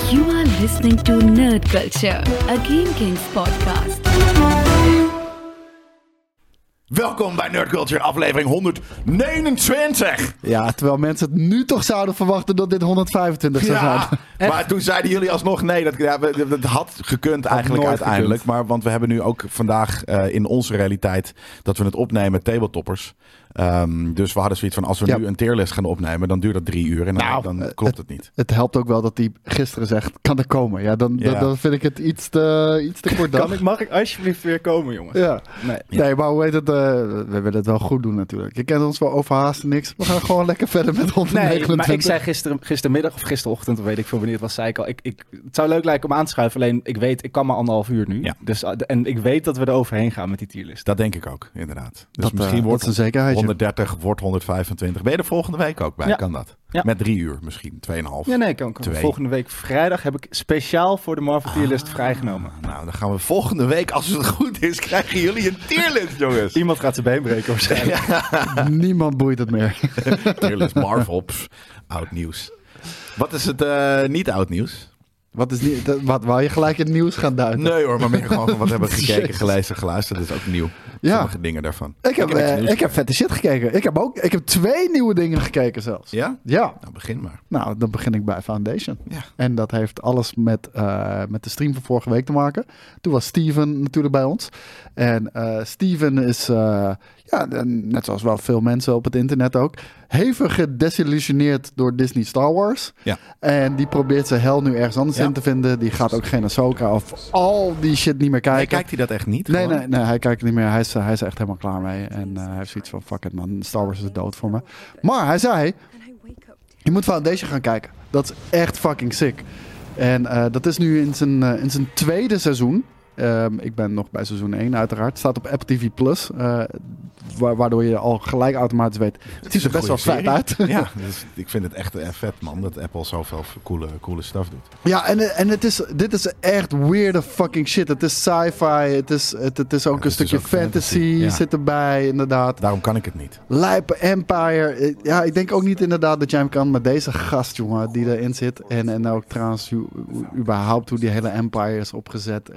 You are listening to Nerd Culture, a Game Kings podcast. Welkom bij Nerd Culture, aflevering 129. Ja, terwijl mensen het nu toch zouden verwachten dat dit 125 zou zijn. Ja, maar toen zeiden jullie alsnog nee. Dat had gekund eigenlijk uiteindelijk. Maar want we hebben nu ook vandaag in onze realiteit dat we het opnemen tabletoppers. Dus we hadden zoiets van, als we nu een tierlist gaan opnemen, dan duurt dat 3 uur en dan klopt het niet. Het helpt ook wel dat hij gisteren zegt, kan er komen? Ja, dan vind ik het iets te kort dag. Mag ik alsjeblieft weer komen, jongens? Ja. Nee, maar hoe heet het? We willen het wel goed doen natuurlijk. Je kent ons wel overhaasten niks. We gaan gewoon lekker verder met 129. Nee, maar ik zei gistermiddag of gisterochtend, of weet ik veel wanneer het was, zei ik al. Het zou leuk lijken om aan te schuiven, alleen ik kan maar 1,5 uur nu. Ja. Dus, en ik weet dat we er overheen gaan met die tierlist. Dat denk ik ook, inderdaad. Dus dat, misschien wordt een zekerheid. 130, wordt 125. Ben je er volgende week ook bij? Ja. Kan dat? Ja. Met 3 uur misschien, 2,5. Ja, nee, kan. Volgende week vrijdag heb ik speciaal voor de Marvel tierlist vrijgenomen. Nou, dan gaan we volgende week, als het goed is, krijgen jullie een tierlist, jongens. Iemand gaat zijn been breken waarschijnlijk. Ja. Niemand boeit het meer. Tierlist Marvel, oud nieuws. Wat is het niet oud nieuws? Wat wou je gelijk het nieuws gaan duiden? Nee hoor, maar meer gewoon van wat hebben we gekeken, gelezen, geluisterd. Dat is ook nieuw. Sommige dingen daarvan. Ik heb vette shit gekeken. Ik heb 2 nieuwe dingen gekeken zelfs. Ja? Ja. Nou, begin maar. Nou, dan begin ik bij Foundation. Ja. En dat heeft alles met de stream van vorige week te maken. Toen was Steven natuurlijk bij ons. En Steven is, net zoals wel veel mensen op het internet ook, hevig gedesillusioneerd door Disney Star Wars. Ja. En die probeert zijn hel nu ergens anders in te vinden. Die gaat ook geen Ahsoka of al die shit niet meer kijken. Nee, kijkt hij dat echt niet? Nee, hij kijkt niet meer. Hij is echt helemaal klaar mee. En hij heeft zoiets van, fuck it man, Star Wars is dood voor me. Maar hij zei, je moet Foundation gaan kijken. Dat is echt fucking sick. En dat is nu in zijn tweede seizoen. Ik ben nog bij seizoen 1 uiteraard. Het staat op Apple TV+. Waardoor je al gelijk automatisch weet. Het ziet er best wel vet uit. Ja, dus ik vind het echt vet man. Dat Apple zoveel coole stuff doet. Ja, en dit is echt weirde fucking shit. Het is sci-fi. Het is ook een stukje fantasy zit erbij inderdaad. Daarom kan ik het niet. Lijpe Empire. Ja, ik denk ook niet inderdaad dat jij hem kan. Maar deze gast jongen die erin zit. En ook trouwens überhaupt hoe die hele Empire is opgezet.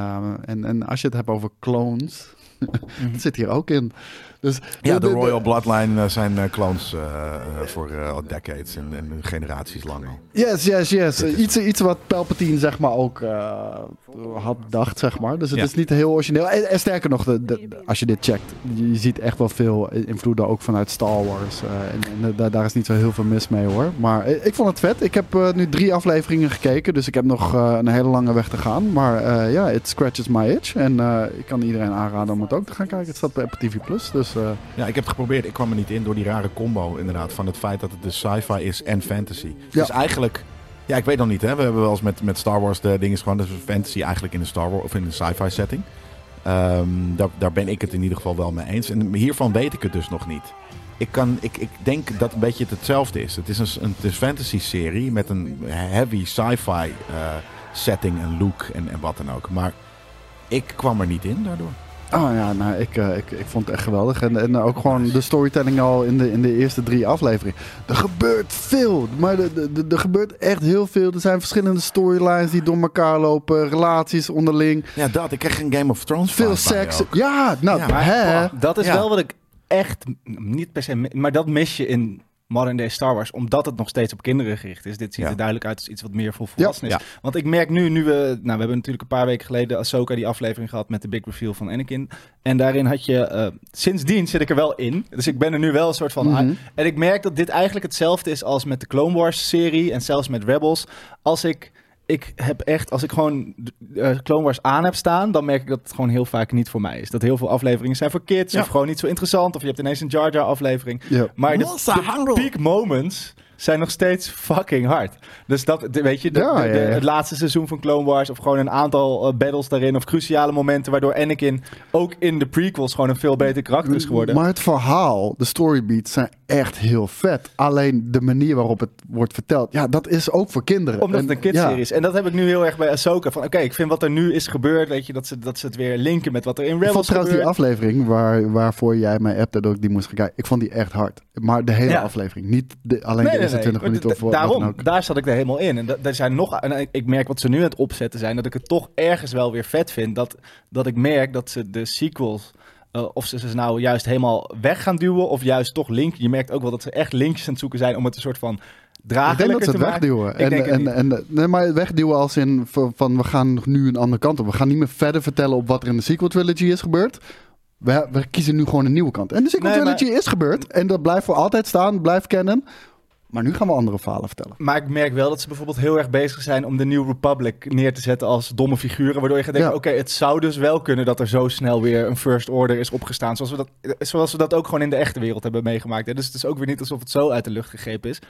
En als je het hebt over clones. Dat zit hier ook in. Dus de Royal Bloodline zijn clones voor decades en generaties lang al. Yes. Iets wat Palpatine zeg maar ook had bedacht, zeg maar. Dus het is niet heel origineel. En sterker nog, als je dit checkt, je ziet echt wel veel invloeden ook vanuit Star Wars. Daar is niet zo heel veel mis mee hoor. Maar ik vond het vet. Ik heb nu 3 afleveringen gekeken, dus ik heb nog een hele lange weg te gaan. Maar it scratches my itch. En ik kan iedereen aanraden om het ook te gaan kijken. Het staat bij Apple TV+. Dus ja, ik heb het geprobeerd. Ik kwam er niet in door die rare combo inderdaad. Van het feit dat het dus sci-fi is en fantasy. Dus eigenlijk, ja, ik weet nog niet. Hè. We hebben wel eens met Star Wars de dingen gewoon. Dat is fantasy eigenlijk in een Star Wars of in een sci-fi setting. Daar ben ik het in ieder geval wel mee eens. En hiervan weet ik het dus nog niet. Ik denk dat een beetje hetzelfde is. Het is een fantasy serie met een heavy sci-fi setting en look en wat dan ook. Maar ik kwam er niet in daardoor. Oh ja, nou, ik vond het echt geweldig. En ook gewoon de storytelling al in de eerste 3 afleveringen. Er gebeurt veel, maar er gebeurt echt heel veel. Er zijn verschillende storylines die door elkaar lopen. Relaties onderling. Ja, ik krijg een Game of Thrones veel seks. Ja, nou, dat is wel wat ik echt niet per se... Maar dat mis je in modern day Star Wars, omdat het nog steeds op kinderen gericht is. Dit ziet er duidelijk uit als iets wat meer voor volwassenen is. Ja. Want ik merk nu we hebben natuurlijk een paar weken geleden Ahsoka die aflevering gehad met de big reveal van Anakin. En daarin had je, sindsdien zit ik er wel in. Dus ik ben er nu wel een soort van... En ik merk dat dit eigenlijk hetzelfde is als met de Clone Wars serie en zelfs met Rebels. Als ik gewoon Clone Wars aan heb staan, dan merk ik dat het gewoon heel vaak niet voor mij is. Dat heel veel afleveringen zijn voor kids, of gewoon niet zo interessant, of je hebt ineens een Jar Jar aflevering. Ja. Maar de peak moments zijn nog steeds fucking hard. Dus dat, weet je, het laatste seizoen van Clone Wars, of gewoon een aantal battles daarin, of cruciale momenten, waardoor Anakin ook in de prequels gewoon een veel beter karakter is geworden. Maar het verhaal, de storybeats zijn echt heel vet. Alleen de manier waarop het wordt verteld, ja, dat is ook voor kinderen. Omdat het een kidsserie is. En dat heb ik nu heel erg bij Ahsoka. Van oké, ik vind wat er nu is gebeurd, weet je, dat ze het weer linken met wat er in Rebels gebeurt. Trouwens die aflevering waarvoor jij mij appte dat ik die moest gaan kijken. Ik vond die echt hard. Maar de hele aflevering, niet alleen de 26 minuten of wat dan ook. Daar zat ik er helemaal in. En er zijn en ik merk wat ze nu aan het opzetten zijn, dat ik het toch ergens wel weer vet vind. Dat ik merk dat ze de sequels, of ze nou juist helemaal weg gaan duwen, of juist toch link. Je merkt ook wel dat ze echt linkjes aan het zoeken zijn om het een soort van draaglijker te maken. Ik denk dat ze het wegduwen. Nee, maar wegduwen als in van we gaan nu een andere kant op. We gaan niet meer verder vertellen op wat er in de sequel trilogy is gebeurd. We kiezen nu gewoon een nieuwe kant. En de sequel trilogy is gebeurd. En dat blijft voor altijd staan, blijft kennen. Maar nu gaan we andere verhalen vertellen. Maar ik merk wel dat ze bijvoorbeeld heel erg bezig zijn om de New Republic neer te zetten als domme figuren. Waardoor je gaat denken, oké, het zou dus wel kunnen dat er zo snel weer een First Order is opgestaan. Zoals we dat ook gewoon in de echte wereld hebben meegemaakt. Hè? Dus het is ook weer niet alsof het zo uit de lucht gegrepen is.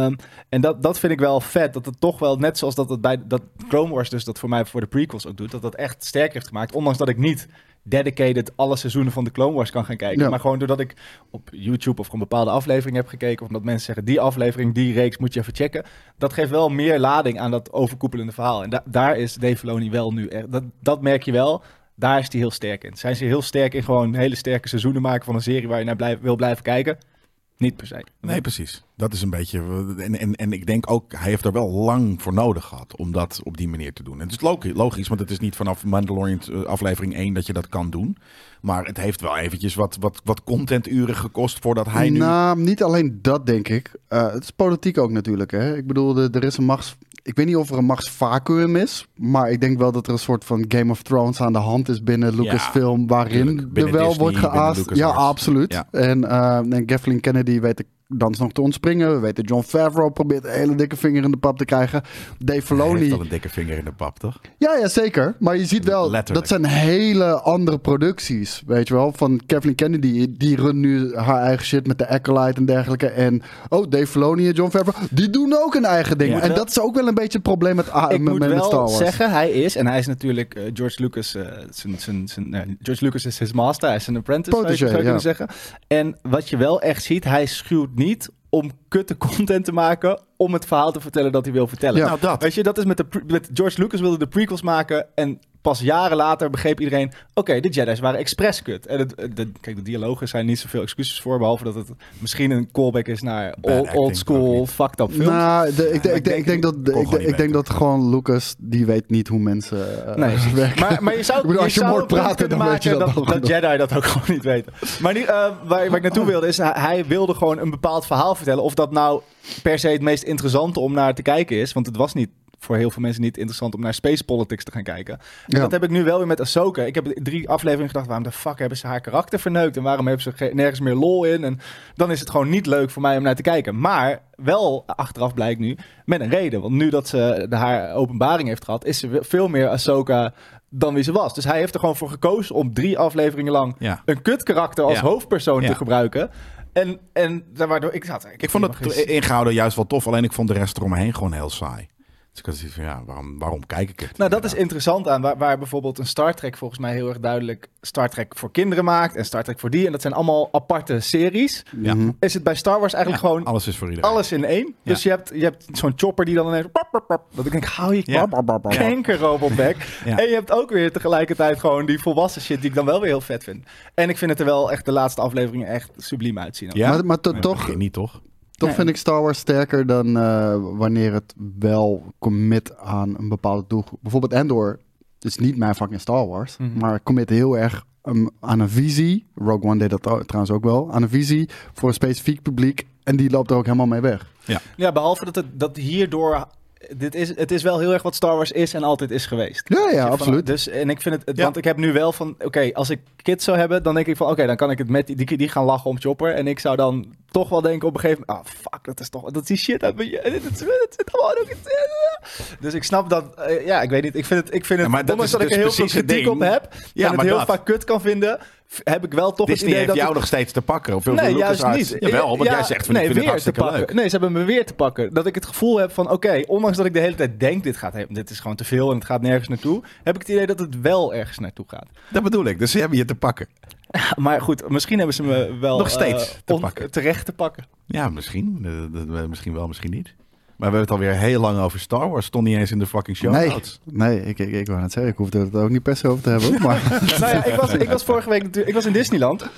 En dat vind ik wel vet. Dat het toch wel, net zoals dat het bij dat Clone Wars dus dat voor mij voor de prequels ook doet. Dat echt sterker heeft gemaakt. Ondanks dat ik niet dedicated alle seizoenen van de Clone Wars kan gaan kijken. Ja. Maar gewoon doordat ik op YouTube of gewoon bepaalde afleveringen heb gekeken, of omdat mensen zeggen, die aflevering, die reeks moet je even checken. Dat geeft wel meer lading aan dat overkoepelende verhaal. En daar is Dave Filoni wel nu echt. Dat merk je wel. Daar is hij heel sterk in. Zijn ze heel sterk in gewoon hele sterke seizoenen maken van een serie waar je naar wil blijven kijken? Niet per se. Nee, precies. Dat is een beetje... En ik denk ook, hij heeft er wel lang voor nodig gehad om dat op die manier te doen. En het is logisch, want het is niet vanaf Mandalorian aflevering 1 dat je dat kan doen. Maar het heeft wel eventjes wat contenturen gekost voordat hij nu... Nou, niet alleen dat, denk ik. Het is politiek ook natuurlijk. Hè? Ik bedoel, er is een ik weet niet of er een machtsvacuum is, maar ik denk wel dat er een soort van Game of Thrones aan de hand is binnen Lucasfilm, waarin er wel Disney, wordt geaast. Ja, absoluut. Ja. En Kathleen Kennedy weet dan nog te ontspringen. We weten, Jon Favreau probeert een hele dikke vinger in de pap te krijgen. Dave Filoni... Hij heeft al een dikke vinger in de pap, toch? Ja, zeker. Maar je ziet wel, dat zijn hele andere producties, weet je wel. Van Kathleen Kennedy, die runt nu haar eigen shit met de Acolyte en dergelijke. En Dave Filoni en Jon Favreau, die doen ook een eigen ding. Ja, en dat is ook wel een beetje het probleem met Star Wars. Ik moet wel zeggen, hij is natuurlijk George Lucas. George Lucas is his master, hij is een apprentice, zou je kunnen zeggen. En wat je wel echt ziet, hij schuwt niet om kutte content te maken om het verhaal te vertellen dat hij wil vertellen. Ja, nou, dat. Weet je, dat is met George Lucas wilde de prequels maken en pas jaren later begreep iedereen, oké, de Jedi's waren expres kut. En kijk, de dialogen zijn niet zoveel excuses voor, behalve dat het misschien een callback is naar old school fucked up films. Nou, ik denk dat gewoon Lucas, die weet niet hoe mensen werken. Maar je zou, als je moord praten, dan weet je dat Jedi dat ook gewoon niet weten. Maar waar ik naartoe wilde is, hij wilde gewoon een bepaald verhaal vertellen. Of dat nou per se het meest interessante om naar te kijken is, want het was niet voor heel veel mensen niet interessant om naar space politics te gaan kijken. En dat heb ik nu wel weer met Ahsoka. Ik heb 3 afleveringen gedacht, waarom de fuck hebben ze haar karakter verneukt? En waarom hebben ze nergens meer lol in? En dan is het gewoon niet leuk voor mij om naar te kijken. Maar wel, achteraf blijkt nu, met een reden. Want nu dat ze haar openbaring heeft gehad, is ze veel meer Ahsoka dan wie ze was. Dus hij heeft er gewoon voor gekozen om 3 afleveringen lang een kut karakter als hoofdpersoon te gebruiken. En waardoor ik vond het ingehouden juist wel tof. Alleen ik vond de rest eromheen gewoon heel saai. Dus ik had zoiets van, waarom kijk ik het? Nou, dat is interessant aan. Waar bijvoorbeeld een Star Trek volgens mij heel erg duidelijk Star Trek voor kinderen maakt. En Star Trek voor die. En dat zijn allemaal aparte series. Ja. Is het bij Star Wars eigenlijk gewoon... Alles is voor iedereen. Alles in één. Ja. Dus je hebt zo'n chopper die dan ineens... Dat ik denk, hou je kankerrobot weg. Ja. En je hebt ook weer tegelijkertijd gewoon die volwassen shit die ik dan wel weer heel vet vind. En ik vind het er wel echt de laatste afleveringen echt subliem uitzien. Ja, maar toch... Niet toch? Toch vind ik Star Wars sterker dan wanneer het wel commit aan een bepaalde doelgroep. Bijvoorbeeld Andor is niet mijn fucking Star Wars, maar commit heel erg aan een visie. Rogue One deed dat trouwens ook wel. Aan een visie voor een specifiek publiek en die loopt er ook helemaal mee weg. Ja, behalve dat hierdoor... Het is wel heel erg wat Star Wars is en altijd is geweest. Ja, absoluut. Dus, en ik vind het want ik heb nu wel van, als ik kids zou hebben, dan denk ik van, dan kan ik het met die gaan lachen om Chopper. En ik zou dan toch wel denken op een gegeven moment, fuck, dat is die shit uit me. Dus ik snap dat, ik weet niet, ik vind het maar ondanks dat ik er heel veel kritiek op heb, en het heel vaak kut kan vinden, heb ik wel toch Disney het idee heeft dat jou nog steeds te pakken. Of nee, juist niet. Jawel, want jij zegt van, ik vind het hartstikke leuk. Nee, ze hebben me weer te pakken. Dat ik het gevoel heb van, ondanks dat ik de hele tijd denk, dit is gewoon te veel en het gaat nergens naartoe, heb ik het idee dat het wel ergens naartoe gaat. Dat bedoel ik. Dus ze hebben je te pakken. Maar goed, misschien hebben ze me wel nog steeds terecht te pakken. Ja, misschien. Misschien wel, misschien niet. Maar we hebben het alweer heel lang over Star Wars. Stond niet eens in de fucking show notes. Nee, ik wou net zeggen. Ik hoefde het ook niet per se over te hebben. Maar... ik was vorige week natuurlijk... Ik was in Disneyland.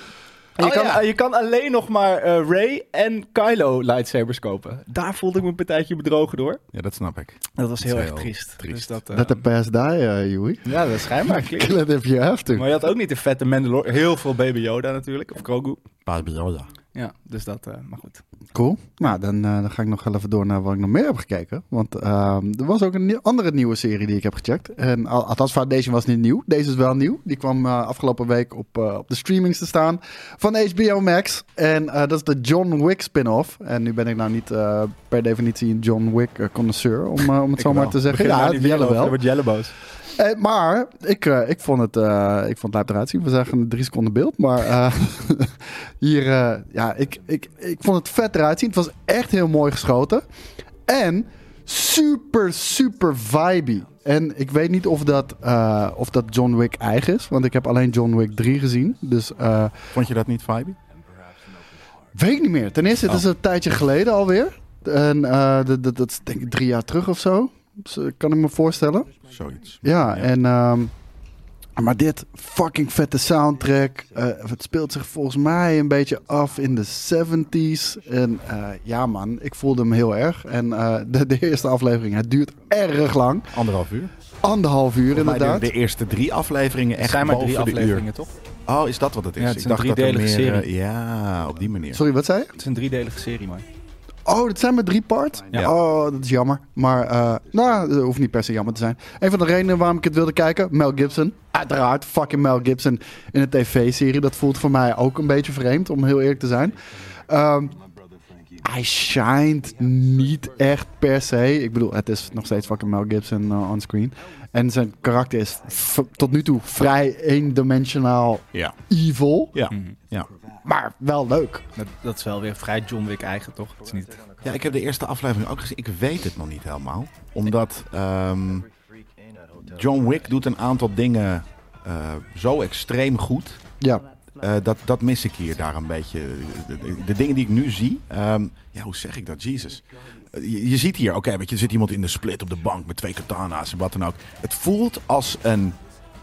Je kan alleen nog maar Rey en Kylo lightsabers kopen. Daar voelde ik me een partijtje bedrogen door. Ja, dat snap ik. Dat was heel erg triest. Dus Let the past die, Joey. Ja, dat is schijnbaar. Kill it if you have to. Maar je had ook niet de vette Mandalorian. Heel veel Baby Yoda natuurlijk. Of Grogu. Baby Yoda. Ja, dus dat, maar goed. Cool. Nou, dan ga ik nog even door naar wat ik nog meer heb gekeken. Want er was ook een andere nieuwe serie die ik heb gecheckt. En althans, Foundation was niet nieuw. Deze is wel nieuw. Die kwam afgelopen week op de streamings te staan van HBO Max. En dat is de John Wick spin-off. En nu ben ik nou niet per definitie een John Wick connoisseur, om het zo maar te zeggen. Ja, Jelle wel. wordt Jelle boos. Maar ik vond het lijp eruit zien. We zagen 3 seconden beeld. Maar hier, ik vond het vet eruit zien. Het was echt heel mooi geschoten. En super, super vibey. En ik weet niet of dat John Wick eigen is. Want ik heb alleen John Wick 3 gezien. Dus, vond je dat niet vibey? Weet ik niet meer. Ten eerste, het is een tijdje geleden alweer. En dat is denk ik 3 jaar terug of zo. Kan ik me voorstellen. Zoiets. Ja. En maar dit fucking vette soundtrack. Het speelt zich volgens mij een beetje af in de 70s. En ja man, ik voelde hem heel erg. En de eerste aflevering, het duurt erg lang. 1,5 uur. 1,5 uur inderdaad. De eerste 3 afleveringen echt zijn maar boven 3 de afleveringen, uur. toch? Oh, is dat wat het is? Ja, het is ik dacht een 3-delige serie. Ja, op die manier. Sorry, wat zei je? Het is een 3-delige serie, man. Oh, dat zijn maar 3 parts? Ja. Oh, dat is jammer. Maar, dat hoeft niet per se jammer te zijn. Een van de redenen waarom ik het wilde kijken, Mel Gibson. Uiteraard, fucking Mel Gibson in een tv-serie. Dat voelt voor mij ook een beetje vreemd, om heel eerlijk te zijn. Hij shined niet echt per se. Ik bedoel, het is nog steeds fucking Mel Gibson onscreen. En zijn karakter is tot nu toe vrij eendimensionaal evil. Ja. Ja. Maar wel leuk. Dat is wel weer vrij John Wick eigen, toch? Het is niet... Ja, ik heb de eerste aflevering ook gezien. Ik weet het nog niet helemaal. Omdat John Wick doet een aantal dingen zo extreem goed. Ja. Dat mis ik hier daar een beetje. De dingen die ik nu zie. Hoe zeg ik dat? Jezus. Je ziet hier, oké, weet je, er zit iemand in de split op de bank met 2 katana's en wat dan ook. Het voelt als een...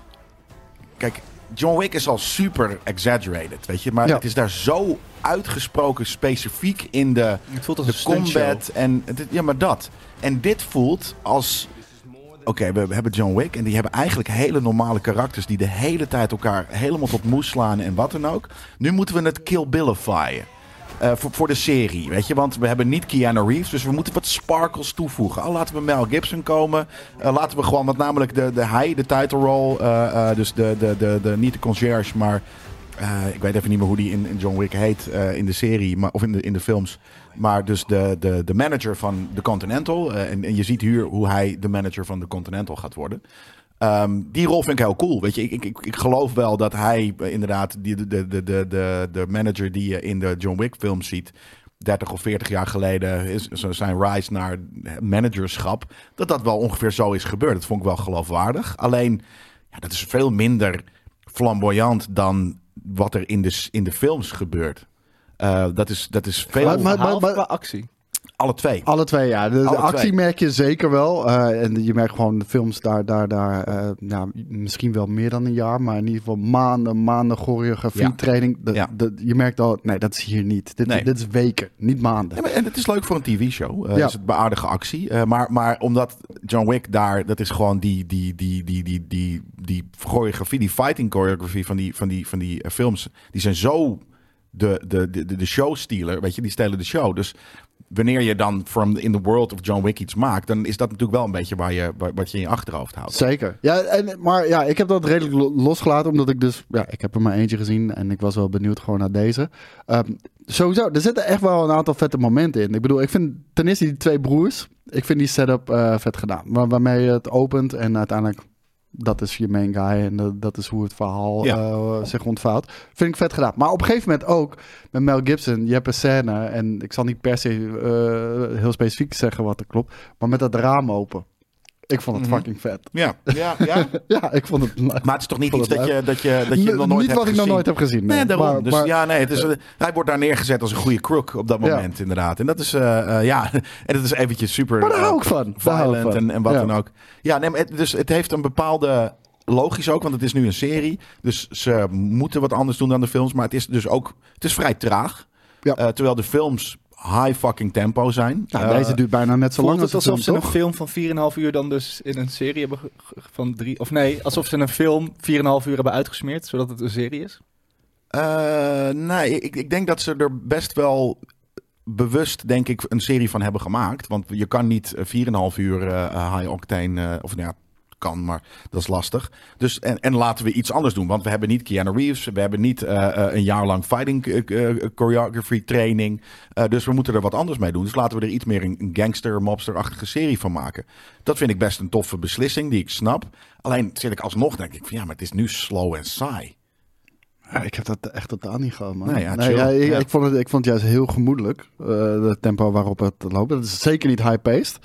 Kijk, John Wick is al super exaggerated, weet je. Maar het is daar zo uitgesproken specifiek in de combat. En maar dat. En dit voelt als... Oké, we hebben John Wick en die hebben eigenlijk hele normale karakters die de hele tijd elkaar helemaal tot moes slaan en wat dan ook. Nu moeten we het Kill Billifyen. Voor de serie, weet je. Want we hebben niet Keanu Reeves, dus we moeten wat sparkles toevoegen. Laten we Mel Gibson komen. Laten we gewoon, want namelijk de title role, dus niet de concierge, maar ik weet even niet meer hoe die in John Wick heet in de serie, maar, of in de films. Maar dus de manager van de Continental. En je ziet hier hoe hij de manager van de Continental gaat worden. Die rol vind ik heel cool. Weet je, ik geloof wel dat hij inderdaad de manager die je in de John Wick films ziet, 30 of 40 jaar geleden, is zijn rise naar managerschap, dat wel ongeveer zo is gebeurd. Dat vond ik wel geloofwaardig. Alleen, dat is veel minder flamboyant dan wat er in de films gebeurt. Dat is veel... Maar qua actie? Alle twee. Alle twee, ja. De actie merk je zeker wel. En je merkt gewoon de films misschien wel meer dan een jaar. Maar in ieder geval maanden choreografie, training. Je merkt al, nee, dat is hier niet. Dit is weken, niet maanden. Ja, en het is leuk voor een tv-show. Is het beaardige actie. Maar omdat John Wick daar, dat is gewoon die choreografie, die fighting choreografie van die films. Die zijn zo de showstealer, weet je, die stelen de show. Dus wanneer je dan in the world of John Wick iets maakt, dan is dat natuurlijk wel een beetje wat je in je achterhoofd houdt. Zeker. Ja, maar ik heb dat redelijk losgelaten, omdat ik dus, ik heb er maar eentje gezien en ik was wel benieuwd gewoon naar deze. Sowieso, er zitten echt wel een aantal vette momenten in. Ik bedoel, ik vind ten eerste die 2 broers, ik vind die setup vet gedaan. Waarmee je het opent en uiteindelijk, dat is je main guy en dat is hoe het verhaal zich ontvouwt. Vind ik vet gedaan. Maar op een gegeven moment ook met Mel Gibson. Je hebt een scène en ik zal niet per se heel specifiek zeggen wat er klopt. Maar met dat raam open. Ik vond het fucking vet. Ja. Ja, ik vond het... Maar het is toch niet iets dat je nog nooit hebt gezien? Niet wat ik nog nooit heb gezien. Nee, daarom. Hij wordt daar neergezet als een goede crook op dat moment, inderdaad. En dat is, en dat is eventjes super... Maar daar hou ik van. Violent en wat dan ook. Ja, nee, maar dus het heeft een bepaalde logisch ook, want het is nu een serie. Dus ze moeten wat anders doen dan de films. Maar het is dus ook... Het is vrij traag. Ja. Terwijl de films high fucking tempo zijn. Deze duurt bijna net zo lang als het alsof ze een film van 4,5 uur dan dus in een serie hebben van 3... Of nee, alsof ze een film 4,5 uur hebben uitgesmeerd, zodat het een serie is? Nee, ik denk dat ze er best wel bewust, denk ik, een serie van hebben gemaakt. Want je kan niet 4,5 uur high octane... kan, maar dat is lastig. Dus, en laten we iets anders doen. Want we hebben niet Keanu Reeves. We hebben niet een jaar lang fighting choreography training. Dus we moeten er wat anders mee doen. Dus laten we er iets meer een gangster, mobster-achtige serie van maken. Dat vind ik best een toffe beslissing die ik snap. Alleen zit ik alsnog, denk ik van maar het is nu slow en saai. Ja, ik heb dat echt totaal niet gehad, man. Ik vond het juist heel gemoedelijk. Het tempo waarop het loopt. Het is zeker niet high-paced.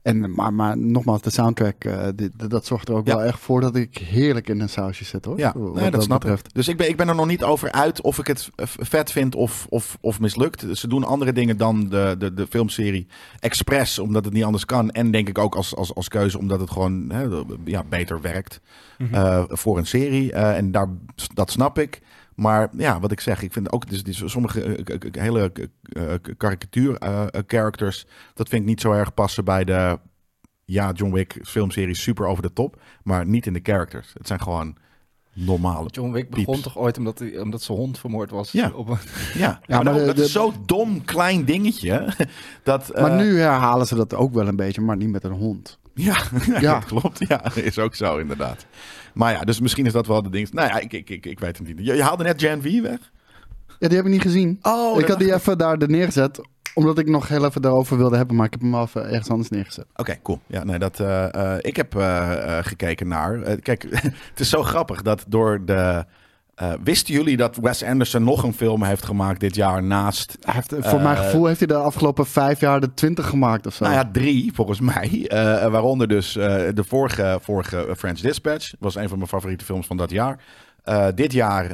Maar nogmaals, de soundtrack, dat zorgt er ook wel echt voor dat ik heerlijk in een sausje zit, hoor. Ja, dat snap ik. Dus ik ben er nog niet over uit of ik het vet vind of mislukt. Ze doen andere dingen dan de filmserie expres, omdat het niet anders kan. En denk ik ook als keuze, omdat het gewoon beter werkt voor een serie. En dat snap ik. Maar ja, wat ik zeg, ik vind ook sommige hele karikatuur characters, dat vind ik niet zo erg passen bij de John Wick filmserie super over de top, maar niet in de characters. Het zijn gewoon normale John Wick begon toch ooit omdat zijn hond vermoord was? Ja, maar dat is zo'n dom klein dingetje. Maar nu herhalen ze dat ook wel een beetje, maar niet met een hond. Ja, klopt. Ja, dat is ook zo inderdaad. Maar ja, dus misschien is dat wel de ding. Nou ja, ik weet het niet. Je haalde net Gen V weg? Ja, die heb ik niet gezien. Ik had die even daar neergezet, omdat ik nog heel even daarover wilde hebben, maar ik heb hem al even ergens anders neergezet. Oké, cool. Ja, nee, ik heb gekeken naar... kijk, het is zo grappig dat door de... wisten jullie dat Wes Anderson nog een film heeft gemaakt dit jaar naast... Voor mijn gevoel heeft hij de afgelopen 5 jaar de 20 gemaakt of zo. Nou ja, 3 volgens mij. Waaronder dus de vorige French Dispatch. Was een van mijn favoriete films van dat jaar. Dit jaar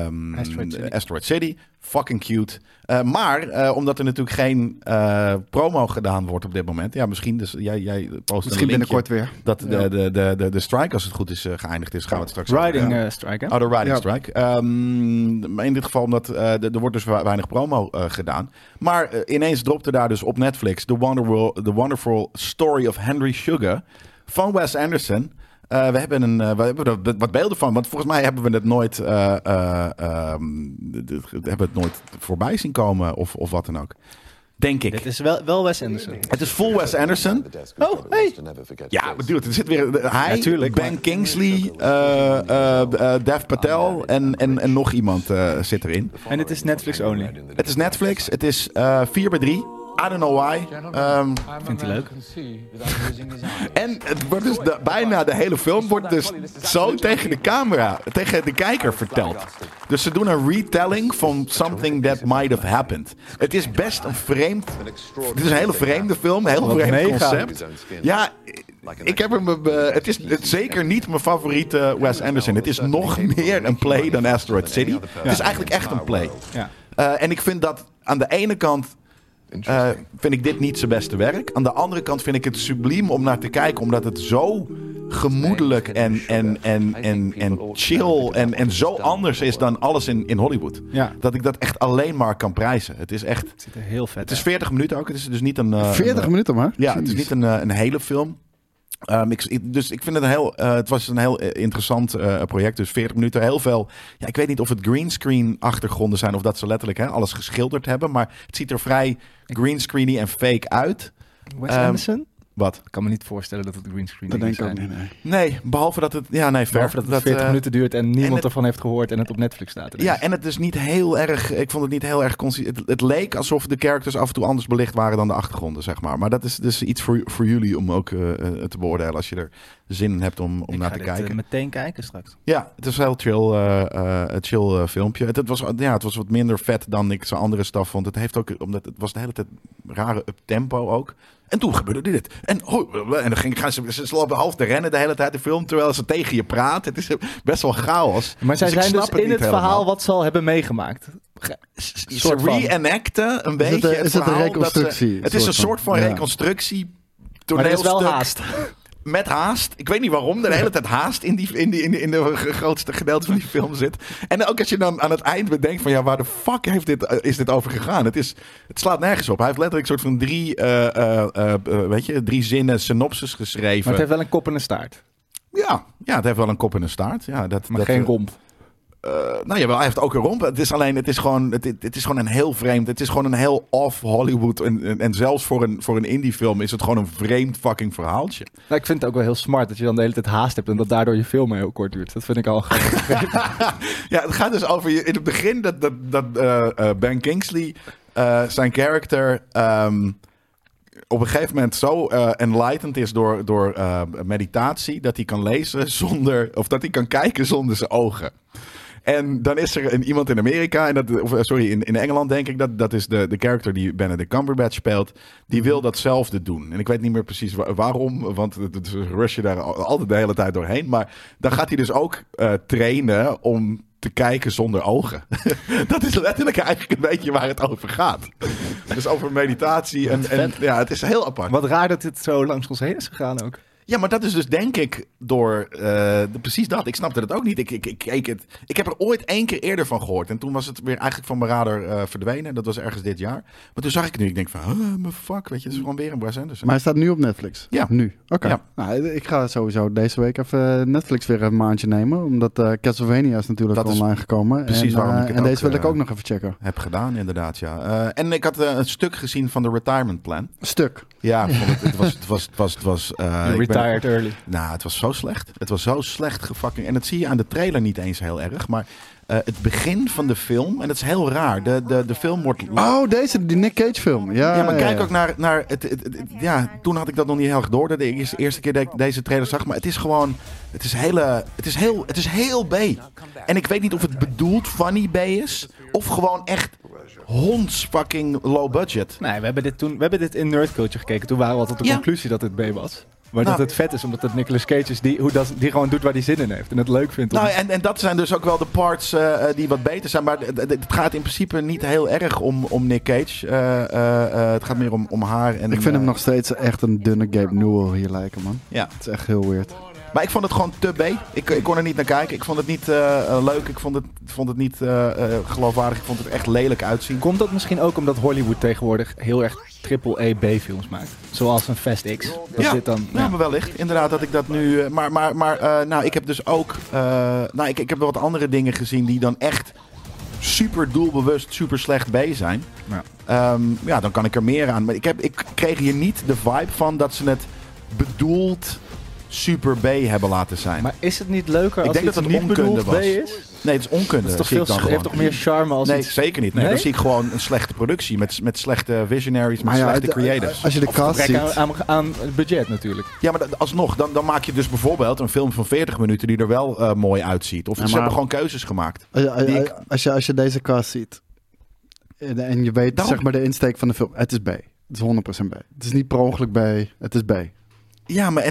Asteroid City. Fucking cute. Maar omdat er natuurlijk geen promo gedaan wordt op dit moment. Ja, misschien. Dus jij post misschien binnenkort weer. Dat de strike, als het goed is, geëindigd is. Gaan we het straks Riding strike, hè? De riding strike. Maar in dit geval omdat er wordt dus weinig promo gedaan. Maar ineens dropte daar dus op Netflix The Wonderful Story of Henry Sugar van Wes Anderson. We hebben er wat beelden van, want volgens mij hebben we het nooit voorbij zien komen of wat dan ook. Denk ik. Dit is wel Wes Anderson. Het is full Wes Anderson. Oh, hey. Ja, bedoel, er zit weer hij, Ben Kingsley, Dev Patel en nog iemand zit erin. En het is Netflix only. Het is Netflix. Het is 4:3. I don't know why. Vindt hij leuk? En het wordt dus bijna de hele film wordt dus zo tegen de camera, tegen de kijker verteld. Dus ze doen een retelling van something that might have happened. Het is best een vreemd... Het is een hele vreemde film, een heel vreemd concept. Ja, ik heb hem... Het is zeker niet mijn favoriete Wes Anderson. Het is nog meer een play dan Asteroid City. Het is eigenlijk echt een play. En ik vind dat aan de ene kant... vind ik dit niet zijn beste werk. Aan de andere kant vind ik het subliem om naar te kijken, omdat het zo gemoedelijk en chill en zo anders is dan alles in Hollywood. Ja. Dat ik dat echt alleen maar kan prijzen. Het is echt... Het ziet er heel vet. Het is 40 minuten ook. Het is dus niet een... 40 minuten maar? Ja, het is niet een hele film. Dus ik vind het het was een heel interessant project. Dus 40 minuten, heel veel. Ja, ik weet niet of het greenscreen achtergronden zijn of dat ze letterlijk alles geschilderd hebben. Maar het ziet er vrij greenscreeny en fake uit. Wes Anderson? Wat? Ik kan me niet voorstellen dat het greenscreen is. Dat denk ik ook niet, nee. Behalve dat het... Ja, nee, behalve dat het 40 minuten duurt en niemand ervan heeft gehoord en het op Netflix staat. Ja, en het is niet heel erg... Ik vond het niet heel erg... Het leek alsof de characters af en toe anders belicht waren dan de achtergronden, zeg maar. Maar dat is dus iets voor jullie om ook te beoordelen als je er zin in hebt om naar te kijken. Ik ga meteen kijken straks. Ja, het is een heel chill filmpje. Het was wat minder vet dan ik zijn andere stuff vond. Het heeft ook... Omdat het was de hele tijd rare up-tempo ook. En toen gebeurde dit. En dan gaan ze lopen half te rennen de hele tijd de film, terwijl ze tegen je praten. Het is best wel chaos. Maar zij zijn dus in het verhaal wat ze al hebben meegemaakt. Ze reenacten een beetje. Is het een reconstructie? Het is een soort van reconstructie. Maar het is wel haast. met haast. Ik weet niet waarom. De hele tijd haast in de grootste gedeelte van die film zit. En ook als je dan aan het eind bedenkt van... waar de fuck is dit over gegaan? Het slaat nergens op. Hij heeft letterlijk een soort van 3 zinnen synopsis geschreven. Maar het heeft wel een kop en een staart. Ja, het heeft wel een kop en een staart. Ja, maar geen romp. Jawel, hij heeft ook een romp. Het is gewoon een heel vreemd... Het is gewoon een heel off Hollywood. En zelfs voor een indie film is het gewoon een vreemd fucking verhaaltje. Nou, ik vind het ook wel heel smart dat je dan de hele tijd haast hebt... en dat daardoor je film heel kort duurt. Dat vind ik al Ja, het gaat dus over... In het begin dat Ben Kingsley zijn character... op een gegeven moment zo enlightened is door meditatie... dat hij kan lezen zonder... of dat hij kan kijken zonder zijn ogen. En dan is er iemand in Amerika, in Engeland denk ik, dat is de character die Benedict Cumberbatch speelt, die wil datzelfde doen. En ik weet niet meer precies waarom, want het rush je daar altijd de hele tijd doorheen. Maar dan gaat hij dus ook trainen om te kijken zonder ogen. Dat is letterlijk eigenlijk een beetje waar het over gaat. Dus over meditatie en ja, het is heel apart. Wat raar dat dit zo langs ons heen is gegaan ook. Ja, maar dat is dus denk ik door precies dat. Ik snapte het ook niet. Ik keek het. Ik heb er ooit 1 keer eerder van gehoord. En toen was het weer eigenlijk van mijn radar verdwenen. Dat was ergens dit jaar. Maar toen zag ik het nu. Ik denk van, my fuck, weet je, het is gewoon weer een Wes Anderson. Maar hij staat nu op Netflix? Ja. Nu? Oké. Ja. Nou, ik ga sowieso deze week even Netflix weer een maandje nemen. Omdat Castlevania is natuurlijk dat online gekomen. Precies waarom ik het en deze wil ook, ik ook nog even checken. Heb gedaan, inderdaad, ja. En ik had een stuk gezien van de Retirement Plan. Stuk? Ja, het was retired early. Nou, het was zo slecht. Het was zo slecht gefucking... En dat zie je aan de trailer niet eens heel erg. Maar het begin van de film... En dat is heel raar. De film wordt... Oh, die Nick Cage film. Ja, maar kijk ook naar ja, toen had ik dat nog niet heel erg door. De eerste keer dat ik deze trailer zag. Maar het is gewoon... Het is heel B. En ik weet niet of het bedoeld funny B is. Of gewoon echt... honds fucking low budget. Nee, we hebben dit in Nerd Culture gekeken. Toen waren we altijd de conclusie dat het B was. Maar dat het vet is, omdat het Nicolas Cage is die gewoon doet waar hij zin in heeft. En het leuk vindt. Nou, en dat zijn dus ook wel de parts die wat beter zijn. Maar het gaat in principe niet heel erg om Nick Cage. Het gaat meer om haar. En, ik vind hem nog steeds echt een dunne Gabe Newell hier lijken, man. Ja. Het is echt heel weird. Maar ik vond het gewoon te B. Ik kon er niet naar kijken. Ik vond het niet leuk. Ik vond het niet geloofwaardig. Ik vond het echt lelijk uitzien. Komt dat misschien ook omdat Hollywood tegenwoordig heel erg triple-A B-films maakt? Zoals een Fast X. Maar wellicht. Inderdaad dat ik dat nu... Maar ik heb dus ook... ik heb wel wat andere dingen gezien die dan echt super doelbewust, super slecht B zijn. Ja. Dan kan ik er meer aan. Maar ik kreeg hier niet de vibe van dat ze het bedoeld... super B hebben laten zijn. Maar is het niet leuker als het niet bedoeld B is? Nee, het is onkunde. Het heeft toch meer charme als Nee, zeker niet. Nee? Dan zie ik gewoon een slechte productie met slechte visionaries, met slechte creatives. Als je de cast ziet... aan budget natuurlijk. Ja, maar alsnog, dan maak je dus bijvoorbeeld een film van 40 minuten die er wel mooi uitziet. Of ze hebben gewoon keuzes gemaakt. Als je deze cast ziet en je weet zeg maar de insteek van de film, het is B. Het is 100% B. Het is niet per ongeluk B, het is B. Ja, maar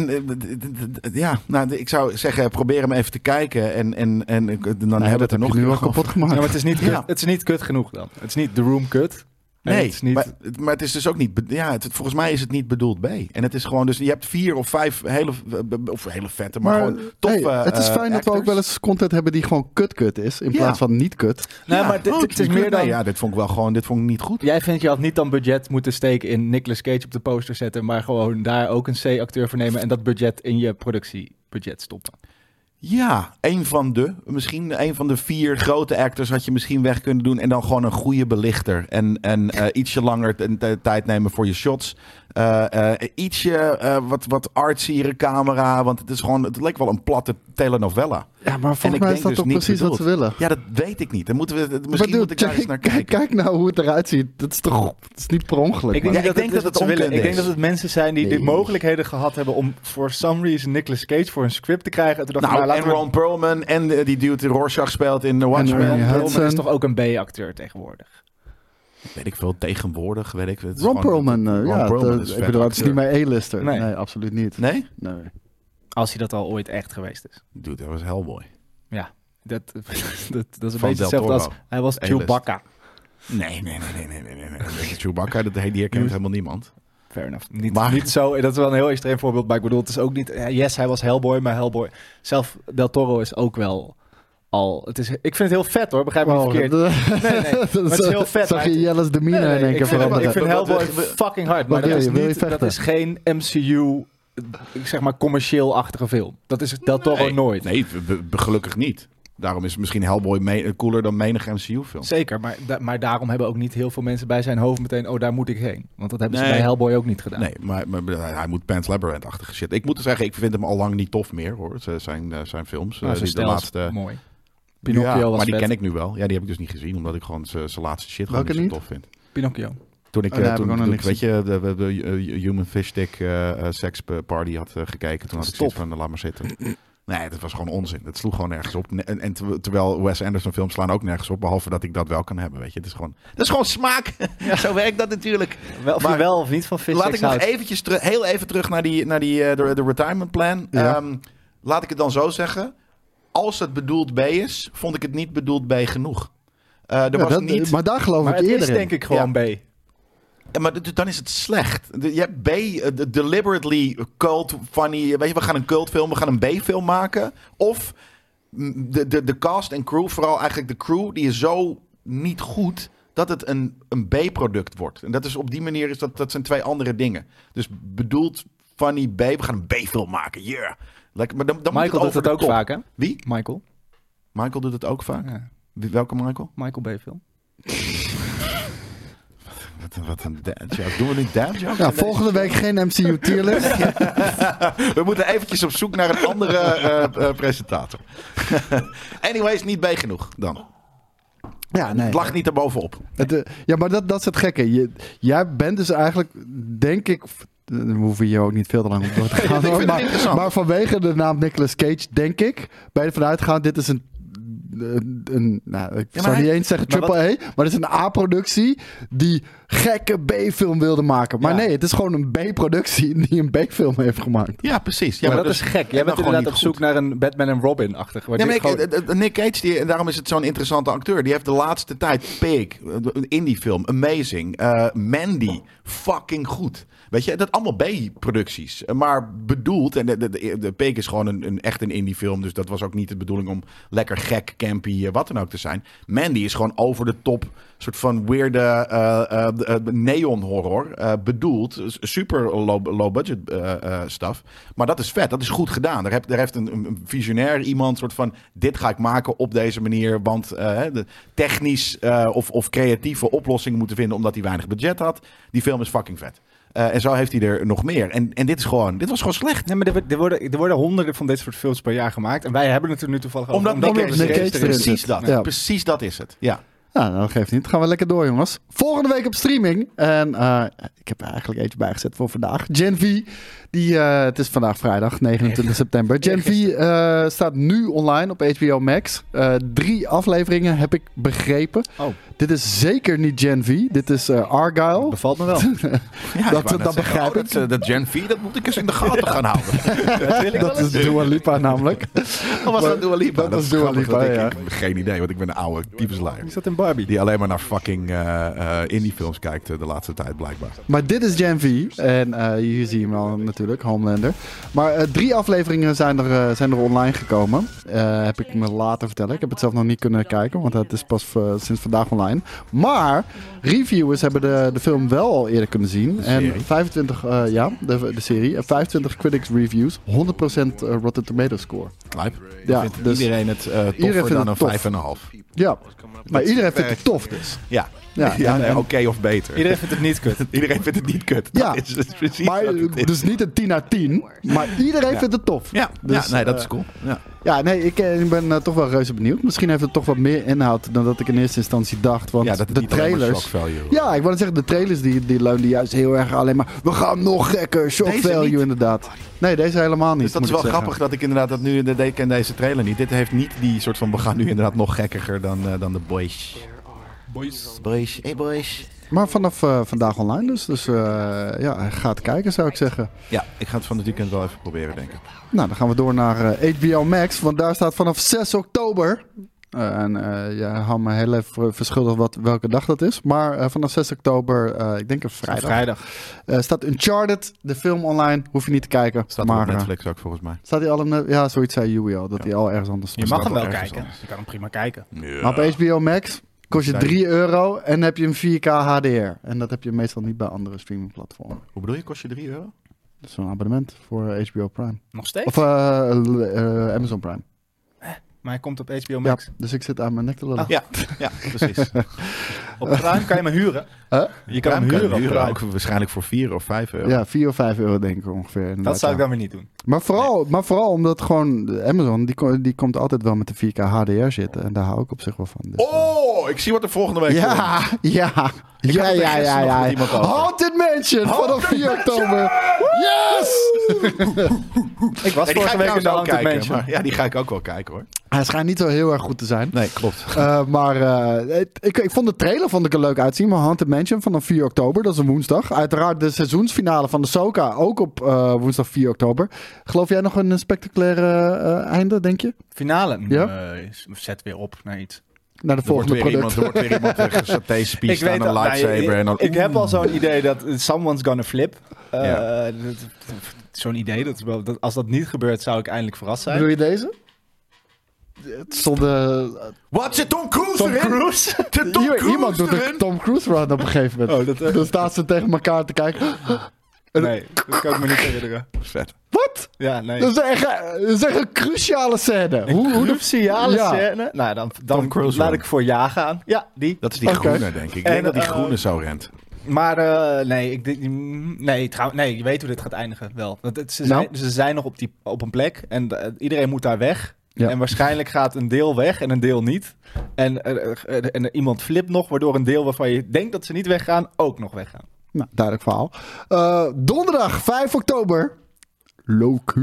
ik zou zeggen, probeer hem even te kijken en dan hebben we het er nog nu al kapot gemaakt. Ja, maar het is niet kut genoeg dan. Het is niet The Room kut. Nee, het is niet... maar het is dus ook niet... volgens mij is het niet bedoeld B. En het is gewoon... Dus je hebt 4 of 5 hele vette, maar gewoon toffe het is fijn dat we ook wel eens content hebben die gewoon kut is. In plaats van niet kut. Nee, maar het is meer dan... Ja, dit vond ik wel gewoon... Dit vond ik niet goed. Jij vindt je had niet dan budget moeten steken in Nicolas Cage op de poster zetten, maar gewoon daar ook een C-acteur voor nemen en dat budget in je productiebudget stoppen. Ja, misschien een van de 4 grote actors had je misschien weg kunnen doen. En dan gewoon een goede belichter. En ietsje langer tijd nemen voor je shots. Ietsje wat artsiere camera. Want het leek wel een platte telenovela. Ja, maar volgens mij is dat dus toch precies wat ze willen. Ja, dat weet ik niet. Dan misschien moet ik daar eens naar kijken. Kijk nou hoe het eruit ziet. Dat is toch... Het is niet per ongeluk. Ik denk dat het willen. Ik denk dat het mensen zijn die de mogelijkheden gehad hebben om for some reason Nicolas Cage voor een script te krijgen. En Ron Perlman en die dude die Rorschach speelt in The Watchmen. Ron Perlman is toch ook een B-acteur tegenwoordig? Weet ik veel, tegenwoordig, weet ik. Ron Perlman, ik bedoel, het is niet mijn A-lister. Nee, absoluut niet. Nee? Nee. Als hij dat al ooit echt geweest is. Dude, dat was Hellboy. Ja, dat is een beetje hetzelfde als... Hij was Chewbacca. Nee. Chewbacca, die herkent helemaal niemand. fair enough. Niet zo, dat is wel een heel extreem voorbeeld, maar ik bedoel, het is ook niet... Yes, hij was Hellboy, maar Hellboy... Zelf Del Toro is ook wel al... ik vind het heel vet hoor, begrijp me niet verkeerd. Nee. Maar het is heel vet. Zag je Jelle's demeanor in één keer veranderen? Ik vind Hellboy fucking hard, maar dat is geen MCU, zeg maar, commercieel-achtige film. Dat is Del Toro nooit. Nee, gelukkig niet. Daarom is misschien Hellboy cooler dan menig MCU-film. Zeker, maar daarom hebben ook niet heel veel mensen bij zijn hoofd meteen... daar moet ik heen. Want dat hebben ze bij Hellboy ook niet gedaan. Nee, maar hij moet Pan's Labyrinth-achtige shit. Ik moet zeggen, ik vind hem al lang niet tof meer, hoor. Zijn films. De laatste... mooi. Pinocchio was maar die ken ik nu wel. Ja, die heb ik dus niet gezien, omdat ik gewoon zijn laatste shit gewoon niet zo tof vind. Pinocchio. Toen ik, weet je, de Human Fish Stick Sex Party had gekeken, toen had ik zoiets van, laat maar zitten. Nee, dat was gewoon onzin. Het sloeg gewoon nergens op. En terwijl Wes Anderson films slaan ook nergens op, behalve dat ik dat wel kan hebben, weet je. Dat is gewoon smaak. Ja. Zo werkt dat natuurlijk. Wel of niet van Fish Laat ik nog eventjes heel even terug naar de retirement plan. Ja. Laat ik het dan zo zeggen. Als het bedoeld B is, vond ik het niet bedoeld B genoeg. Maar daar geloof ik eerder in. Het is denk ik gewoon B. Ja, maar dan is het slecht. Je hebt B, deliberately cult, funny. Weet je, we gaan een cultfilm, we gaan een B-film maken. Of de cast en crew, vooral eigenlijk de crew, die is zo niet goed dat het een B-product wordt. En dat is op die manier, dat zijn twee andere dingen. Dus bedoeld funny B, we gaan een B-film maken, yeah. Lekker, maar dan Michael doet het ook vaak, hè? Wie? Michael doet het ook vaak? Ja. Welke Michael? Michael B-film. Wat een dad joke. Doen we niet dad joke? Ja, volgende week geen MCU tierlist. We moeten eventjes op zoek naar een andere presentator. Anyways, niet B genoeg dan. Ja, nee. Het lag niet erbovenop. Ja, maar dat is het gekke. Jij bent dus eigenlijk, denk ik... We hoeven hier ook niet veel te lang op door te gaan. Maar vanwege de naam Nicolas Cage, denk ik, ben je ervan uitgegaan, dit is ik zou niet eens zeggen triple A, maar het is een A-productie die gekke B-film wilde maken. Maar nee, het is gewoon een B-productie die een B-film heeft gemaakt. Ja, precies. Ja, maar dat is gek. Jij bent inderdaad op zoek naar een Batman en Robin-achtig. Ja, maar Nick Cage, daarom is het zo'n interessante acteur. Die heeft de laatste tijd Pig, een indie-film, Amazing, Mandy, fucking goed. Weet je, dat allemaal B-producties. Maar bedoeld, en de Pig is gewoon echt een indie-film, dus dat was ook niet de bedoeling om lekker gek, campy, wat dan ook te zijn. Mandy is gewoon over de top, soort van weirde neon-horror. Bedoeld, super low-budget stuff. Maar dat is vet, dat is goed gedaan. Daar heeft een visionair iemand soort van, dit ga ik maken op deze manier, want technisch of creatieve oplossingen moeten vinden, omdat hij weinig budget had. Die film is fucking vet. En zo heeft hij er nog meer. En dit was gewoon slecht. Nee, maar er worden honderden van dit soort films per jaar gemaakt. En wij hebben het er nu toevallig over. Omdat precies dat. Ja. Precies dat is het. Ja. Nou, dat geeft niet. Dan gaan we lekker door, jongens. Volgende week op streaming. En ik heb er eigenlijk eentje bijgezet voor vandaag. Gen V. Het is vandaag vrijdag, 29 september. Gen V staat nu online op HBO Max. 3 afleveringen heb ik begrepen. Oh. Dit is zeker niet Gen V. Dit is Argyle. Dat bevalt me wel. dat begrijp ik. Dat Gen V, dat moet ik eens in de gaten gaan houden. Dat is Dua Lipa namelijk. Was dat Dua Lipa? Dat is Dua Lipa, ja. Ik heb geen idee, want ik ben een oude typesleier. Is dat in Barbie? Die alleen maar naar fucking indie-films kijkt de laatste tijd, blijkbaar. Maar dit is Gen V. En hier zie je hem al natuurlijk, Homelander. Maar 3 afleveringen zijn er online gekomen. Heb ik me later vertellen. Ik heb het zelf nog niet kunnen kijken, want het is pas sinds vandaag online. Maar reviewers hebben de film wel al eerder kunnen zien. En 25, de serie. En 25 critics reviews. 100% Rotten Tomatoes score. Lijp. Ja, dus iedereen het toffer dan een 5,5. Ja, maar iedereen vindt het tof dus. Ja. Oké of beter. Iedereen vindt het niet kut. Iedereen vindt het niet kut. Ja, dat is precies maar dus niet een 10 uit 10. Maar iedereen vindt het tof. Ja, dus, dat is cool. Ja, nee, ik ben toch wel reuze benieuwd. Misschien heeft het toch wat meer inhoud dan dat ik in eerste instantie dacht. Want dat de trailers... Ja, ik wou zeggen, de trailers die leunden juist heel erg alleen maar... We gaan nog gekker, shock value inderdaad. Nee, deze helemaal niet. Dus dat is wel grappig dat ik inderdaad dat nu... Ik ken deze trailer niet. Dit heeft niet die soort van... We gaan nu inderdaad nog gekkiger dan de boys. Boys. Hey boys. Maar vanaf vandaag online dus ga het kijken zou ik zeggen. Ja, ik ga het van het weekend wel even proberen denk ik. Nou, dan gaan we door naar HBO Max. Want daar staat vanaf 6 oktober Hou me heel even verschuldigd welke dag dat is. Maar vanaf 6 oktober, ik denk een vrijdag. Staat Uncharted, de film online. Hoef je niet te kijken. Staat op Netflix ook volgens mij. Staat hij al op Ja, zoiets zei Joey al. Dat hij al ergens anders Je mag hem wel kijken. Je kan hem prima kijken. Ja. Maar op HBO Max kost je €3 en heb je een 4K HDR. En dat heb je meestal niet bij andere streamingplatformen. Hoe bedoel je? Kost je €3? Dat is een abonnement voor HBO Prime. Nog steeds? Of Amazon Prime. Maar hij komt op HBO Max. Ja, dus ik zit aan mijn nek te lullen. Ja, precies. Op Prime kan je hem huren. Je kan hem huren op Prime. Ook waarschijnlijk voor €4 of €5. Ja, €4 of €5 denk ik ongeveer. Dat zou ik dan weer niet doen. Maar vooral omdat gewoon Amazon, die komt altijd wel met de 4K HDR zitten. En daar hou ik op zich wel van. Dus, ik zie wat er volgende week komt. Ja. Haunted Mansion vanaf 4 oktober. Yes! Ik was vorige week in de Haunted Mansion. Ja, die ga ik ook wel kijken hoor. Hij schijnt niet zo heel erg goed te zijn. Nee, klopt. Maar ik vond de trailer er leuk uitzien. Maar Haunted Mansion vanaf 4 oktober, dat is een woensdag. Uiteraard de seizoensfinale van de Ahsoka ook op woensdag 4 oktober. Geloof jij nog een spectaculaire einde, denk je? Finale? Ja? Zet weer op naar iets. Naar de volgende product. Er wordt weer iemand gesaté-spiest aan een lightsaber. Ik heb al zo'n idee dat someone's gonna flip. Zo'n idee. Als dat niet gebeurt, zou ik eindelijk verrast zijn. Bedoel je deze? Het stond... Wat zit Tom Cruise Tom erin? Cruise? Iemand doet een Tom Cruise run op een gegeven moment. Dan staan ze tegen elkaar te kijken. Nee, dat kan ik me niet herinneren. Vet. Wat? Ja, nee. Dat is echt een cruciale scène. Een cruciale scène? Nou, dan laat ik voor ja gaan. Ja, die. Dat is die groene, denk ik. Ik denk dat die groene zo rent. Maar nee, je weet hoe dit gaat eindigen wel. Ze zijn nog op een plek en iedereen moet daar weg. Ja. En waarschijnlijk gaat een deel weg en een deel niet. En iemand flipt nog, waardoor een deel waarvan je denkt dat ze niet weggaan, ook nog weggaan. Nou, duidelijk verhaal. Donderdag 5 oktober. Loki.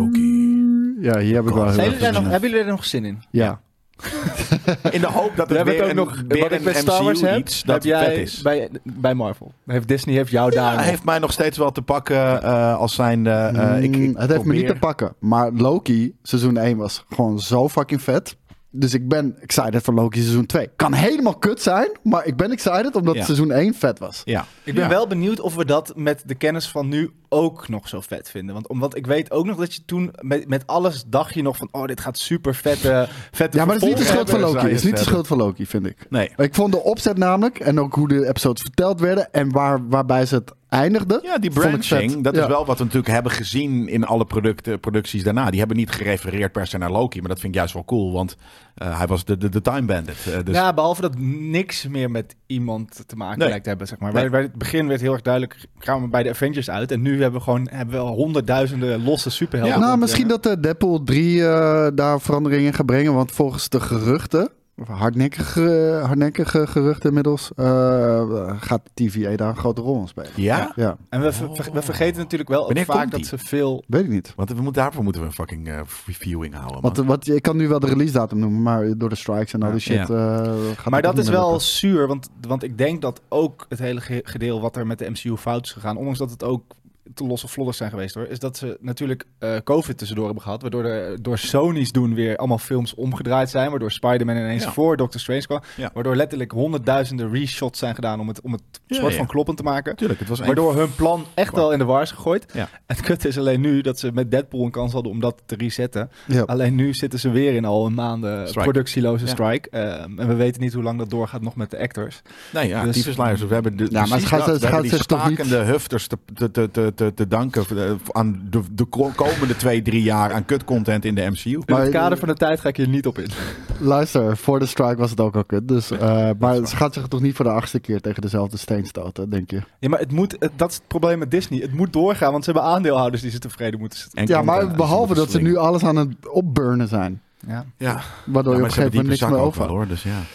Ja, hier heb ik wel heel hebben jullie er nog zin in? Ja. In de hoop dat het weer een Star Wars MCU iets dat vet is. Bij Marvel. Disney heeft jou daar Hij heeft mij nog steeds wel te pakken als zijnde... het heeft me niet te pakken. Maar Loki, seizoen 1 was gewoon zo fucking vet. Dus ik ben excited voor Loki seizoen 2. Kan helemaal kut zijn, maar ik ben excited omdat seizoen 1 vet was. Ja. Ik ben wel benieuwd of we dat met de kennis van nu ook nog zo vet vinden. Want ik weet ook nog dat je toen met alles dacht je nog van... Oh, dit gaat super vette ja, maar dat is niet de schuld van Loki. Het is niet de schuld van Loki, vind ik. Nee. Ik vond de opzet namelijk en ook hoe de episodes verteld werden en waarbij ze het eindigde. Ja, die branching, dat is wel wat we natuurlijk hebben gezien in alle producties daarna. Die hebben niet gerefereerd per se naar Loki, maar dat vind ik juist wel cool, want hij was de Time Bandit. Dus... Ja, behalve dat niks meer met iemand te maken lijkt te hebben, zeg maar. Bij het begin werd heel erg duidelijk, gaan we bij de Avengers uit en nu hebben we al honderdduizenden losse superhelden. Ja. Nou, misschien dat Deadpool 3 daar veranderingen gaat brengen, want volgens de geruchten, hardnekkige geruchten inmiddels, gaat TVA daar een grote rol in spelen. Ja? Ja. En we vergeten natuurlijk wel vaak dat ze veel... Weet ik niet. Want daarvoor moeten we een fucking reviewing houden. Want ik kan nu wel de release datum noemen, maar door de strikes en al die shit... maar dat is wel zuur, want ik denk dat ook het hele gedeel wat er met de MCU fout is gegaan, ondanks dat het ook te losse vlodders zijn geweest hoor, is dat ze natuurlijk COVID tussendoor hebben gehad, waardoor door Sony's doen weer allemaal films omgedraaid zijn, waardoor Spider-Man ineens voor Doctor Strange kwam, waardoor letterlijk honderdduizenden reshots zijn gedaan om het soort van kloppend te maken. Tuurlijk, het was waardoor hun plan echt wel in de war is gegooid. Ja. Het kut is alleen nu dat ze met Deadpool een kans hadden om dat te resetten. Ja. Alleen nu zitten ze weer in al een maanden productieloze strike. En we weten niet hoe lang dat doorgaat nog met de actors. Nee, ja, dus, we hebben maar ze gaan die stakende hufters te danken aan de komende 2-3 jaar aan kutcontent in de MCU. In het kader van de tijd ga ik hier niet op in. Luister, voor de strike was het ook al kut. Dus, maar ze gaat zich toch niet voor de 8e keer tegen dezelfde steen stoten, denk je? Ja, maar dat is het probleem met Disney. Het moet doorgaan, want ze hebben aandeelhouders die ze tevreden moeten zetten. Ja, maar behalve dat ze nu alles aan het opburnen zijn. Ja. Waardoor je op een gegeven moment niks meer over hoor, dus ja.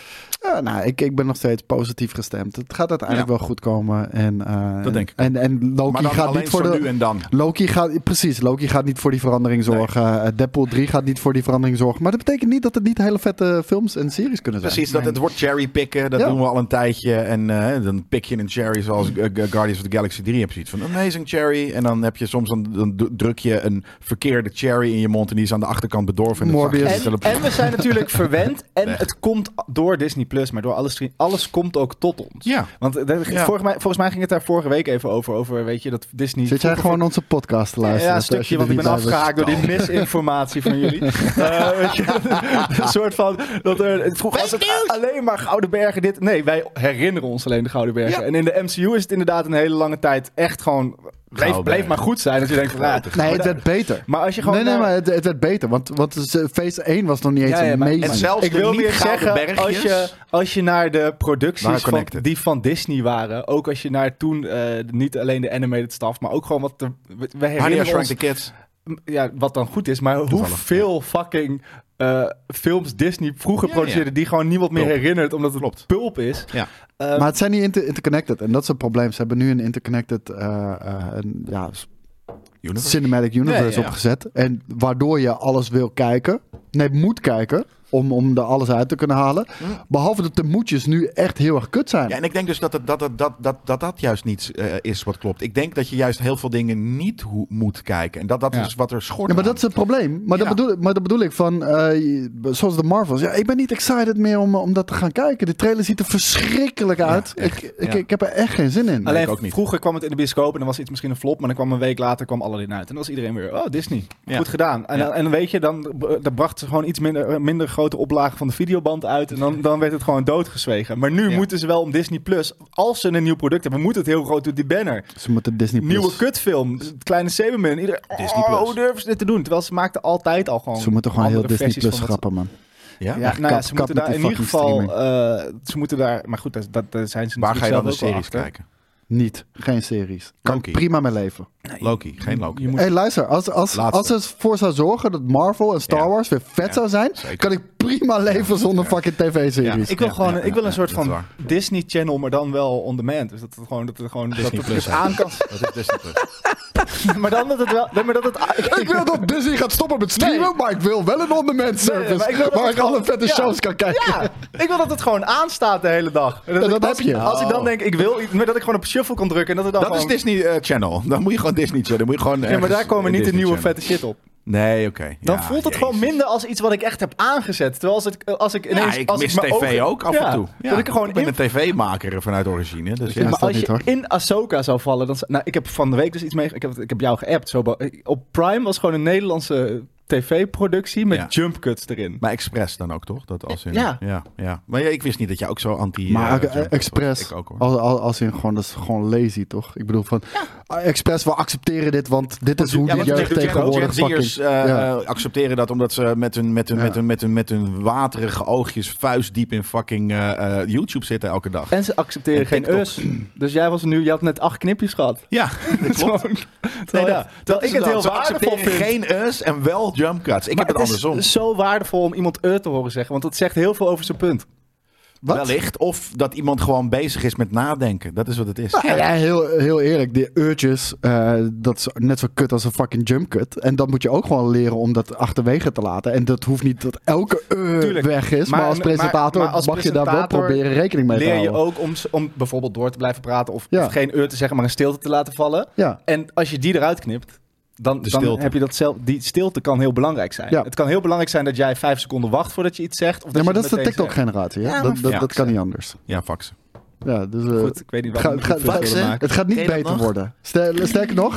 Nou, ik ben nog steeds positief gestemd. Het gaat uiteindelijk wel goed komen. En, dat denk ik. En Loki gaat niet voor nu en dan. Loki gaat niet voor die verandering zorgen. Nee. Deadpool 3 gaat niet voor die verandering zorgen. Maar dat betekent niet dat het niet hele vette films en series kunnen zijn. Precies, dat het wordt cherrypicken. Dat doen we al een tijdje. En dan pik je een cherry zoals Guardians of the Galaxy 3 heb je iets van amazing cherry. En dan heb je soms dan druk je een verkeerde cherry in je mond en die is aan de achterkant bedorven. En we zijn natuurlijk verwend. En het komt door Disney Plus, maar door alles komt ook tot ons. Ja. Want volgens mij ging het daar vorige week even over, weet je, dat Disney... Zit jij gewoon onze podcast te luisteren? Ja, een stukje, want ik ben afgehaakt door die misinformatie van jullie. Weet je, een soort van, dat er vroeger was het alleen maar Gouden Bergen dit. Nee, wij herinneren ons alleen de Gouden Bergen. Ja. En in de MCU is het inderdaad een hele lange tijd echt gewoon... Bleef maar goed zijn. Dat je denkt van, nee, het werd beter. Maar als je gewoon... Nee, maar het werd beter. Want phase 1 was nog niet eens amazing. En zelfs ik wil meer zeggen, als je naar de producties die van Disney waren, ook als je naar toen, niet alleen de animated stuff, maar ook gewoon wat... We herinneren ons... the Kids. Ja, wat dan goed is, maar hoeveel fucking... films Disney vroeger produceerde die gewoon niemand meer herinnert, omdat het pulp is. Ja. Maar het zijn niet interconnected. En dat is het probleem. Ze hebben nu een interconnected cinematic universe opgezet. En waardoor je alles wil kijken. Nee, moet kijken. Om er alles uit te kunnen halen. Behalve dat de moedjes nu echt heel erg kut zijn. Ja, en ik denk dus dat juist niet is wat klopt. Ik denk dat je juist heel veel dingen niet moet kijken. En dat is wat er schort. Ja, maar dat is het probleem. Maar dat bedoel ik van... zoals de Marvels. Ja, ik ben niet excited meer om dat te gaan kijken. De trailer ziet er verschrikkelijk uit. Ik heb er echt geen zin in. Alleen vroeger kwam het in de bioscoop en dan was iets misschien een flop. Maar dan kwam een week later Aladdin uit. En dan was iedereen weer... Oh, Disney. Goed gedaan. En dan weet je, dan bracht ze gewoon iets minder grote oplagen van de videoband uit. En dan werd het gewoon doodgezwegen. Maar nu moeten ze wel om Disney Plus, als ze een nieuw product hebben, moet het heel groot door die banner. Ze moeten Disney Plus. Nieuwe kutfilm. Kleine Saberman. Iedereen, hoe durven ze dit te doen? Terwijl ze maakten altijd al gewoon... Ze moeten gewoon heel Disney Plus schrappen, man. Ja, ze moeten daar in ieder geval... ze moeten daar... Maar goed, dat zijn ze waar ga je dan de series kijken? Niet. Geen series. Kan prima mijn leven. Loki. Geen Loki. Hey, luister. Als ze ervoor zou zorgen dat Marvel en Star Wars weer vet zou zijn, kan ik prima leven zonder fucking tv-series. Ik wil een soort van Disney Channel, maar dan wel on demand. Dus dat het gewoon Disney Plus aan kan. Dat is Disney Plus. Maar dan dat het wel... Ik wil dat Disney gaat stoppen met streamen, maar ik wil wel een on-demand service waar ik alle vette shows kan kijken. Ja, ik wil dat het gewoon aanstaat de hele dag. Dat heb je. Als ik dan denk, ik wil iets, maar dat ik gewoon op shuffle kan drukken. En dat is Disney Channel. Dan moet je gewoon Disney Channel. Moet je gewoon maar daar komen niet de nieuwe vette shit op. Nee, oké. Dan voelt het gewoon minder als iets wat ik echt heb aangezet. Terwijl als ik ineens... ik mis tv ook af en toe. Dat ik ben een tv-maker vanuit origine. Dus maar als je in Ahsoka zou vallen... ik heb van de week dus iets mee... Ik heb jou geappt. Op Prime was gewoon een Nederlandse tv-productie met jump cuts erin. Maar Express dan ook, toch? Dat als in, ja. Maar ik wist niet dat jij ook zo anti... Maar Express, als in gewoon, dat is gewoon lazy, toch? Ik bedoel van... Express, we accepteren dit, want dit is hoe de jeugd tegenwoordig accepteren dat omdat ze met hun waterige oogjes vuistdiep in fucking YouTube zitten elke dag. En ze accepteren geen us. Dus jij was je had net 8 knipjes gehad. Ja, dat klopt. Terwijl ik het heel waardevol vind. Geen us en wel jump cuts. Ik heb het andersom. Het is zo waardevol om iemand te horen zeggen, want dat zegt heel veel over zijn punt. Wat? Wellicht. Of dat iemand gewoon bezig is met nadenken. Dat is wat het is. Nou, ja, heel eerlijk. Die urges, dat is net zo kut als een fucking jump cut. En dat moet je ook gewoon leren om dat achterwege te laten. En dat hoeft niet dat elke weg is. Maar als presentator mag je daar wel proberen rekening mee te houden. Leer je ook om bijvoorbeeld door te blijven praten. Of geen te zeggen, maar een stilte te laten vallen. Ja. En als je die eruit knipt. Dan heb je dat zelf. Die stilte kan heel belangrijk zijn. Ja. Het kan heel belangrijk zijn dat jij 5 seconden wacht voordat je iets zegt. Of dat maar dat is de TikTok-generatie. Dat kan niet anders. Ja, faxen. Ja, dus, goed, ik weet niet wat het gaat niet beter worden. Sterker nog,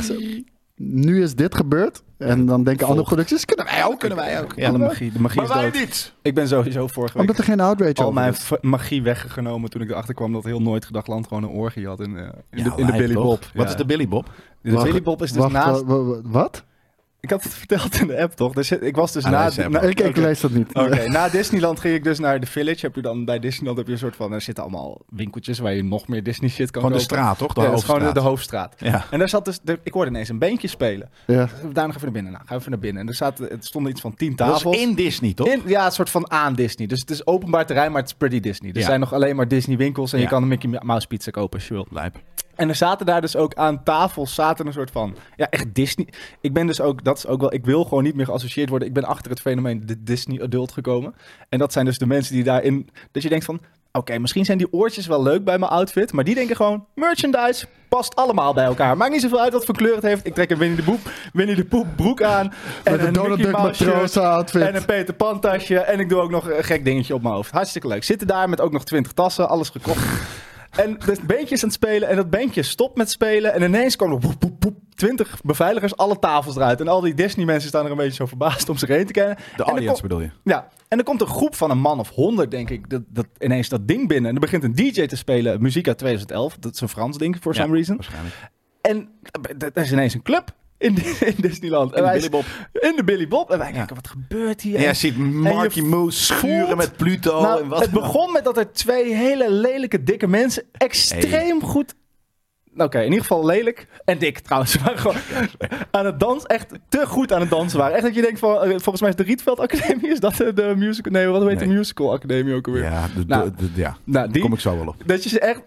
nu is dit gebeurd. En dan denken andere producties, kunnen wij ook. Ja, de magie is dood. Niet. Ik ben sowieso vorige week... Omdat er geen outrage al mijn magie weggenomen toen ik erachter kwam dat heel Nooit Gedacht Land gewoon een orgie had in de Billy Bob. Wat is de Billy Bob? De Billy Bob is dus Wat? Ik had het verteld in de app, toch? Dus ik was dus Ik lees dat niet. Oké, na Disneyland ging ik dus naar de Village. Bij Disneyland heb je een soort van... Er zitten allemaal winkeltjes waar je nog meer Disney shit kan kopen. Gewoon de straat, toch? De hoofdstraat. Het is gewoon de hoofdstraat. Ja. En daar zat dus... Ik hoorde ineens een bandje spelen. Ja. Daar nog even naar binnen. Nou, gaan we even naar binnen. En er stonden iets van 10 tafels. Dat was in Disney, toch? Ja, een soort van aan Disney. Dus het is openbaar terrein, maar het is pretty Disney. Er zijn nog alleen maar Disney winkels en je kan een Mickey Mouse pizza kopen als je wil. Lijp. En er zaten daar dus ook aan tafels een soort van... Ja, echt Disney. Ik ben dus ook... Dat is ook wel... Ik wil gewoon niet meer geassocieerd worden. Ik ben achter het fenomeen de Disney adult gekomen. En dat zijn dus de mensen die daarin... Dat je denkt van... Oké, misschien zijn die oortjes wel leuk bij mijn outfit. Maar die denken gewoon... Merchandise past allemaal bij elkaar. Maakt niet zoveel uit wat voor kleur het heeft. Ik trek een Winnie de Poep broek aan. En een Donald Duck matroos outfit. En een Peter Pan tasje. En ik doe ook nog een gek dingetje op mijn hoofd. Hartstikke leuk. Zitten daar met ook nog 20 tassen. Alles gekocht. En dat bandje is aan het spelen en dat bandje stopt met spelen. En ineens komen er 20 beveiligers, alle tafels eruit. En al die Disney-mensen staan er een beetje zo verbaasd om zich heen te kennen. De audience bedoel je? Ja. En er komt een groep van een man of 100, denk ik, dat ineens dat ding binnen. En er begint een DJ te spelen, muziek uit 2011. Dat is een Frans ding, for some reason. Waarschijnlijk. En er is ineens een club. In Disneyland. In de Billy Bob. En wij kijken, wat gebeurt hier? En jij ziet Marky Moose schuren met Pluto. Nou, en wat het begon met dat er 2 hele lelijke, dikke mensen extreem goed... Oké, in ieder geval lelijk. En dik trouwens. Maar gewoon aan het dansen. Echt te goed aan het dansen waren. Echt dat je denkt van... volgens mij is de Rietveld Academie. Is dat de musical... Nee, wat heet de musical academie ook alweer? Ja, die kom ik zo wel op. Dat je ze echt...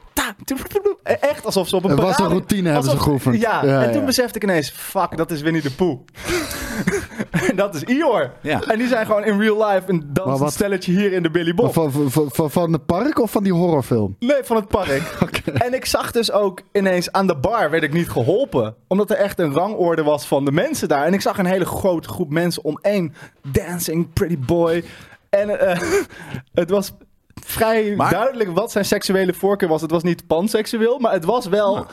Echt alsof ze op een parade... Het was een routine, hebben ze geoefend. Ja, en toen besefte ik ineens... Fuck, dat is Winnie de Pooh. En dat is Eeyore. Ja. En die zijn gewoon in real life een dansend stelletje hier in de Billy Bob. Van het park of van die horrorfilm? Nee, van het park. Okay. En ik zag dus ook ineens aan de bar werd ik niet geholpen. Omdat er echt een rangorde was van de mensen daar. En ik zag een hele grote groep mensen om één. Dancing, pretty boy. En het was... vrij duidelijk wat zijn seksuele voorkeur was. Het was niet panseksueel, maar het was wel...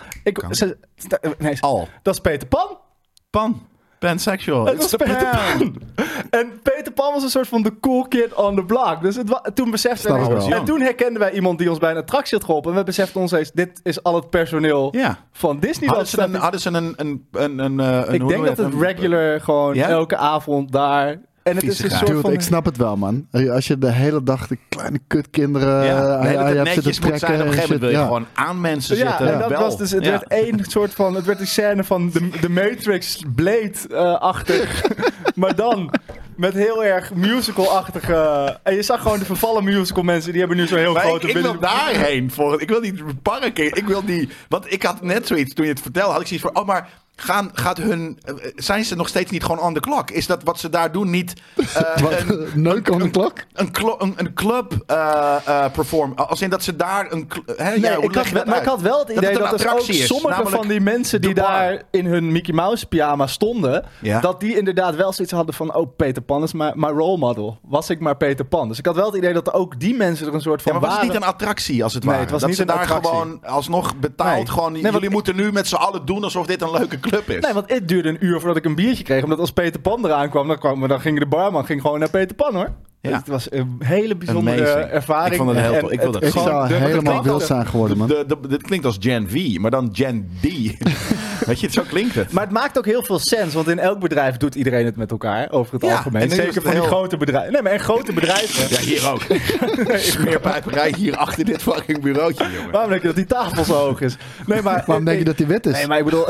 Dat is Peter Pan. Pansexual. Het was Peter Pan. En Peter Pan was een soort van de cool kid on the block. Dus toen beseften we... En toen herkenden wij iemand die ons bij een attractie had geholpen. En we beseften ons eens, dit is al het personeel van Disney. Hadden ze een ik denk dat het regular gewoon elke avond daar... En het is een soort van... Ik snap het wel, man. Als je de hele dag de kleine kutkinderen aan je hebt zitten trekken... Op een gegeven moment wil je gewoon aan mensen zitten. Ja, en dat was dus... Het werd één soort van... Het werd een scène van de Matrix Blade-achtig. Maar dan met heel erg musical-achtige... En je zag gewoon de vervallen musical mensen. Die hebben nu zo'n heel grote... Ik wil daarheen. Ik wil niet parken. Ik wil die... Want ik had net zoiets... Toen je het vertelde, had ik zoiets van... Oh, maar... Zijn ze nog steeds niet gewoon on the clock? Is dat wat ze daar doen niet... Neuk on the clock? Een club perform. Als in dat ze daar een... ik had wel het idee dat er ook sommige van die mensen die daar in hun Mickey Mouse pyjama stonden... Ja? Dat die inderdaad wel zoiets hadden van... Oh, Peter Pan is mijn role model. Was ik maar Peter Pan. Dus ik had wel het idee dat er ook die mensen er een soort van maar was het niet een attractie als het ware? Het was dat niet ze daar attractie. Gewoon alsnog betaald... jullie moeten nu met z'n allen doen alsof dit een leuke club is. Nee, want het duurde een uur voordat ik een biertje kreeg. Omdat als Peter Pan eraan kwam, dan ging de barman gewoon naar Peter Pan, hoor. Ja. Dus het was een hele bijzondere ervaring. Ik vond het heel tof. Ik zou helemaal wild zijn geworden, man. Dit klinkt als Gen V, maar dan Gen D. Weet je, zo klinkt het. Maar het maakt ook heel veel sens, want in elk bedrijf doet iedereen het met elkaar, over het algemeen. En zeker van die grote bedrijven. Nee, maar in grote bedrijven. Ja, hier ook. Smeerpijperij hier achter dit fucking bureautje, jongen. Waarom denk je dat die tafel zo hoog is? Nee, maar, waarom denk je dat die wit is? Nee, maar ik bedoel...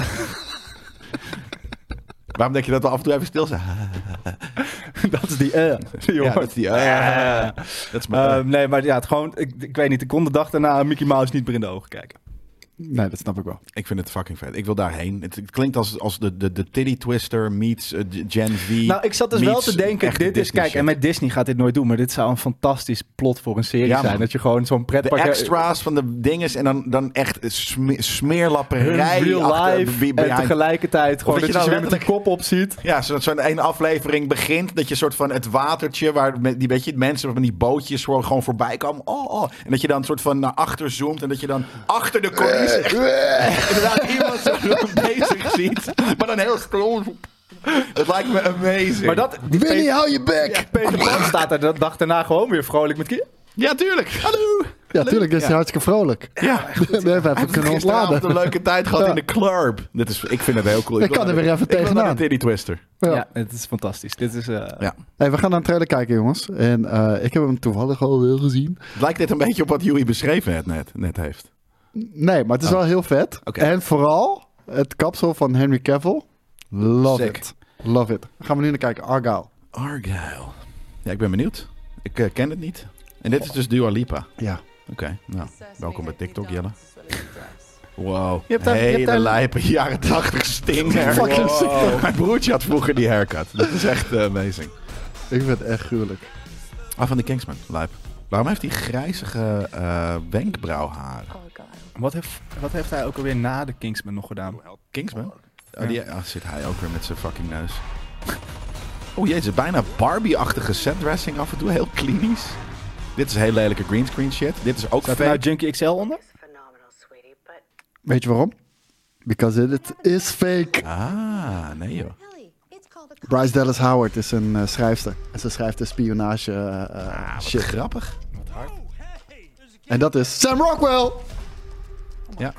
Waarom denk je dat we af en toe even stil zijn? Dat is die Ja, dat is die dat is nee, maar ja, het gewoon... Ik weet niet, ik kon de dag daarna Mickey Mouse niet meer in de ogen kijken. Nee, dat snap ik wel. Ik vind het fucking vet. Ik wil daarheen. Het klinkt als de Titty Twister meets Gen V. Nou, ik zat dus wel te denken, dit is... Kijk, en met Disney gaat dit nooit doen, maar dit zou een fantastisch plot voor een serie zijn. Dat je gewoon zo'n pretpark... De extra's van de dinges en dan echt smeerlapperij. Real life en tegelijkertijd gewoon dat je met de kop op ziet. Ja, zo'n één aflevering begint dat je soort van het watertje waar die mensen van die bootjes gewoon voorbij komen. En dat je dan een soort van naar achter zoomt en dat je dan achter de coulissen inderdaad iemand zo bezig ziet. Maar dan heel stil. Het lijkt me amazing. Maar Winnie, hou je bek! Ja, Peter Pan staat er de dag daarna gewoon weer vrolijk met... Ja, tuurlijk. Hallo! Ja, tuurlijk is hij hartstikke vrolijk. Ja. We hebben even kunnen ontladen. een leuke tijd gehad in de club. Ik vind het heel cool. Ik kan er weer even tegenaan. Ik Diddy Twister. Ja, het is fantastisch. Dit is... Hey, we gaan naar een trailer kijken, jongens. En ik heb hem toevallig al weer gezien. Lijkt dit een beetje op wat Joey beschreven net heeft? Nee, maar het is wel heel vet. Okay. En vooral het kapsel van Henry Cavill. Love Sick. it. Love it. Gaan we nu naar kijken. Argyle. Ja, ik ben benieuwd. Ik ken het niet. En dit is dus Dua Lipa. Ja. Oké, nou, welkom bij TikTok, Jelle. Wow, Je hebt daar- hele lijpe jaren 80 Sting hair. Fucking sick. Mijn broertje had vroeger die haircut. Dat is echt amazing. Ik vind het echt gruwelijk. Van de Kingsman, lijp. Waarom heeft hij grijzige wenkbrauwharen? Wat heeft hij ook alweer na de Kingsman nog gedaan? Kingsman? Zit hij ook weer met zijn fucking neus. Oh jezus, bijna Barbie-achtige setdressing af en toe. Heel klinisch. Dit is heel lelijke greenscreen shit. Dit is ook Staat er fake. nou Junkie XL onder? Weet je waarom? Because it is fake. Nee joh. Bryce Dallas Howard is een schrijfster. En ze schrijft een spionage shit. Grappig. En dat is Sam Rockwell. Ja.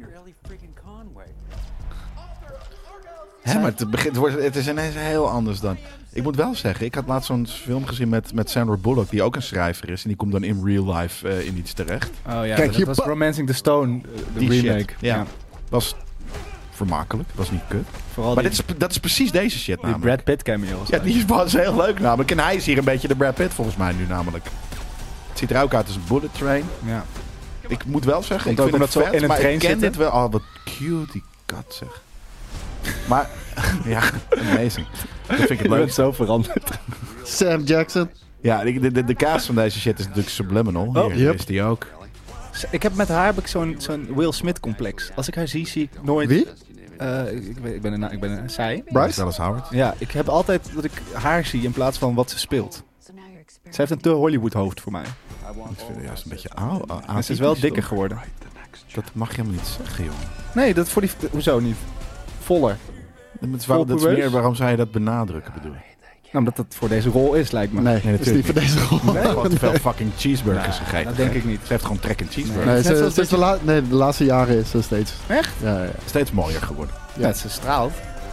Hè, maar het is ineens heel anders dan... Ik moet wel zeggen, ik had laatst zo'n film gezien met Sandra Bullock, die ook een schrijver is. En die komt dan in real life in iets terecht. Oh ja, Kijk, dat was Romancing the Stone, de Die remake. shit. Ja. Was vermakelijk, was niet kut. Vooral Maar die, dat is precies deze shit die namelijk. Brad Pitt cameo's. Ja, die was heel leuk namelijk. En hij is hier een beetje de Brad Pitt volgens mij nu namelijk. Het ziet er ook uit als een bullet train. Ja. Ik moet wel zeggen, Komt ik ook vind het omdat ze vet, in een maar train ik ken zitten? dit wel. Oh, wat cute die kat zeg. Maar, ja, amazing. Dat vind ik het Je leuk. bent zo veranderd. Sam Jackson. Ja, de cast van deze shit is natuurlijk subliminal. Oh, Hier yep. is die ook. Met haar heb ik zo'n Will Smith complex. Als ik haar zie ik nooit... Wie? Ik ben een zij. Bryce? Dallas Howard. Ja, ik heb altijd dat ik haar zie in plaats van wat ze speelt. Ze heeft een te Hollywood hoofd voor mij. Ik vind het juist een beetje oud. En ze is wel dikker geworden. Dat mag je helemaal niet zeggen, jongen. Nee, dat voor die... Hoezo niet? Voller. Dat is meer waarom zou je dat benadrukken, bedoel je? Nou, omdat dat voor deze rol is, lijkt me. Nee, dat is niet voor deze rol. Ze heeft gewoon te veel fucking cheeseburgers gegeten. dat denk ik niet. Ze heeft gewoon trek en cheeseburgers. Nee, Net zoals sinds de laatste jaren is ze steeds. Echt? Ja. Steeds mooier geworden. Ja, ze straalt.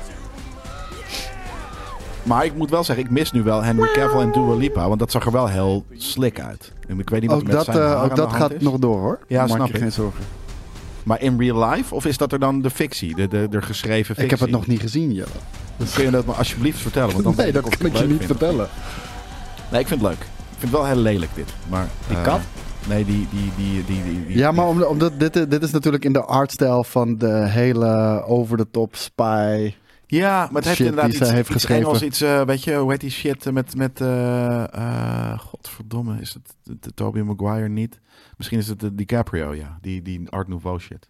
Maar ik moet wel zeggen, ik mis nu wel Henry Cavill en Dua Lipa. Want dat zag er wel heel slick uit. En ik weet niet wat er met zijn haar aan Ook de dat hand gaat is. nog door, hoor. Ja, Maak snap je ik. geen zorgen. Maar in real life? Of is dat er dan de fictie? De geschreven fictie? Ik heb het nog niet gezien, Jelle. Kun je dat me alsjeblieft vertellen? Want dan Nee, weet dat of kan ik het je leuk niet vind. vertellen. Nee, ik vind het leuk. Ik vind het wel heel lelijk dit. Maar, Die kat? Nee, die Ja, maar omdat dit is natuurlijk in de artstijl van de hele over-the-top spy. Ja, maar het heeft Shit inderdaad die ze iets, heeft iets geschreven. Engels, iets, weet je, hoe heet die shit met godverdomme, is het de Tobey Maguire niet? Misschien is het de DiCaprio, ja. Die Art Nouveau shit.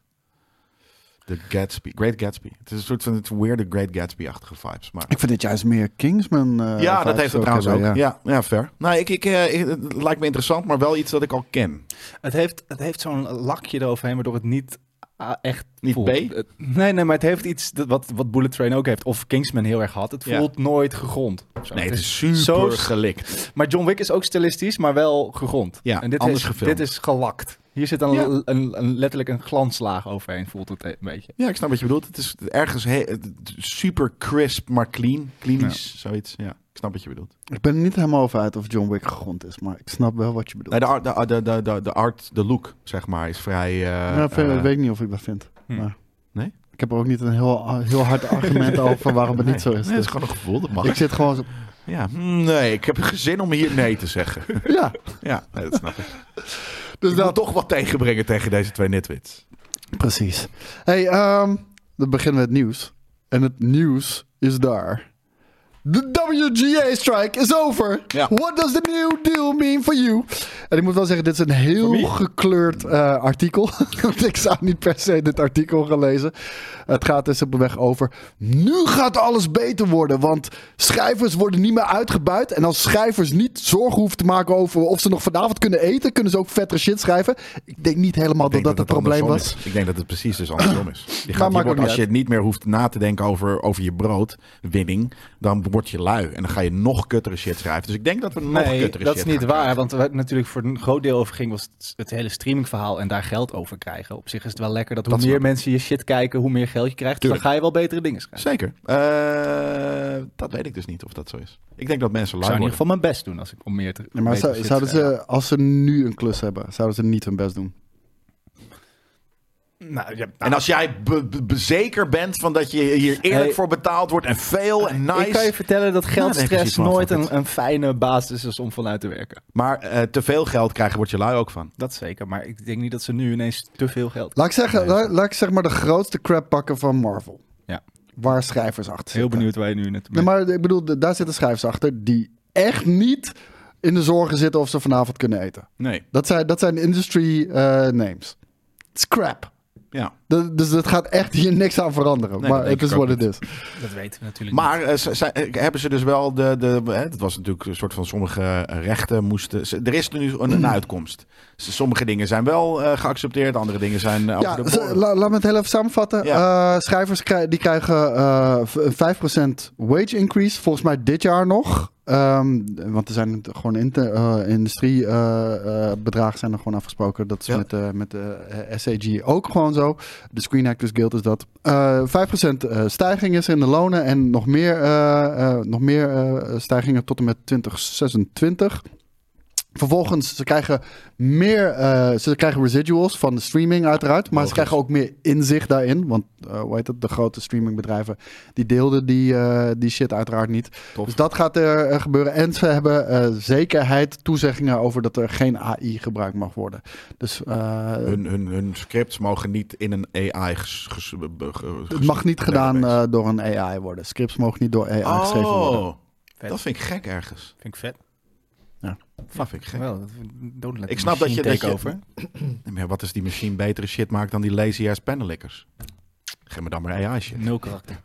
De Gatsby, Great Gatsby. Het is een soort van het weirde Great Gatsby-achtige vibes. Maar... Ik vind dit juist meer Kingsman. ja, dat heeft het trouwens ook. Ja. Ja, fair. Nou, het lijkt me interessant, maar wel iets dat ik al ken. Het heeft zo'n lakje eroverheen, waardoor het niet echt Niet voelt. B? Nee, maar het heeft iets wat Bullet Train ook heeft. Of Kingsman heel erg had. Het Ja. nooit nooit gegrond. Zo, Nee, het het is super zo gelikt. Maar John Wick is ook stilistisch, maar wel gegrond. Ja, en anders gefilmd. dit is gelakt. Hier zit letterlijk een glanslaag overheen, voelt het een beetje. Ja, ik snap wat je bedoelt. Het is ergens super crisp, maar clean. Klinisch, zoiets. Ja, ik snap wat je bedoelt. Ik ben er niet helemaal over uit of John Wick gegrond is, maar ik snap wel wat je bedoelt. Nee, de art, de look, zeg maar, is vrij... Ik weet ik niet of ik dat vind. Maar Nee? ik heb er ook niet een heel hard argument over waarom het niet zo is. Nee, dat is gewoon een gevoel, dat mag. Ik zit gewoon zo... Ja, nee, ik heb geen zin om hier nee te zeggen. Ja, Ja, nee, dat snap ik. dus Ik wil dat... toch wat tegenbrengen tegen deze twee nitwits. Precies. Hey, dan beginnen we het nieuws. En het nieuws is daar. De WGA-strike is over. Ja. What does the new deal mean for you? En ik moet wel zeggen, dit is een heel gekleurd artikel. Want ik zou niet per se dit artikel gaan lezen. Het gaat dus op de weg over. Nu gaat alles beter worden. Want schrijvers worden niet meer uitgebuit. En als schrijvers niet zorgen hoeven te maken over of ze nog vanavond kunnen eten, kunnen ze ook vettere shit schrijven. Ik denk niet helemaal dat het probleem was. Ik denk dat het precies dus andersom is. maakt ook niet Als je het niet meer hoeft na te denken over je broodwinning, dan word je lui. En dan ga je nog kuttere shit schrijven. Dus ik denk dat we nog kuttere shit dat is niet waar. krijgen. Want waar het natuurlijk voor een groot deel over ging, was het hele streamingverhaal en daar geld over krijgen. Op zich is het wel lekker dat hoe meer mensen je shit kijken, hoe meer geld je krijgt. Dus dan ga je wel betere dingen schrijven. Zeker. Dat weet ik dus niet of dat zo is. Ik denk dat mensen lui Ik zou in ieder worden. geval mijn best doen als ik om meer te maar betere shit zouden schrijf. ze, als ze nu een klus hebben, zouden ze niet hun best doen? Nou, ja, En als jij zeker bent van dat je hier eerlijk voor betaald wordt en veel en nice. Ik kan je vertellen dat geldstress Nou, nooit fuck it. een fijne basis is om vanuit te werken. Maar te veel geld krijgen word je lui ook van. Dat zeker, maar ik denk niet dat ze nu ineens te veel geld Laat ik zeggen, laat ik zeg maar de grootste crap pakken van Marvel. Ja. Waar schrijvers achter zitten. Heel benieuwd waar je nu net Nee, maar ik bedoel, daar zitten schrijvers achter die echt niet in de zorgen zitten of ze vanavond kunnen eten. Nee. Dat zijn industry names. Het is crap. Ja. Dus dat gaat echt hier niks aan veranderen. Nee, maar dat denk het is ik ook wat het niet. is. Dat weten we natuurlijk niet. Maar hebben ze dus wel het was natuurlijk een soort van sommige rechten moesten. Er is nu een uitkomst. Sommige dingen zijn wel geaccepteerd, andere dingen zijn. Ja, laat me het heel even samenvatten. Ja. Schrijvers die krijgen een 5% wage increase. Volgens mij dit jaar nog. Want er zijn gewoon industriebedrijven zijn er gewoon afgesproken. Dat is met de SAG ook gewoon zo. De Screen Actors Guild is dat. 5% stijging is in de lonen en nog meer stijgingen tot en met 2026. Vervolgens, ze krijgen residuals van de streaming uiteraard. Maar ze krijgen ook meer inzicht daarin. Want de grote streamingbedrijven die deelden die shit uiteraard niet. Tof. Dus dat gaat er gebeuren. En ze hebben zekerheid, toezeggingen over dat er geen AI gebruikt mag worden. Dus hun scripts mogen niet in een AI het mag niet gedaan door een AI worden. Scripts mogen niet door AI geschreven worden. Vet. Dat vind ik gek ergens. Vind ik vet. Dat vind ik gek. Wel, don't let Ik the snap dat je... machine Dat take je over. maar wat is die machine betere shit maakt dan die lazy-ass pennenlikkers? Geef me dan maar AI shit. 0 karakter.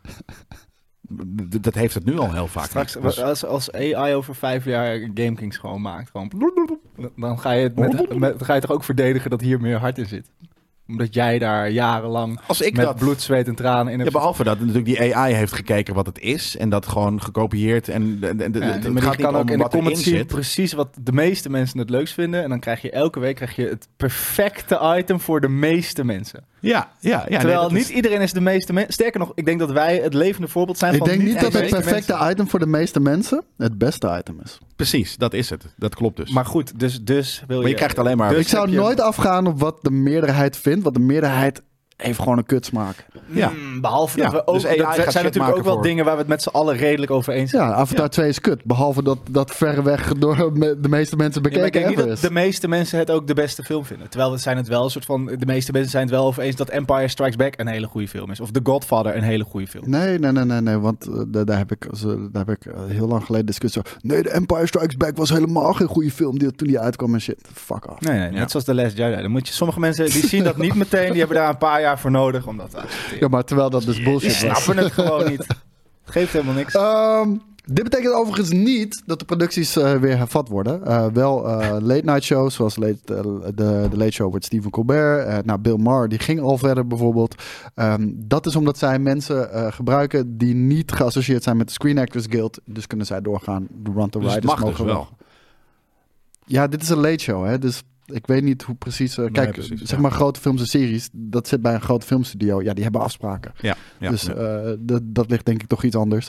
Dat heeft het nu al heel vaak. Straks, niet. Dus- als AI over 5 jaar GameKings gewoon maakt, dan ga je dan ga je toch ook verdedigen dat hier meer hart in zit. Omdat jij daar jarenlang Als ik met dat... bloed, zweet en tranen in hebt. Ja, behalve dat natuurlijk die AI heeft gekeken wat het is en dat gewoon gekopieerd en het maar gaat je niet kan om ook in de wat erin comments zien zit. precies wat de meeste mensen het leukst vinden. En dan krijg je elke week het perfecte item voor de meeste mensen. Ja, Terwijl niet iedereen is de meeste mensen. Sterker nog, ik denk dat wij het levende voorbeeld zijn Ik van denk niet dat de het meeste perfecte mensen. item voor de meeste mensen het beste item is. Precies, dat is het. Dat klopt dus. Maar goed, dus wil je... Maar je krijgt alleen maar... Dus Ik zou heb je- nooit afgaan op wat de meerderheid vindt. Want de meerderheid heeft gewoon een kutsmaak. Ja. Behalve Ja, dat we ook... dus AI dat gaat zijn shit natuurlijk ook maken wel voor- dingen waar we het met z'n allen redelijk over eens zijn. Ja, Avatar 2 is kut. Behalve dat verreweg door de meeste mensen Ja, maar ik bekeken denk niet ever dat is. de meeste mensen het ook de beste film vinden. Terwijl we zijn het wel een soort van... De meeste mensen zijn het wel over eens dat Empire Strikes Back een hele goede film is. Of The Godfather een hele goede film. Nee. Want daar heb ik heel lang geleden discussie over. Nee, de Empire Strikes Back was helemaal geen goede film toen die uitkwam en shit. Fuck off. Nee, net zoals The Last Jedi. Dan moet je, sommige mensen die zien dat niet meteen. Die hebben daar een paar jaar voor nodig om dat te accepteren. Ja, maar terwijl dat dus Die bullshit was. snappen het gewoon niet. Het geeft helemaal niks. Dit betekent overigens niet dat de producties weer hervat worden. Wel late night shows, zoals de Late Show met Stephen Colbert. Bill Maher, die ging al verder bijvoorbeeld. Dat is omdat zij mensen gebruiken die niet geassocieerd zijn met de Screen Actors Guild. Dus kunnen zij doorgaan. De Run to Dus het Riders mag mogen dus wel. wel. Ja, dit is een late show, hè. Dus ik weet niet hoe precies... kijk, precies, zeg maar grote films en series. Dat zit bij een grote filmstudio. Ja, die hebben afspraken. Ja, Dus dat ligt denk ik toch iets anders.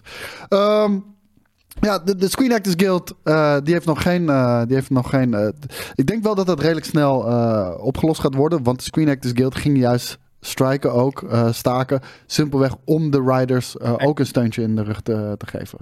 Ja, de Screen Actors Guild, die heeft nog geen... ik denk wel dat dat redelijk snel opgelost gaat worden. Want de Screen Actors Guild ging juist striken ook, staken. Simpelweg om de writers ook een steuntje in de rug te geven.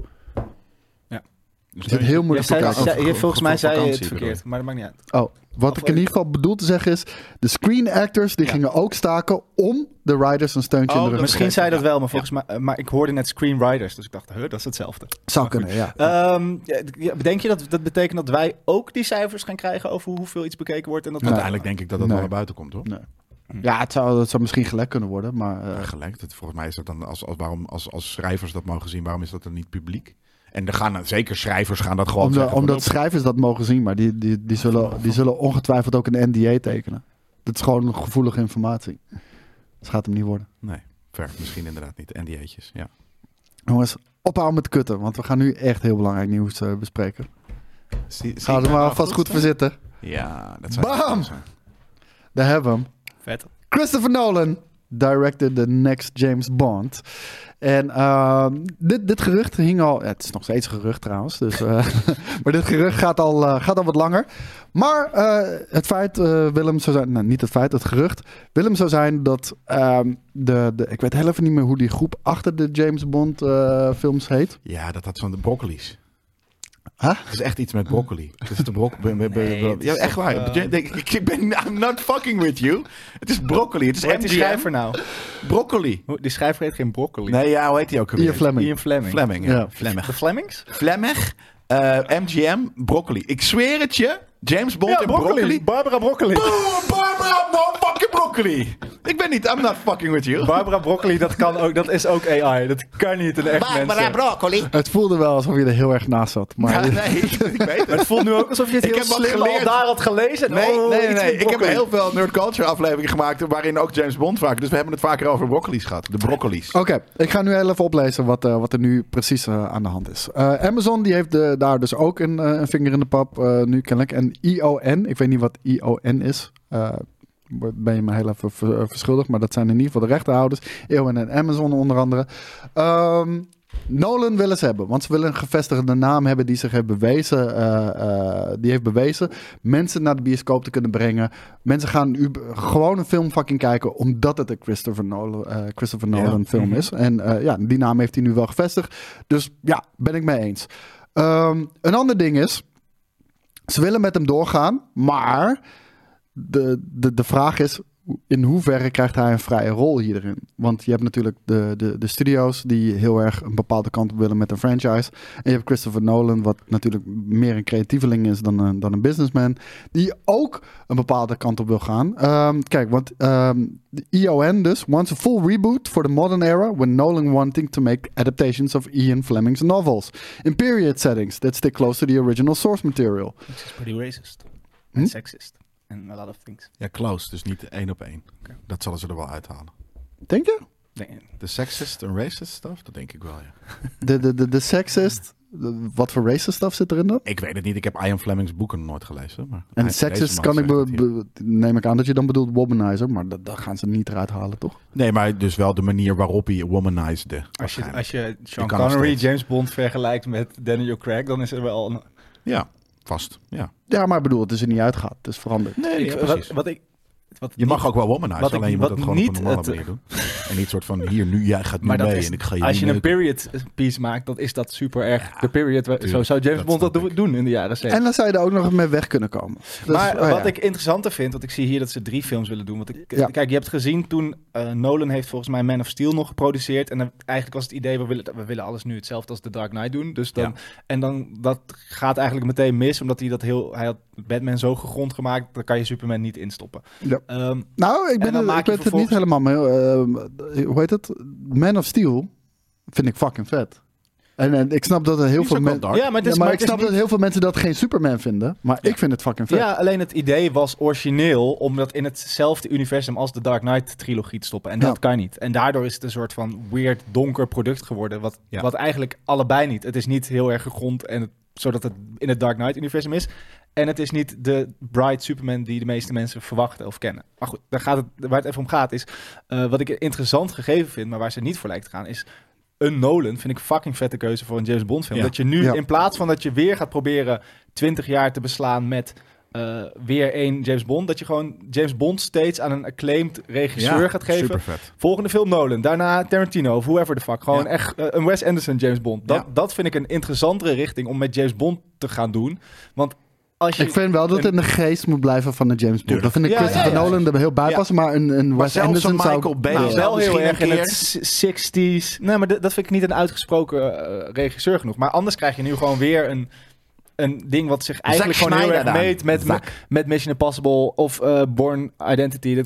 Dus Het is heel moeilijk te kijken. Volgens mij zei je het vakantie, verkeerd, maar dat maakt niet uit. Oh, wat ik in ieder geval bedoel te zeggen is... De Screen Actors die gingen ook staken om de writers een steuntje in de rug te Misschien geven. zei dat wel, maar volgens mij... Maar ik hoorde net screenwriters, dus ik dacht, dat is hetzelfde. Zou kunnen, ja. Denk je dat betekent dat wij ook die cijfers gaan krijgen over hoeveel iets bekeken wordt? En dat uiteindelijk denk ik dat dat Nee. wel naar buiten komt, hoor. Nee. Ja, het zou misschien gelekt kunnen worden, maar... Gelijk. Volgens mij is dat dan als schrijvers dat mogen zien, waarom is dat dan niet publiek? En er gaan zeker schrijvers gaan dat gewoon zeggen. Omdat schrijvers dat mogen zien, maar die zullen ongetwijfeld ook een NDA tekenen. Dat is gewoon gevoelige informatie. Dat gaat hem niet worden. Nee, ver. Misschien inderdaad niet. NDA'tjes, ja. Jongens, ophouden met kutten, want we gaan nu echt heel belangrijk nieuws bespreken. Ga er maar vast goed voor zitten. Ja, dat zou Bam! Daar hebben we hem. Vet. Christopher Nolan directed the next James Bond. En dit gerucht hing al... Ja, het is nog steeds een gerucht trouwens. Dus, maar dit gerucht gaat al wat langer. Maar het feit, Willem, zou zijn... Nou, niet het feit, het gerucht. Willem zou zijn dat ik weet heel even niet meer hoe die groep achter de James Bond films heet. Ja, dat had zo'n de broccoli's. Huh? Het is echt iets met broccoli. Het is de ja, echt waar. I'm not fucking with you. Het is broccoli. Het is Hoe heet die schrijver nou? Broccoli. Die schrijver heet geen broccoli. Nee, ja, hoe heet die ook? Ian Fleming. Ian Fleming. Fleming, ja. Ja. Fleming. De Flemings? Fleming. MGM, broccoli. Ik zweer het je. James Bond en broccoli. Barbara Broccoli. Barbara, no fucking broccoli. Ik ben niet, I'm not fucking with you. Barbara Broccoli, dat is ook AI. Dat kan niet een echt mensen. Barbara broccoli. Het voelde wel alsof je er heel erg naast zat. Maar Ja, nee, ik weet het. Het voelt nu ook alsof je het Ik heel heb wat slim al geleerd. daar had gelezen. Nee. Ik heb broccoli. heel veel Nerd Culture afleveringen gemaakt waarin ook James Bond vaak. Dus we hebben het vaker over broccoli's gehad. De broccoli's. Oké, ik ga nu heel even oplezen wat er nu precies aan de hand is. Amazon die heeft daar dus ook een vinger in de pap nu kennelijk. En ION, ik weet niet wat ION is. Ben je me heel even verschuldigd. Maar dat zijn in ieder geval de rechtenhouders. ION en Amazon onder andere. Nolan willen ze hebben. Want ze willen een gevestigde naam hebben die zich heeft bewezen. Mensen naar de bioscoop te kunnen brengen. Mensen gaan gewoon een film fucking kijken. Omdat het een Christopher Nolan film is. En die naam heeft hij nu wel gevestigd. Dus ja, ben ik mee eens. Een ander ding is... Ze willen met hem doorgaan, maar de vraag is... in hoeverre krijgt hij een vrije rol hierin? Want je hebt natuurlijk de studio's die heel erg een bepaalde kant op willen met een franchise. En je hebt Christopher Nolan, wat natuurlijk meer een creatieveling is dan een businessman. Die ook een bepaalde kant op wil gaan. Kijk, want de ION dus wants a full reboot for the modern era, when Nolan wanting to make adaptations of Ian Fleming's novels. In period settings that stick close to the original source material. Which is pretty racist. And sexist. And a lot of things. Ja, close. Dus niet 1 op 1. Okay. Dat zullen ze er wel uithalen. Denk je? De sexist en racist stuff? Dat denk ik wel, ja. De sexist... Wat voor racist stuff zit erin dan? Ik weet het niet. Ik heb Ian Fleming's boeken nooit gelezen. Maar en sexist kan neem ik aan dat je dan bedoelt womanizer. Maar dat gaan ze niet eruit halen, toch? Nee, maar dus wel de manier waarop hij womanizede. Als je Sean Connery, James Bond vergelijkt met Daniel Craig, dan is er wel een... Ja, vast. Ja, maar ik bedoel, het is er niet uitgegaan. Het is veranderd. Nee, wat je mag ook wel womanizen, alleen je moet het gewoon op een normale manier doen. En niet soort van, hier, nu, jij gaat nu mee en ik ga je als je een period piece maakt, dan is dat super erg de period. Zo zou James Bond dat doen in de jaren 70. En dan zou je er ook nog mee weg kunnen komen. Dus, maar wat ik interessanter vind, want ik zie hier dat ze 3 films willen doen. Want kijk, je hebt gezien toen Nolan heeft volgens mij Man of Steel nog geproduceerd. En eigenlijk was het idee, we willen alles nu hetzelfde als The Dark Knight doen. Dus dan, en dan, dat gaat eigenlijk meteen mis, omdat hij had Batman zo gegrond gemaakt, daar kan je Superman niet instoppen. Ja. Nou, ik ben het niet helemaal mee. Hoe heet het? Man of Steel vind ik fucking vet. En ik snap dat er heel veel mensen... Ja, maar ik snap dat heel veel mensen dat geen Superman vinden. Maar ik vind het fucking vet. Ja, alleen het idee was origineel om dat in hetzelfde universum als de Dark Knight trilogie te stoppen. En dat kan niet. En daardoor is het een soort van weird donker product geworden. Wat eigenlijk allebei niet. Het is niet heel erg gegrond zodat het in het Dark Knight universum is. En het is niet de bright Superman die de meeste mensen verwachten of kennen. Maar goed, waar het even om gaat is... wat ik een interessant gegeven vind, maar waar ze niet voor lijkt te gaan, is... Een Nolan vind ik fucking vette keuze voor een James Bond film. Ja. Dat je nu, in plaats van dat je weer gaat proberen 20 jaar te beslaan met weer één James Bond, dat je gewoon James Bond steeds aan een acclaimed regisseur gaat geven. Supervet. Volgende film Nolan, daarna Tarantino of whoever the fuck. Gewoon echt een Wes Anderson James Bond. Dat vind ik een interessantere richting om met James Bond te gaan doen. Want ik vind wel dat het in de geest moet blijven van de James Bond. Dat vind ik Christopher Nolan er heel bij passen. Maar een Wes Anderson Michael Bay wel heel erg in het 60s. Nee, maar dat vind ik niet een uitgesproken regisseur genoeg. Maar anders krijg je nu gewoon weer een ding wat zich eigenlijk gewoon heel erg meet met Mission Impossible of Bourne Identity.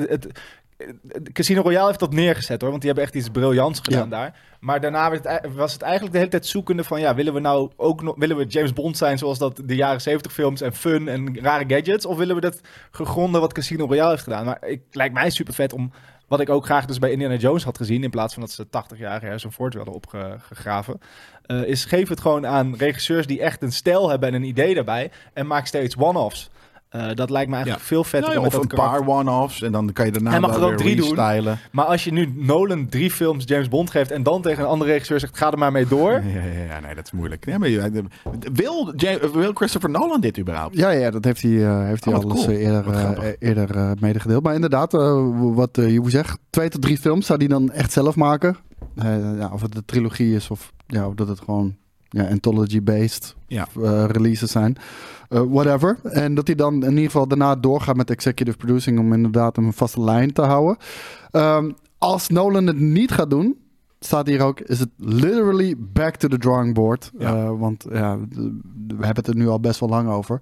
Casino Royale heeft dat neergezet hoor, want die hebben echt iets briljants gedaan daar. Maar daarna was het eigenlijk de hele tijd zoekende van willen we nou ook nog, willen we James Bond zijn zoals dat de jaren 70 films en fun en rare gadgets, of willen we dat gegronde wat Casino Royale heeft gedaan? Maar het lijkt mij super vet om wat ik ook graag dus bij Indiana Jones had gezien, in plaats van dat ze 80 jaar Harrison Ford werden opgegraven, is geef het gewoon aan regisseurs die echt een stijl hebben en een idee daarbij en maak steeds one-offs. Dat lijkt me eigenlijk veel vetter. Of een paar one-offs en dan kan je daarna mag er ook 3 doen. Stylen. Maar als je nu Nolan 3 films James Bond geeft en dan tegen een andere regisseur zegt, ga er maar mee door. Ja, nee, dat is moeilijk. Ja, maar wil Christopher Nolan dit überhaupt? Ja, dat heeft hij al eens eerder medegedeeld. Maar inderdaad, wat je zegt, 2 tot 3 films zou hij dan echt zelf maken. Of het de trilogie is of dat het gewoon anthology-based releases zijn. Whatever. En dat hij dan in ieder geval daarna doorgaat met executive producing om inderdaad een vaste lijn te houden. Als Nolan het niet gaat doen, staat hier ook, is het literally back to the drawing board. Want we hebben het er nu al best wel lang over.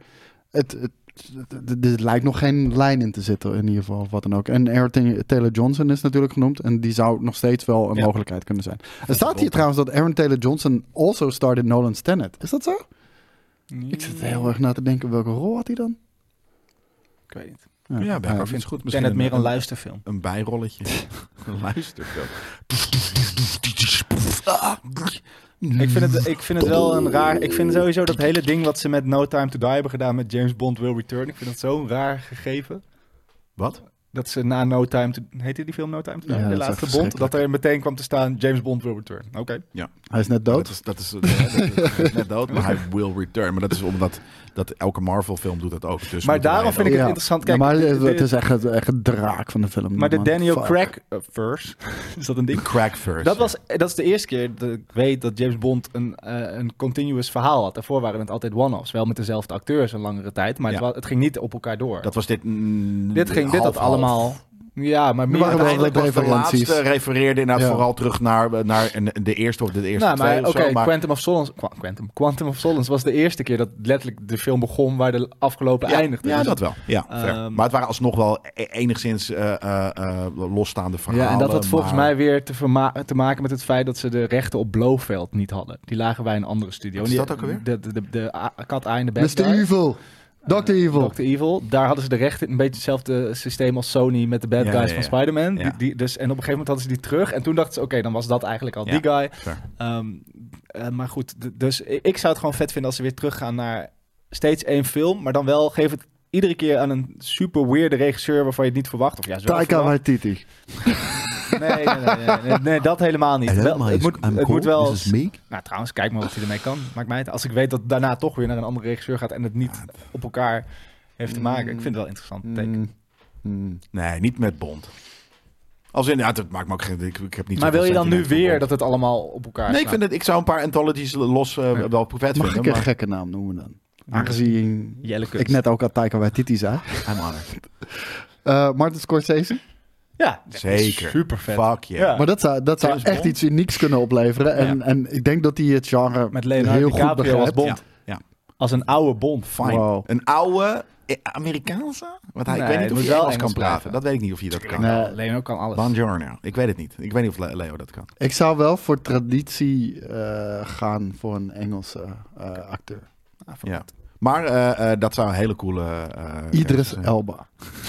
Er lijkt nog geen lijn in te zitten in ieder geval, of wat dan ook. En Aaron Taylor Johnson is natuurlijk genoemd en die zou nog steeds wel een mogelijkheid kunnen zijn. Er staat hier trouwens dat Aaron Taylor Johnson also starred in Nolan's Tenet. Is dat zo? Ik zit heel erg na te denken, welke rol had hij dan? Ik weet niet. Ja, ik vind het goed. Misschien het meer een luisterfilm. Een bijrolletje. Een luisterfilm. Ik vind het wel een raar... Ik vind sowieso dat hele ding wat ze met No Time to Die hebben gedaan met James Bond Will Return. Ik vind dat zo'n raar gegeven. Wat? Dat ze na No Time to... Heette die film No Time to Die? Ja, de laatste Bond. Dat er meteen kwam te staan James Bond Will Return. Oké. Ja. Hij is net dood. Dat is net dood, maar hij will return. Maar dat is omdat elke Marvel film doet dat ook. Dus maar daarom vind ik het interessant. Kijk, maar het is echt een draak van de film. Maar de Daniel Craig verse, is dat een ding? Craig verse. Dat is de eerste keer dat ik weet dat James Bond een continuous verhaal had. Daarvoor waren het altijd one-offs. Wel met dezelfde acteurs een langere tijd. Maar het ging niet op elkaar door. Dat was dit... Dit had allemaal... Ja, maar meer uiteindelijk was de laatste refereerde inderdaad vooral terug naar de eerste of de eerste twee of zo. Maar... Quantum of Solace was de eerste keer dat letterlijk de film begon waar de afgelopen eindigde. Ja, dat wel. Ja, maar het waren alsnog wel enigszins losstaande verhalen. Ja, en dat had volgens mij weer te maken met het feit dat ze de rechten op Blofeld niet hadden. Die lagen bij een andere studio. Is dat ook alweer? De cat eye in de bad Mr. Evil. Dr. Evil. Daar hadden ze de rechten, een beetje hetzelfde systeem als Sony met de bad guys van Spider-Man. Ja. Dus, en op een gegeven moment hadden ze die terug. En toen dachten ze, oké, dan was dat eigenlijk al die guy. Maar goed, dus ik zou het gewoon vet vinden als ze weer teruggaan naar steeds 1 film. Maar dan wel, geef het iedere keer aan een super weirde regisseur waarvan je het niet verwacht. Of Taika Waititi. Nee, dat helemaal niet. Het moet wel... Nou, trouwens, kijk maar wat hij ermee kan. Maakt mij het. Als ik weet dat het daarna toch weer naar een andere regisseur gaat en het niet op elkaar heeft te maken. Ik vind het wel interessant teken. Nee, niet met Bond. Als in, het maakt me ook geen... Ik heb niet. Maar wil je dan nu weer dat het allemaal op elkaar Nee, ik zou een paar anthologies los wel vet vinden. Mag ik een gekke naam noemen dan? Aangezien ik net ook al Taika Waititi zei. I'm honored. Martin Scorsese? Ja, zeker. Super vet. Fuck yeah. Ja. Maar dat zou echt iets unieks kunnen opleveren. En ik denk dat hij het genre met Leonardo heel goed begrijpt. Als Bond. Ja. Als een oude Bond. Fine. Wow. Een oude Amerikaanse? Want ik weet niet of je Engels kan praten. Dat weet ik niet of je dat kan. Leo kan alles. Buongiorno. Ik weet het niet. Ik weet niet of Leo dat kan. Ik zou wel voor traditie gaan voor een Engelse acteur. Ja. Maar dat zou een hele coole... Idris Elba.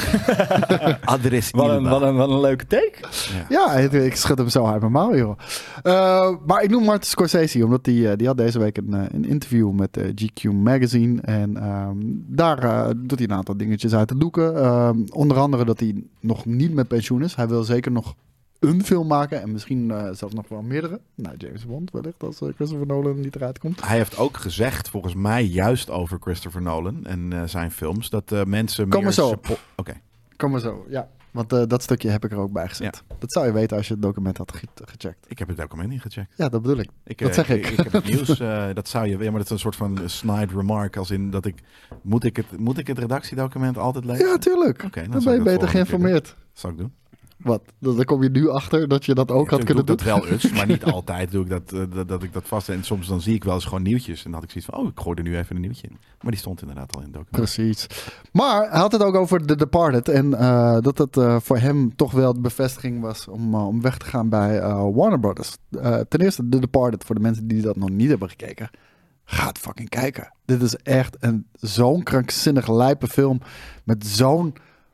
Adres wat een leuke take. Ja, ik schud hem zo uit mijn mouw, joh. Maar ik noem Martin Scorsese, omdat die had deze week een interview met GQ Magazine. En daar doet hij een aantal dingetjes uit de doeken. Onder andere dat hij nog niet met pensioen is. Hij wil zeker nog een film maken en misschien zelfs nog wel meerdere. Nou, James Bond wellicht als Christopher Nolan niet eruit komt. Hij heeft ook gezegd, volgens mij juist over Christopher Nolan en zijn films, dat mensen Kom maar zo. Oké. Kom maar zo, ja. Want dat stukje heb ik er ook bij gezet. Ja. Dat zou je weten als je het document had gecheckt. Ik heb het document niet gecheckt. Ja, dat bedoel ik. Dat zeg ik. Ik heb het nieuws, dat zou je... Ja, maar dat is een soort van snide remark, als in dat ik... Moet ik het redactiedocument altijd lezen? Ja, tuurlijk. Okay, dan ben je beter geïnformeerd. Dat zou ik doen. Wat? Dan kom je nu achter dat je dat ook had kunnen doen? Ik doe dat wel eens, maar niet altijd doe ik dat ik dat vast. En soms dan zie ik wel eens gewoon nieuwtjes. En dan had ik zoiets van, ik gooi er nu even een nieuwtje in. Maar die stond inderdaad al in het document. Precies. Maar hij had het ook over The Departed. En dat het voor hem toch wel de bevestiging was om weg te gaan bij Warner Brothers. Ten eerste The Departed, voor de mensen die dat nog niet hebben gekeken. Ga het fucking kijken. Dit is echt zo'n krankzinnig lijpe film. Met zo'n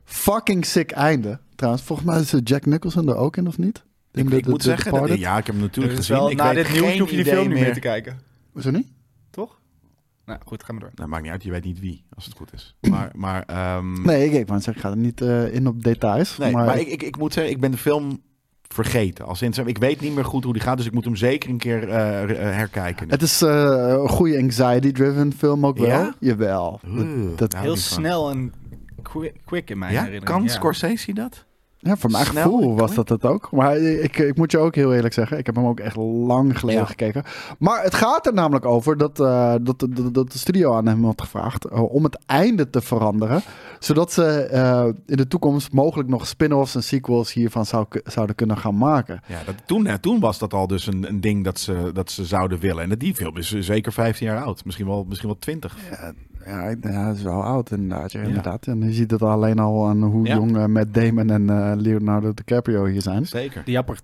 fucking sick einde. Trouwens, volgens mij is Jack Nicholson er ook in, of niet? Ik moet zeggen, ik heb hem natuurlijk gezien. Na dit nieuws hoef je die film niet meer te kijken. Hoezo niet? Toch? Nou goed, ga maar door. Nou, maakt niet uit, je weet niet wie, als het goed is. Maar nee, ik wou zeggen, ik ga er niet in op details. Nee, maar ik moet zeggen, ik ben de film vergeten. Ik weet niet meer goed hoe die gaat, dus ik moet hem zeker een keer herkijken. Het is een goede anxiety-driven film ook wel. Ja? Jawel. Dat heel snel en quick in mijn herinnering. Kan Scorsese dat? Ja, voor mijn gevoel was dat het ook. Maar ik moet je ook heel eerlijk zeggen, ik heb hem ook echt lang geleden gekeken. Maar het gaat er namelijk over dat de studio aan hem had gevraagd om het einde te veranderen. Zodat ze in de toekomst mogelijk nog spin-offs en sequels hiervan zouden kunnen gaan maken. Ja, toen was dat al dus een ding dat ze zouden willen. En die film is zeker 15 jaar oud. Misschien wel 20. Ja, dat is wel oud inderdaad. Ja, inderdaad. En je ziet het alleen al aan hoe jong Matt Damon en Leonardo DiCaprio hier zijn. Zeker. Die japper.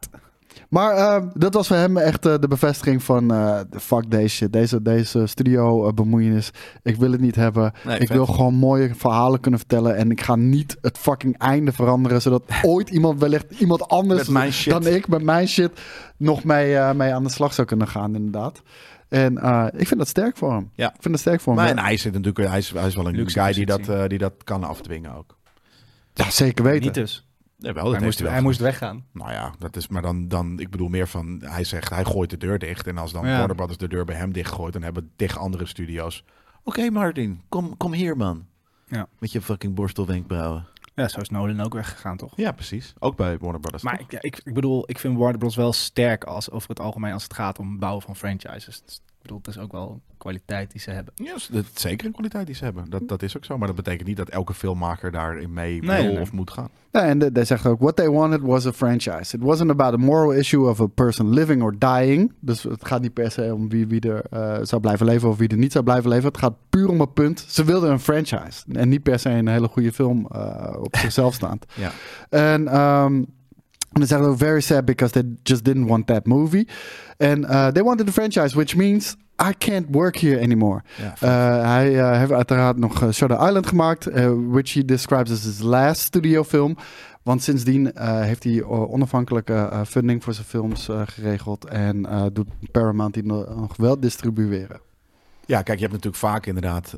Maar dat was voor hem echt de bevestiging van fuck deze shit. Deze studio bemoeienis. Ik wil het niet hebben. Nee, ik wil gewoon mooie verhalen kunnen vertellen. En ik ga niet het fucking einde veranderen. Zodat ooit iemand anders dan ik met mijn shit nog mee aan de slag zou kunnen gaan inderdaad. En ik vind dat sterk voor hem. Ja. Ik vind dat sterk voor hem. En hij is wel een guy die dat kan afdwingen ook. Ja, zeker weten. Niet dus. Nee, wel, hij moest weggaan. Nou ja, dat is maar dan ik bedoel meer van, hij gooit de deur dicht. En als dan Warner Brothers de deur bij hem dichtgooit, dan hebben 10 andere studio's. Oké, Martin, kom hier man. Ja. Met je fucking borstelwenkbrauwen. Ja, zo is Nolan ook weggegaan, toch? Ja, precies. Ook bij Warner Brothers. Maar ik bedoel, ik vind Warner Bros. Wel sterk over het algemeen als het gaat om bouwen van franchises. Ik bedoel, het is ook wel kwaliteit die ze hebben. Ja, dat is zeker een kwaliteit die ze hebben. Dat is ook zo. Maar dat betekent niet dat elke filmmaker daarin mee wil of moet gaan. Ja, en hij zegt ook, what they wanted was a franchise. It wasn't about a moral issue of a person living or dying. Dus het gaat niet per se om wie er zou blijven leven of wie er niet zou blijven leven. Het gaat puur om een punt. Ze wilden een franchise. En niet per se een hele goede film op zichzelf staand. Ja. En they said very sad because they just didn't want that movie. And they wanted a franchise, which means I can't work here anymore. Hij heeft uiteraard nog Shutter Island gemaakt, which he describes as his last studio film. Want sindsdien heeft hij onafhankelijke funding voor zijn films geregeld en doet Paramount die nog wel distribueren. Ja, kijk, je hebt natuurlijk vaak inderdaad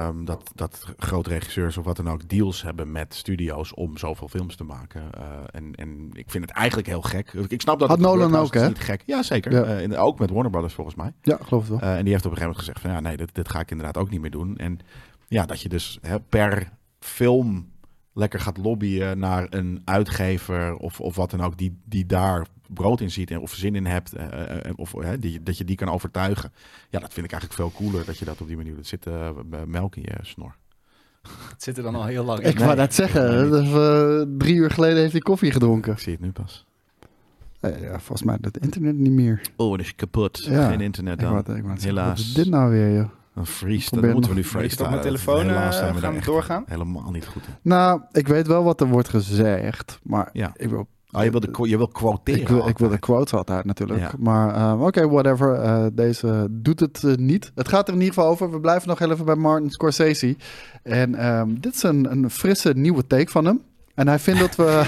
dat grote regisseurs of wat dan ook deals hebben met studio's om zoveel films te maken. En ik vind het eigenlijk heel gek. Ik snap dat had het Nolan ook, hè? Niet gek. Ja, zeker. Ja. Ook met Warner Brothers volgens mij. Ja, geloof het wel. En die heeft op een gegeven moment gezegd van ja, nee, dit ga ik inderdaad ook niet meer doen. En ja, dat je dus per film lekker gaat lobbyen naar een uitgever of wat dan ook die daar brood in ziet of zin in hebt dat je die kan overtuigen. Ja, dat vind ik eigenlijk veel cooler dat je dat op die manier doet. Zit melk in je snor. Het zit er dan al heel lang in. Ik wou net zeggen, 3 uur geleden heeft hij koffie gedronken. Ik zie het nu pas. Ja, volgens mij het internet niet meer. Oh, het is kapot. Ja. Geen internet dan. Helaas. Wat is dit nou weer, joh? Een freeze, dat moeten we nu freeze. Is dat met telefoon gaan doorgaan? Helemaal niet goed. Nou, ik weet wel wat er wordt gezegd, maar ik wil... je wil quoteren. Ik wil de quotes altijd natuurlijk. Ja. Maar oké, whatever. Deze doet het niet. Het gaat er in ieder geval over. We blijven nog even bij Martin Scorsese. En dit is een frisse nieuwe take van hem. En hij vindt dat we...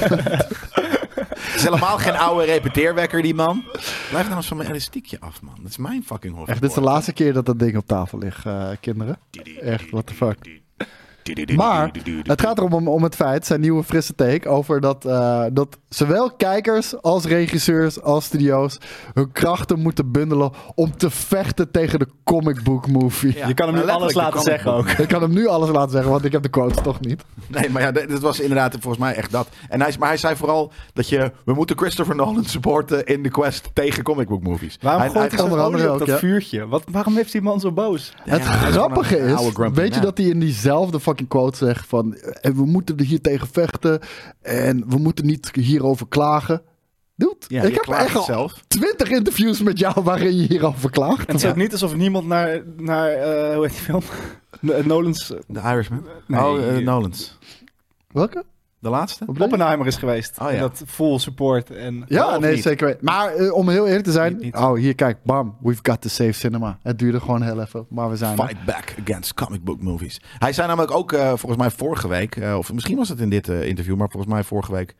Het is helemaal geen oude repeteerwekker, die man. Blijf nou eens van mijn elastiekje af, man. Dat is mijn fucking hoofd. Echt, dit is de laatste keer dat dat ding op tafel ligt, kinderen. Echt, what the fuck. Maar het gaat erom om het feit, zijn nieuwe frisse take, over dat zowel kijkers als regisseurs als studio's hun krachten moeten bundelen om te vechten tegen de comic book movie. Ja, je kan hem nu alles laten zeggen ook. Ik kan hem nu alles laten zeggen, want ik heb de quotes toch niet. Nee, maar ja, dat was inderdaad volgens mij echt dat. En hij zei vooral dat we moeten Christopher Nolan supporten in de quest tegen comic book movies. Waarom gooit hij onder andere op dat vuurtje? Waarom heeft die man zo boos? Het grappige is, weet je dat hij in diezelfde fucking quote zegt van we moeten er hier tegen vechten en we moeten niet hierover klagen. Dude, ik heb echt al 20 interviews met jou waarin je hierover klaagt. En het is ook niet alsof niemand naar hoe heet die film? Nolan's... The Irishman? Nee, Nolan's. Welke? De laatste? Oppenheimer is geweest. Oh, ja. En dat full support. En... Ja, nee, niet? zeker. Maar om heel eerlijk te zijn... Niet. Oh, hier, kijk. Bam. We've got to save cinema. Het duurde gewoon heel even. Maar we zijn Fight back against comic book movies. Hij zei namelijk ook volgens mij vorige week... of misschien was het in dit interview... maar volgens mij vorige week...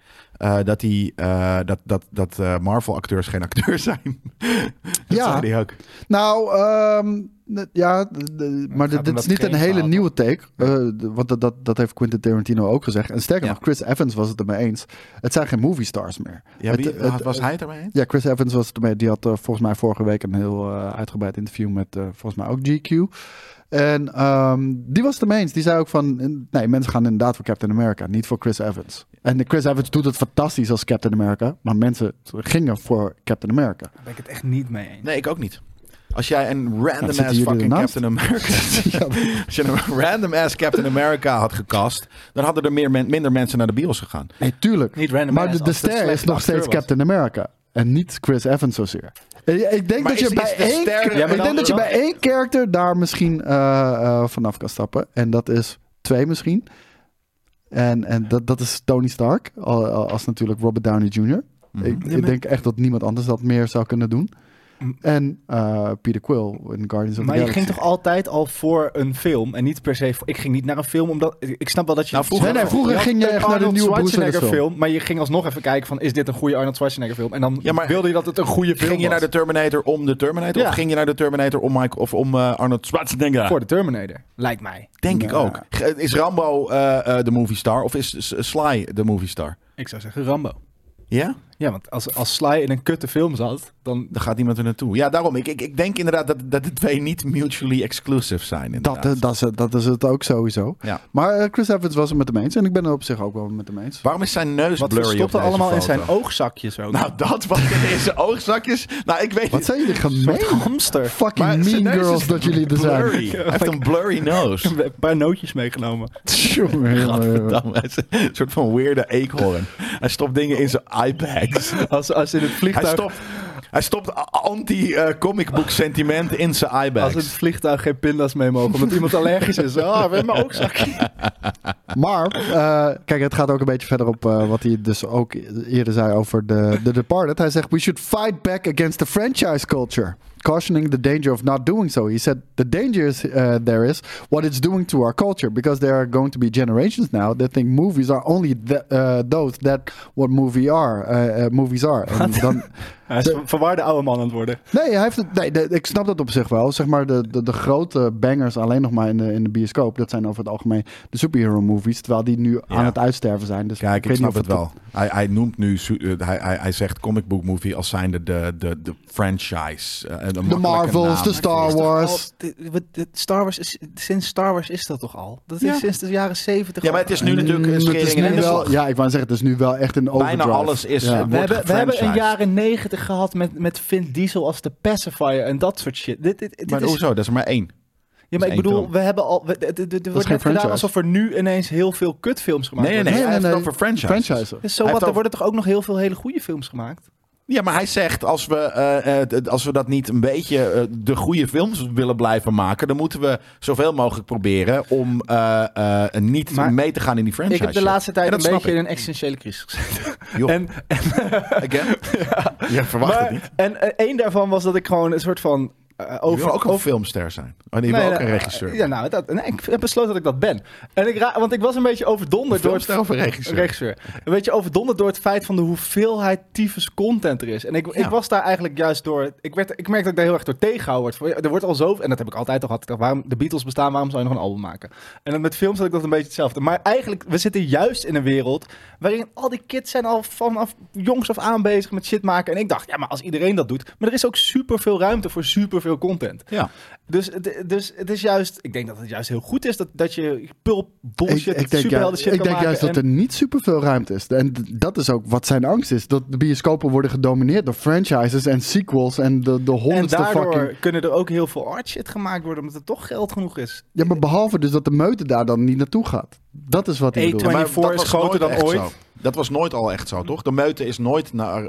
dat Marvel-acteurs geen acteurs zijn. Dat Ja. zei hij ook. Nou, ja, maar gaat dit is niet een hele nieuwe take. Want dat heeft Quentin Tarantino ook gezegd. En sterker nog, Chris Evans was het ermee eens. Het zijn geen movie stars meer. Ja, was hij het ermee eens? Ja, Chris Evans was het ermee. Die had volgens mij vorige week een heel uitgebreid interview met volgens mij ook GQ. En die was het ermee eens. Die zei ook van... Nee, mensen gaan inderdaad voor Captain America. Niet voor Chris Evans. En Chris Evans doet het fantastisch als Captain America. Maar mensen gingen voor Captain America. Daar ben ik het echt niet mee eens. Nee, ik ook niet. Als jij een random zitten ass jullie fucking ernaast? Captain America... Als je een random ass Captain America had gecast... dan hadden er minder mensen naar de bios gegaan. Nee, tuurlijk. Niet random maar ass, de als het een ster is slechte nog acteur steeds was. Captain America. En niet Chris Evans zozeer. Ik denk Maar dat je is de bij één... ster- Ja, maar Ik dan- denk dat je dan- bij één character daar misschien vanaf kan stappen. En dat is 2 misschien. En dat is Tony Stark. Als natuurlijk Robert Downey Jr. Ik denk echt dat niemand anders dat meer zou kunnen doen. En Peter Quill in Guardians of Maar the je Galaxy. ging toch altijd al voor een film en niet per se voor... Ik ging niet naar een film omdat... Ik snap wel dat je... Nou, vroeger Nee, ging je echt naar de Arnold nieuwe Bruce Schwarzenegger Willis film. film. Maar je ging alsnog even kijken van... Is dit een goede Arnold Schwarzenegger film? En dan Ja, maar wilde je dat het een goede film Ging je was. naar de Terminator om de Terminator? Ja. Of ging je naar de Terminator om Arnold Schwarzenegger? Voor de Terminator, lijkt mij. Denk ik ook. Is Rambo de movie star of is Sly de movie star? Ik zou zeggen Rambo. Ja? Ja, want als Sly in een kutte film zat, dan... Daar gaat niemand er naartoe. Ja, daarom. Ik denk inderdaad dat de twee niet mutually exclusive zijn. Dat is het ook sowieso. Ja. Maar Chris Evans was het met hem eens. En ik ben er op zich ook wel met hem eens. Waarom is zijn neus Wat blurry op verstopte deze allemaal in foto? zijn oogzakjes ook. Nou, dat was in zijn oogzakjes. Nou, ik weet Wat zijn jullie een soort gemeen? hamster. Fucking Maar zijn mean neus girls is dat jullie er zijn. blurry. Hij heeft een blurry nose. Een paar nootjes meegenomen. Jongen, jongen. Gadverdamme, hij is een soort van weirde eekhoorn. Hij stopt dingen in zijn eyebags. Als in het vliegtuig... Hij stopt anti-comic book sentiment in zijn eyebags. Als in het vliegtuig geen pinda's mee mogen, omdat iemand allergisch is. Ah, we hebben mijn oogzakje. Maar, kijk, het gaat ook een beetje verder op wat hij dus ook eerder zei over The Departed. Hij zegt, we should fight back against the franchise culture. Cautioning the danger of not doing so. He said, the danger is, there is what it's doing to our culture. Because there are going to be generations now that think movies are only those that what movies are. En dan... Hij is verwarde oude man aan het worden. Nee, hij heeft het, ik snap dat op zich wel. Zeg maar de grote bangers alleen nog maar in de bioscoop. Dat zijn over het algemeen de superhero movies. Terwijl die nu aan het uitsterven zijn. Dus kijk, ik weet snap niet of het wel. Hij noemt nu... Hij zegt comic book movie als zijnde de franchise. de Marvels, de Star Wars. Star Wars is, sinds Star Wars is dat toch al? Dat is Ja. sinds de jaren 70. Ja, maar het is nu natuurlijk een Het is schering nu en wel, inslag. ja, ik wou zeggen, het is nu wel echt een overdrive. Bijna alles is... Ja. We hebben een jaren jaren 90 gehad met Vin Diesel als de pacifier en dat soort shit. Dit Maar is, hoezo? Dat is er maar één. ja, maar is ik bedoel, één film. we hebben al... Er wordt geen net gedaan franchise. alsof er nu ineens heel veel kutfilms gemaakt Nee, worden. hij heeft het over franchise. Franchise. Dus zo Hij wat, heeft er worden toch ook nog heel veel hele goede films gemaakt? Ja, maar hij zegt, als we dat niet een beetje de goede films willen blijven maken, dan moeten we zoveel mogelijk proberen om niet Maar mee te gaan in die franchise. Ik heb de laatste tijd En een dat snap beetje in ik. een existentiële crisis gezeten. Joh, En, again? Je verwacht het niet. En één daarvan was dat ik gewoon een soort van... Je wil ook een filmster zijn. Oh, nee, je wil ook een regisseur. Ja, nou, ik heb besloten dat ik dat ben. En want ik was een beetje overdonderd door Filmster of een regisseur? Een beetje overdonderd door het feit van de hoeveelheid tyfus content er is. En ik was daar eigenlijk juist door... Ik merkte dat ik daar heel erg door tegengehouden word. Er wordt al zo... En dat heb ik altijd al gehad. Ik dacht, waarom de Beatles bestaan, waarom zou je nog een album maken? En dan met films had ik dat een beetje hetzelfde. Maar eigenlijk, we zitten juist in een wereld waarin al die kids zijn al vanaf jongs af aan bezig met shit maken. En ik dacht, ja, maar als iedereen dat doet... Maar er is ook superveel ruimte voor superveel content. Ja. Dus het is juist... Ik denk dat het juist heel goed is dat je pulp bullshit, superhelden shit ik kan denk maken. juist dat er niet superveel ruimte is. En dat is ook wat zijn angst is. Dat de bioscopen worden gedomineerd door franchises en sequels en de En honderdste daardoor fucking... kunnen er ook heel veel art shit gemaakt worden, omdat er toch geld genoeg is. Ja, maar behalve dus dat de meute daar dan niet naartoe gaat. Dat is wat ik bedoel. A24 Maar dat is was groter nooit dan echt ooit. zo. Dat was nooit al echt zo, toch? De meute is nooit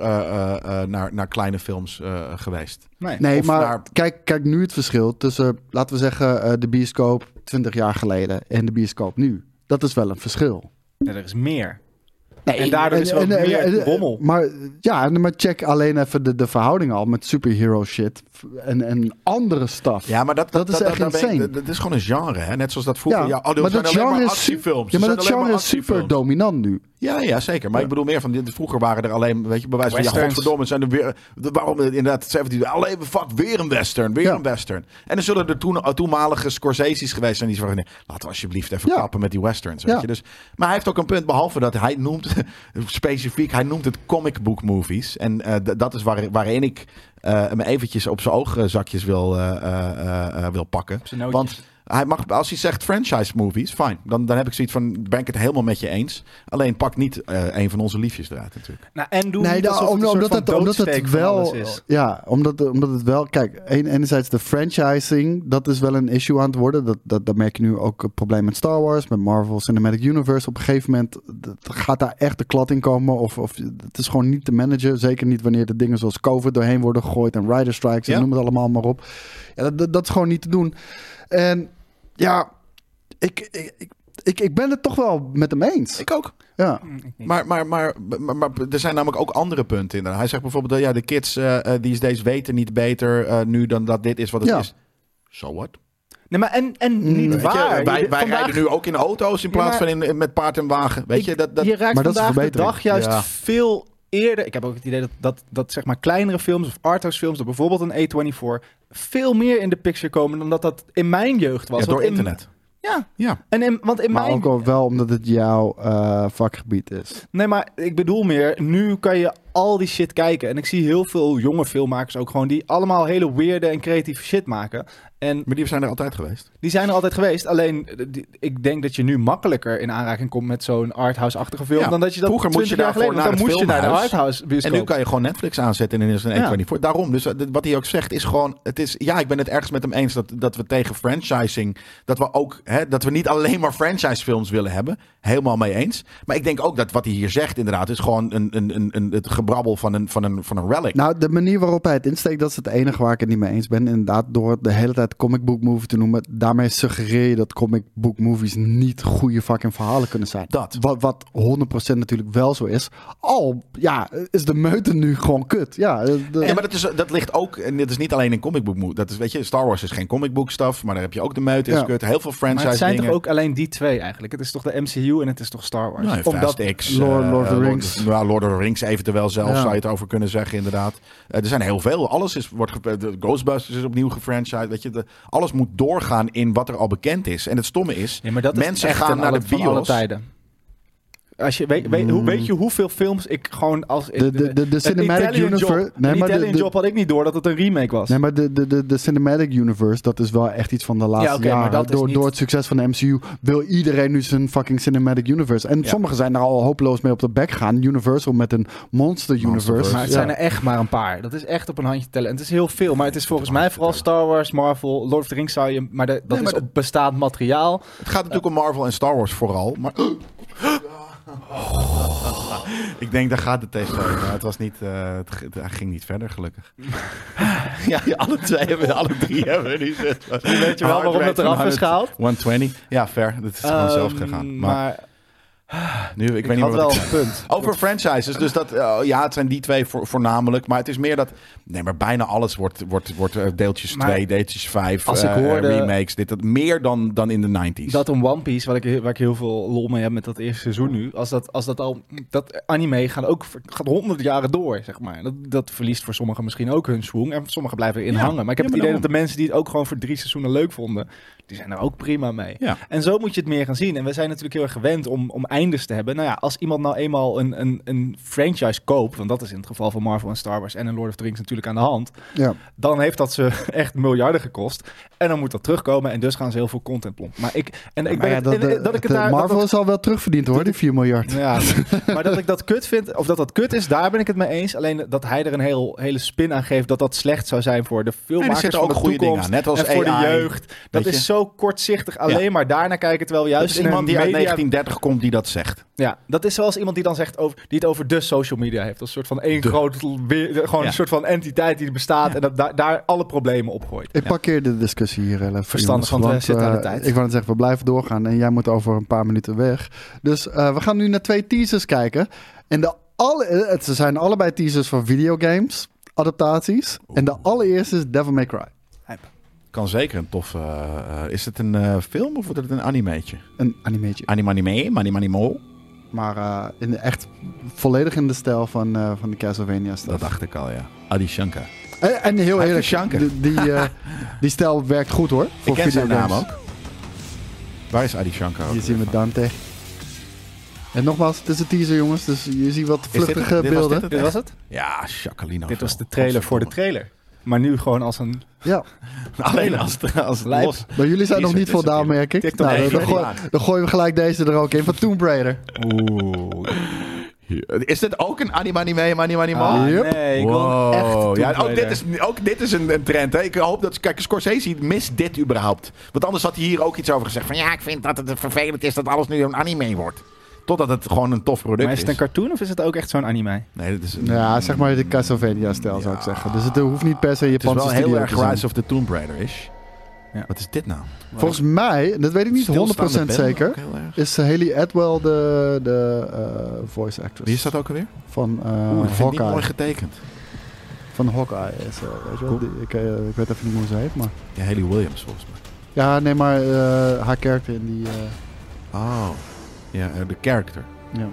naar kleine films geweest. Nee, Of maar naar- kijk nu het verschil tussen, laten we zeggen, de bioscoop 20 jaar geleden en de bioscoop nu. Dat is wel een verschil. Ja, er is meer. Nee, en daardoor is er ook meer rommel. Maar check alleen even de verhoudingen al met superhero shit en andere stuff. Ja, maar dat is echt insane. Dat is gewoon een genre, hè? Net zoals dat vroeger. Ja, maar dat genre is actiefilms. Ja, maar dat genre is super dominant nu. Ja, zeker. Maar ik bedoel meer van, vroeger waren er alleen, weet je, bewijs van, ja, godverdomme, zijn er weer, waarom inderdaad, 70, alleen, fuck, weer een western, een western. En dan zullen er toenmalige Scorsese's geweest zijn die zeggen, nee, laten we alsjeblieft even kappen met die westerns, weet je. Dus, maar hij heeft ook een punt, behalve dat hij noemt, specifiek, hij noemt het comic book movies. En dat is waarin ik me eventjes op zijn oogzakjes wil pakken. Want hij mag, als hij zegt franchise movies, fijn. Dan heb ik zoiets van, ben ik het helemaal met je eens. Alleen pak niet een van onze liefjes eruit natuurlijk. Nou, en doe niet omdat het wel is. Ja, omdat het wel, kijk, enerzijds de franchising, dat is wel een issue aan het worden. Dat merk je nu ook het probleem met Star Wars, met Marvel Cinematic Universe. Op een gegeven moment gaat daar echt de klad in komen. Of het is gewoon niet te managen. Zeker niet wanneer de dingen zoals COVID doorheen worden gegooid en rider strikes en noem het allemaal maar op. Ja, dat is gewoon niet te doen. En ja, ik ben het toch wel met hem eens. Ik ook. Ja. Maar er zijn namelijk ook andere punten in. Hij zegt bijvoorbeeld, de kids these days weten niet beter nu dan dat dit is wat het is. So what? Nee, maar en niet waar. Wij rijden nu ook in auto's in plaats van met paard en wagen. Weet je, je raakt vandaag de dag juist veel eerder. Ik heb ook het idee dat zeg maar kleinere films of arthouse films, dat bijvoorbeeld een A24, veel meer in de picture komen dan dat in mijn jeugd was. Ja, door internet. Ja. Maar ook wel omdat het jouw vakgebied is. Nee, maar ik bedoel meer, nu kan je al die shit kijken. En ik zie heel veel jonge filmmakers ook gewoon die allemaal hele weirde en creatieve shit maken. Maar die zijn er altijd geweest. Die zijn er altijd geweest. Alleen, ik denk dat je nu makkelijker in aanraking komt met zo'n arthouse-achtige film dan dat je dat vroeger moest je daarvoor naar het filmhuis. Naar de arthouse bioscoop. En nu kan je gewoon Netflix aanzetten en in een A24. Daarom, dus wat hij ook zegt is gewoon, ik ben het ergens met hem eens dat we tegen franchising, dat we ook, dat we niet alleen maar franchise-films willen hebben. Helemaal mee eens. Maar ik denk ook dat wat hij hier zegt inderdaad is gewoon het gebrabbel van een relic. Nou, de manier waarop hij het insteekt, dat is het enige waar ik het niet mee eens ben. Inderdaad, door de hele tijd comic book movie te noemen, daarmee suggereer je dat comic book movies niet goede fucking verhalen kunnen zijn. Wat 100% natuurlijk wel zo is. Is de meute nu gewoon kut. Ja, maar dat ligt ook, en dit is niet alleen in comic book movie. Dat is, weet je, Star Wars is geen comic book stuff, maar daar heb je ook de meute is kut. Heel veel franchise dingen. Maar het zijn toch ook alleen die twee eigenlijk? Het is toch de MCU en het is toch Star Wars? Nee, Fast X, Lord of the Rings. Lord of the Rings eventueel zelf zou je het over kunnen zeggen inderdaad. Er zijn heel veel. Alles Ghostbusters is opnieuw gefranchised. Weet je, alles moet doorgaan in wat er al bekend is. En het stomme is, mensen gaan naar de bios. Alle tijden. Als je weet je hoeveel films ik gewoon als de Cinematic Universe. Italian Job had ik niet door dat het een remake was. Nee, maar de Cinematic Universe, dat is wel echt iets van de laatste jaren. Door het succes van de MCU wil iedereen nu zijn fucking Cinematic Universe. En sommigen zijn er al hopeloos mee op de bek gaan. Universal met een Monster Universe. Maar het zijn er echt maar een paar. Dat is echt op een handje tellen. En het is heel veel. Maar het is volgens mij vooral Star Wars, Marvel, Lord of the Rings zou je. Maar dat is op bestaand materiaal. Het gaat natuurlijk om Marvel en Star Wars vooral. Maar ik denk, daar gaat het tegen. Maar het was niet, het ging niet verder, gelukkig. alle drie hebben we niet. Weet je wel waarom het eraf is gehaald? 120. Ja, fair. Dat is gewoon zelf gegaan. Maar nu, ik weet niet meer wat punt. Over franchises, dus dat, het zijn die twee voornamelijk. Maar het is meer dat, maar bijna alles wordt deeltjes 2, deeltjes 5, als ik hoorde, remakes, dit meer dan in de 90s. Dat een One Piece, waar ik heel veel lol mee heb met dat eerste seizoen nu, als dat anime gaat 100 jaren door, zeg maar. Dat verliest voor sommigen misschien ook hun swoon en sommigen blijven erin hangen. Maar ik heb het idee dat de mensen die het ook gewoon voor 3 seizoenen leuk vonden, die zijn er ook prima mee. Ja. En zo moet je het meer gaan zien. En we zijn natuurlijk heel erg gewend om eindes te hebben. Nou ja, als iemand nou eenmaal een franchise koopt, want dat is in het geval van Marvel en Star Wars en een Lord of the Rings natuurlijk aan de hand, dan heeft dat ze echt miljarden gekost. En dan moet dat terugkomen en dus gaan ze heel veel content plompen. Maar Marvel is al wel terugverdiend hoor, die 4 miljard. Ja, maar dat ik dat kut vind, of dat kut is, daar ben ik het mee eens. Alleen dat hij er een hele spin aan geeft dat slecht zou zijn voor de filmmakers van de toekomst. Dingen, net als en voor de jeugd. Dat is zo zo kortzichtig alleen maar daarnaar kijken, terwijl we juist dat is iemand die uit 1930 komt die dat zegt. Ja, dat is zoals iemand die dan zegt die het over de social media heeft. Als een soort van een soort van entiteit die er bestaat en dat daar alle problemen opgooit. Ik parkeer de discussie hier even. Verstandig, want we zitten aan de tijd. Ik wou net zeggen, we blijven doorgaan en jij moet over een paar minuten weg. Dus we gaan nu naar 2 teasers kijken. En ze zijn allebei teasers van videogames, adaptaties. En de allereerste is Devil May Cry. Kan zeker een tof... is het een film of wordt het een animeetje? Een animeetje. Anime. Maar echt volledig in de stijl van de Castlevania stuff. Dat dacht ik al, ja. Adi Shankar. En heel eerlijk, die stijl werkt goed hoor. Voor ik ken zijn naam videogames. ook. Waar is Adi Shankar? Hier zien we Dante. En nogmaals, het is een teaser jongens, dus je ziet wat vluchtige beelden. Dit was het? Ja, Chacolino. Dit was de trailer voor de trailer. Maar nu gewoon als een... Ja. Alleen als los. Maar jullie zijn nog niet voldaan, merk ik. Nou, dan gooien we gelijk deze er ook in, van Tomb Raider. Oeh. Is dit ook een anime? Yep. Nee, ik wil echt Tomb ja, ook dit is een trend. Hè? Ik hoop dat... Kijk, Scorsese mist dit überhaupt. Want anders had hij hier ook iets over gezegd. Van ja, ik vind dat het vervelend is dat alles nu een anime wordt. Totdat het gewoon een tof product is. Maar is het een cartoon of is het ook echt zo'n anime? Nee, dat is ja, zeg maar de Castlevania-stijl zou ik zeggen. Dus het hoeft niet per se Japanse studio te zijn. Het is wel heel erg Rise te of the Tomb Raider is. Ja. Wat is dit nou? Volgens mij, dat weet ik niet 100% zeker, is Hayley Atwell de voice actress. Wie is dat ook alweer? Van ik vind Hawkeye. die mooi getekend. Van Hawkeye is weet je wel. Cool. Ik weet even niet hoe ze heet, maar... Ja, Hayley Williams volgens mij. Ja, nee, maar haar karakter in die... Oh, ja, de character. Ja.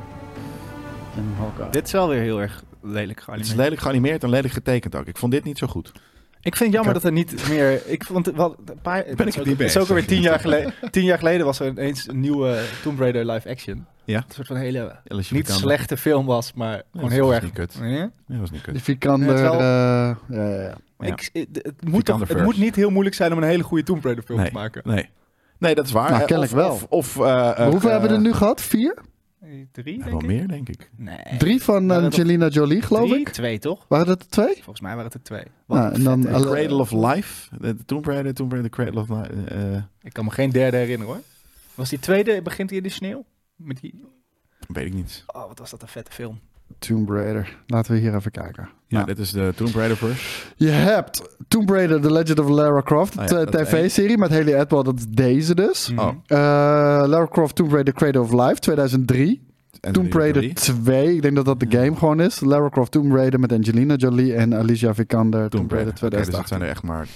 En Hawkeye. Dit is wel weer heel erg lelijk geanimeerd. Het is lelijk geanimeerd en lelijk getekend ook. Ik vond dit niet zo goed. Ik vind het jammer dat er niet meer... Ik vond het wel een paar... Ben ik het niet mee is ook alweer 10 jaar geleden. 10 jaar geleden was er ineens een nieuwe Tomb Raider live action. Ja. Een soort van hele niet Vikander. slechte film was, maar gewoon heel was erg... Niet kut. Ja? Ja, dat was niet kut. Die Vikander... Ja, ja. Ja. Het moet niet heel moeilijk zijn om een hele goede Tomb Raider film te maken. Nee, dat is waar. Nou, kennelijk wel. Hoeveel hebben we er nu gehad? 4? 3, denk wel ik. meer, denk ik. Nee. 3 van Angelina Jolie, geloof 3, ik. 2, toch? Waren dat er 2? Volgens mij waren het er 2. Nou, en dan Cradle of Life. De Tomb Raider, Cradle of Life. Ik kan me geen derde herinneren, hoor. Was die tweede, begint hij in de sneeuw? Met die... Weet ik niet. Oh, wat was dat een vette film. Tomb Raider. Laten we hier even kijken. Ja, Nou. dit is de Tomb Raider-verse. Je hebt Tomb Raider, The Legend of Lara Croft. Oh ja, tv-serie met Hayley Atwell. Dat is deze dus. Oh. Lara Croft, Tomb Raider, Cradle of Life, 2003. Tomb Raider 2, ik denk dat dat de game gewoon is. Lara Croft, Tomb Raider met Angelina Jolie en Alicia Vikander, Tomb Raider 2008. Dus dat zijn er echt maar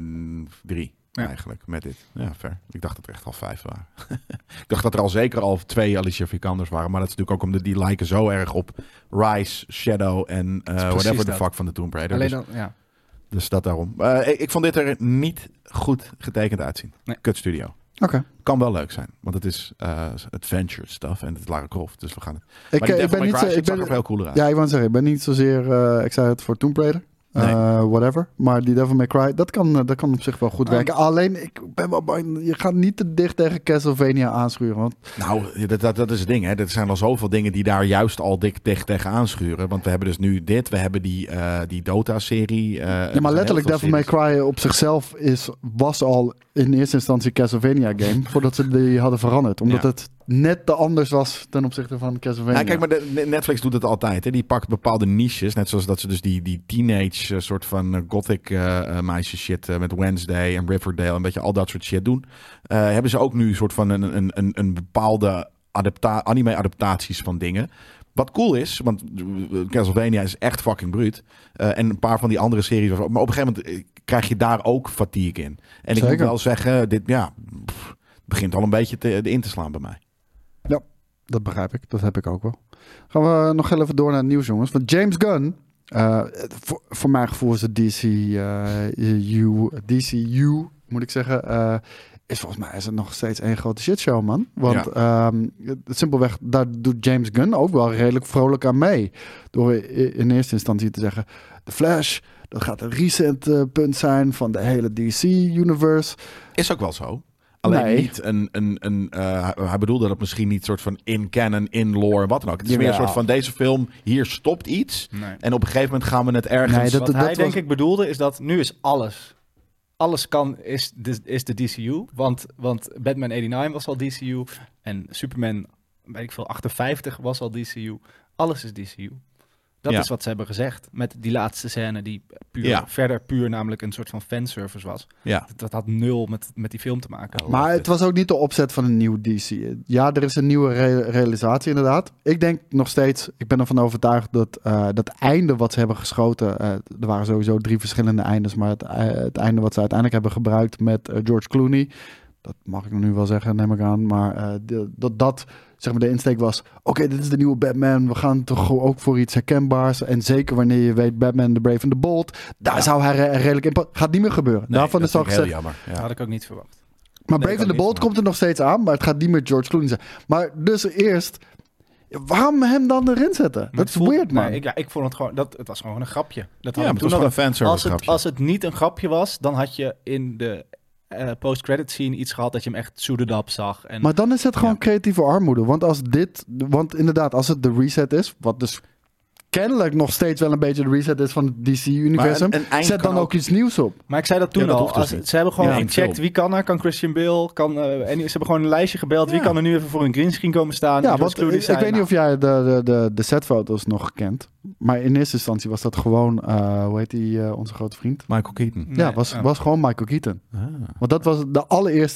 3 eigenlijk met dit. Ja, fair. Ik dacht dat er echt al 5 waren. Ik dacht dat er al zeker al 2 Alicia Vikanders waren. Maar dat is natuurlijk ook omdat die lijken zo erg op Rise, Shadow en whatever the fuck van de Tomb Raider. Alleen dan, ja. Dus dat daarom. Ik vond dit er niet goed getekend uitzien. Nee. Kut Studio. Oké. Kan wel leuk zijn, want het is adventure stuff en het is Lara Croft, dus we gaan het. Ik ben niet zo... Ik zag er veel cooler uit. Ja, ik wou zeggen, ik ben niet zozeer... ik zei het voor Tomb Raider. Whatever. Maar die Devil May Cry, dat kan op zich wel goed werken. Alleen, ik ben wel bang, je gaat niet te dicht tegen Castlevania aanschuren. Want... Nou, dat is het ding. Hè. Er zijn al zoveel dingen die daar juist al dicht tegen aanschuren. Want we hebben dus nu dit. We hebben die Dota-serie. Ja, maar letterlijk Devil May Cry op zichzelf was al in eerste instantie een Castlevania-game. Voordat ze die hadden veranderd. Omdat het net te anders was ten opzichte van Castlevania. Ja, kijk, maar Netflix doet het altijd. Hè. Die pakt bepaalde niches. Net zoals dat ze dus die teenage soort van gothic meisjes shit met Wednesday en Riverdale. Een beetje al dat soort shit doen. Hebben ze ook nu een soort van een bepaalde anime-adaptaties van dingen. Wat cool is, want Castlevania is echt fucking bruut. En een paar van die andere series. Maar op een gegeven moment krijg je daar ook fatigue in. En ik moet wel zeggen, dit begint al een beetje in te slaan bij mij. Ja, dat begrijp ik. Dat heb ik ook wel. Gaan we nog even door naar het nieuws, jongens. Want James Gunn, voor mijn gevoel is het DCU, moet ik zeggen... is volgens mij nog steeds één grote shitshow, man. Want simpelweg, daar doet James Gunn ook wel redelijk vrolijk aan mee. Door in eerste instantie te zeggen... The Flash, dat gaat een recent punt zijn van de hele DC-universe. Is ook wel zo. Alleen niet hij bedoelde dat misschien niet soort van in canon, in lore, wat dan ook. Het is meer een soort van deze film, hier stopt iets. Nee. En op een gegeven moment gaan we het ergens... Wat hij denk ik bedoelde is dat nu is alles alles kan is de DCU. Want Batman 89 was al DCU. En Superman, weet ik veel, 58 was al DCU. Alles is DCU. Dat is wat ze hebben gezegd. Met die laatste scène die verder puur namelijk een soort van fanservice was. Ja. Dat had nul met die film te maken. Maar het was ook niet de opzet van een nieuw DC. Ja, er is een nieuwe realisatie inderdaad. Ik denk nog steeds, ik ben ervan overtuigd dat dat einde wat ze hebben geschoten... er waren sowieso 3 verschillende eindes, maar het einde wat ze uiteindelijk hebben gebruikt met George Clooney... Dat mag ik nu wel zeggen, neem ik aan. Maar dat zeg maar de insteek was... Oké, dit is de nieuwe Batman. We gaan toch ook voor iets herkenbaars. En zeker wanneer je weet Batman, The Brave and the Bold. Daar zou hij redelijk in... Gaat niet meer gebeuren. Nee, daarvan is al gezegd. Heel jammer. Ja. Dat had ik ook niet verwacht. Maar Brave and the Bold komt er nog steeds aan. Maar het gaat niet meer George Clooney zijn. Maar dus eerst... Waarom hem dan erin zetten? Dat is weird, man. Nee, ik vond het gewoon... Het was gewoon een grapje. Dat maar het was gewoon een fanservice grapje. Als het niet een grapje was, dan had je in de... post-credit scene iets gehad dat je hem echt soederdap zag. En, maar dan is het gewoon creatieve armoede. Want inderdaad, als het de reset is, wat dus kennelijk nog steeds wel een beetje de reset is van het DC-universum, zet dan ook iets nieuws op. Maar ik zei dat toen al. Ze hebben gewoon gecheckt wie kan er. Kan Christian Bale? En ze hebben gewoon een lijstje gebeld. Wie kan er nu even voor een greenscreen komen staan? Ja, want ik weet niet of jij de setfoto's nog kent. Maar in eerste instantie was dat gewoon, hoe heet die, onze grote vriend? Michael Keaton. Ja, was gewoon Michael Keaton. Want dat was de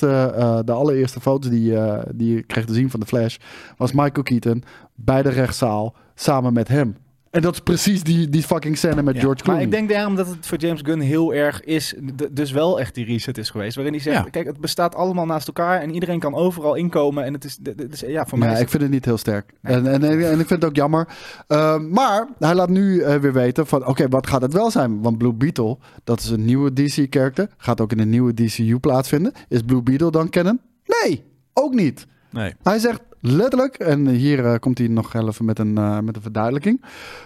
allereerste foto's die je kreeg te zien van de Flash. Was Michael Keaton bij de rechtszaal samen met hem. En dat is precies die fucking scène met George Clooney. Maar ik denk daarom dat het voor James Gunn heel erg is, dus wel echt die reset is geweest. Waarin hij zegt, kijk, het bestaat allemaal naast elkaar en iedereen kan overal inkomen. En het is voor mij... ik vind het niet heel sterk. Nee. En ik vind het ook jammer. Maar hij laat nu weer weten van, oké, wat gaat het wel zijn? Want Blue Beetle, dat is een nieuwe DC-character. Gaat ook in een nieuwe DCU plaatsvinden. Is Blue Beetle dan canon? Nee, ook niet. Nee. Hij zegt letterlijk, en hier komt hij nog even met een verduidelijking.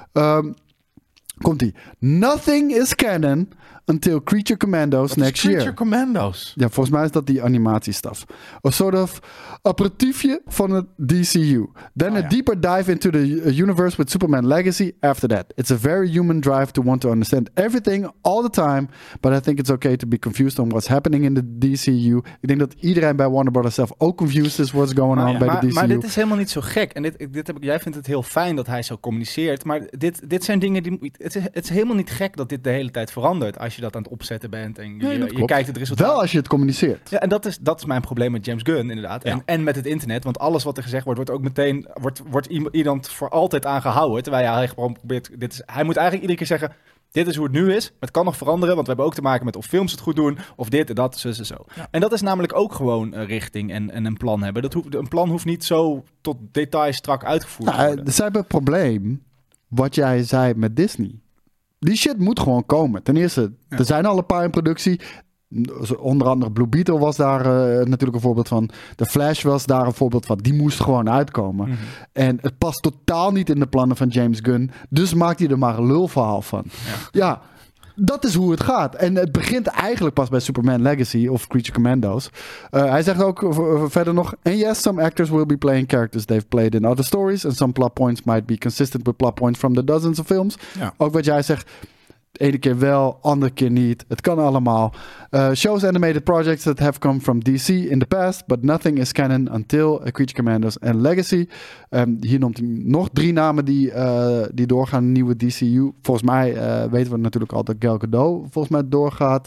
Komt hij. Nothing is canon until Creature Commandos next year. Creature Commandos? Ja, volgens mij is dat die animatiestaf. Een soort of aperitiefje van het DCU. Then a deeper dive into the universe with Superman Legacy after that. It's a very human drive to want to understand everything all the time. But I think it's okay to be confused on what's happening in the DCU. Ik denk dat iedereen bij Warner Brothers zelf ook confused is what's going on bij de DCU. Maar dit is helemaal niet zo gek. En jij vindt het heel fijn dat hij zo communiceert. Maar dit zijn dingen die... Het is helemaal niet gek dat dit de hele tijd verandert. Als je dat aan het opzetten bent en je kijkt het resultaat. Wel als je het communiceert. Ja, en dat is mijn probleem met James Gunn inderdaad. Ja. En met het internet. Want alles wat er gezegd wordt ook meteen... Wordt iemand voor altijd aangehouden. Terwijl hij gewoon probeert... Hij moet eigenlijk iedere keer zeggen... Dit is hoe het nu is. Maar het kan nog veranderen. Want we hebben ook te maken met of films het goed doen. Of dit en dat, zo. Ja. En dat is namelijk ook gewoon een richting en een plan hebben. Een plan hoeft niet zo tot detail strak uitgevoerd te worden. Ze hebben het probleem... Wat jij zei met Disney... Die shit moet gewoon komen. Ten eerste, er zijn al een paar in productie. Onder andere Blue Beetle was daar natuurlijk een voorbeeld van. The Flash was daar een voorbeeld van. Die moest gewoon uitkomen. Mm-hmm. En het past totaal niet in de plannen van James Gunn. Dus maakt hij er maar een lulverhaal van. Ja, dat is hoe het gaat. En het begint eigenlijk pas bij Superman Legacy of Creature Commandos. Hij zegt ook verder nog... And yes, some actors will be playing characters they've played in other stories. And some plot points might be consistent with plot points from the dozens of films. Ja. Ook wat jij zegt... Ene keer wel, andere keer niet. Het kan allemaal. Shows animated projects that have come from DC in the past, but nothing is canon until Creature Commandos and Legacy. Hier noemt hij nog 3 namen die doorgaan in de nieuwe DCU. Volgens mij weten we natuurlijk al dat Gal Gadot volgens mij doorgaat.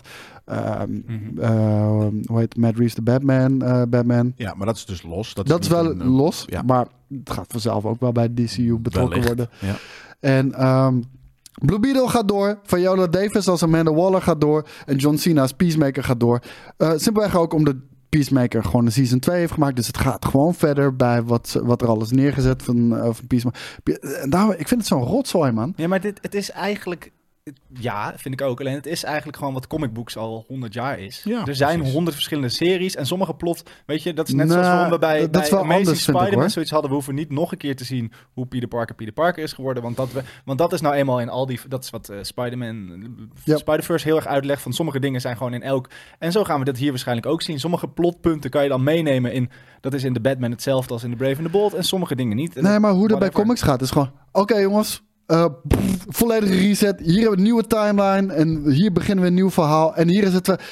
Hoe heet Matt Reeves de Batman? Ja, maar dat is dus los. Dat is wel los, maar het gaat vanzelf ook wel bij DCU betrokken worden. Ja. En... Blue Beetle gaat door. Viola Davis als Amanda Waller gaat door. En John Cena als Peacemaker gaat door. Simpelweg ook omdat Peacemaker gewoon een season 2 heeft gemaakt. Dus het gaat gewoon verder bij wat er al is neergezet van Peacemaker. Ik vind het zo'n rotzooi, man. Ja, maar het is eigenlijk... Ja, vind ik ook. Alleen het is eigenlijk gewoon wat comicbooks al 100 jaar is. Ja, er zijn 100 verschillende series en sommige plot... Weet je, dat is net zoals waarom we bij Amazing Spider-Man zoiets hadden. We hoeven niet nog een keer te zien hoe Peter Parker is geworden. Want dat is nou eenmaal in al die... Dat is wat Spider-Verse heel erg uitlegt. Van sommige dingen zijn gewoon in elk... En zo gaan we dat hier waarschijnlijk ook zien. Sommige plotpunten kan je dan meenemen in... Dat is in de Batman hetzelfde als in de Brave and the Bold. En sommige dingen niet. Nee, maar hoe dat bij comics gaat is gewoon... Oké, jongens... volledige reset. Hier hebben we een nieuwe timeline. En hier beginnen we een nieuw verhaal. En hier is het...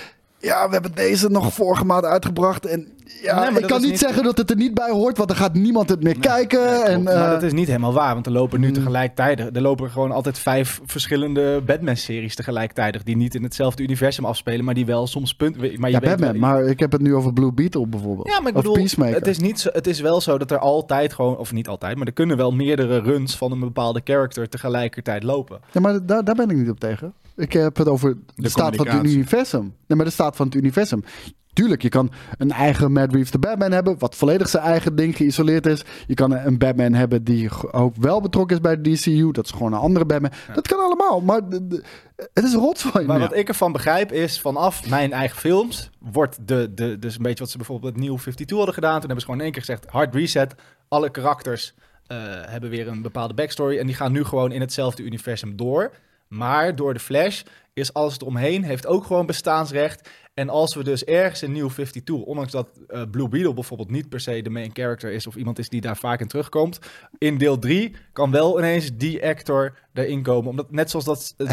ja, we hebben deze nog vorige maand uitgebracht. En ja, ik kan niet zeggen dat het er niet bij hoort, want dan gaat niemand het meer kijken. Maar dat is niet helemaal waar, want er lopen nu tegelijkertijd... Er lopen gewoon altijd 5 verschillende Batman-series tegelijkertijd... die niet in hetzelfde universum afspelen, maar die wel soms maar ik heb het nu over Blue Beetle bijvoorbeeld. Ja, maar ik bedoel, het is wel zo dat er altijd gewoon... Of niet altijd, maar er kunnen wel meerdere runs van een bepaalde character tegelijkertijd lopen. Ja, maar daar ben ik niet op tegen. Ik heb het over de staat van het universum. Nee, maar de staat van het universum. Tuurlijk, je kan een eigen Matt Reeves de Batman hebben, wat volledig zijn eigen ding geïsoleerd is. Je kan een Batman hebben die ook wel betrokken is bij de DCU. Dat is gewoon een andere Batman. Ja. Dat kan allemaal, maar het is rotzooi. Maar wat ik ervan begrijp is, vanaf mijn eigen films wordt dus een beetje wat ze bijvoorbeeld met New 52 hadden gedaan. Toen hebben ze gewoon in één keer gezegd, hard reset, alle karakters hebben weer een bepaalde backstory en die gaan nu gewoon in hetzelfde universum door. Maar door de Flash is alles eromheen, heeft ook gewoon bestaansrecht. En als we dus ergens in New 52, ondanks dat Blue Beetle bijvoorbeeld niet per se de main character is... of iemand is die daar vaak in terugkomt... in deel 3 kan wel ineens die actor erin komen. Omdat net zoals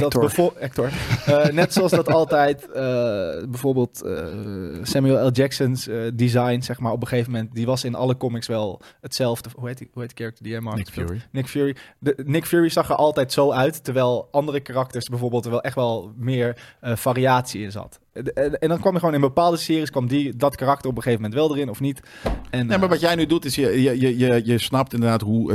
net zoals dat altijd bijvoorbeeld Samuel L. Jackson's design, zeg maar, op een gegeven moment... die was in alle comics wel hetzelfde. Hoe heet de character die hij maakt? Nick Fury. Nick Fury zag er altijd zo uit, terwijl andere karakters bijvoorbeeld er wel echt wel meer variatie in zat. En dan kwam je gewoon in bepaalde series, kwam dat karakter op een gegeven moment wel erin of niet. En, maar wat jij nu doet is, je snapt inderdaad hoe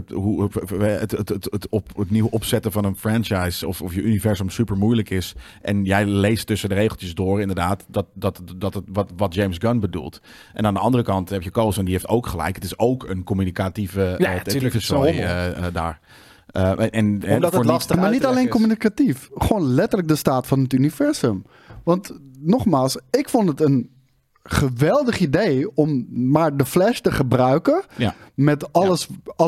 het nieuw opzetten van een franchise of je universum super moeilijk is. En jij leest tussen de regeltjes door inderdaad wat James Gunn bedoelt. En aan de andere kant heb je Coulson, die heeft ook gelijk. Het is ook een communicatieve daar. Omdat het lastig maar niet alleen communicatief. Gewoon letterlijk de staat van het universum. Want nogmaals, ik vond het een geweldig idee om maar de Flash te gebruiken. Ja. Met alles,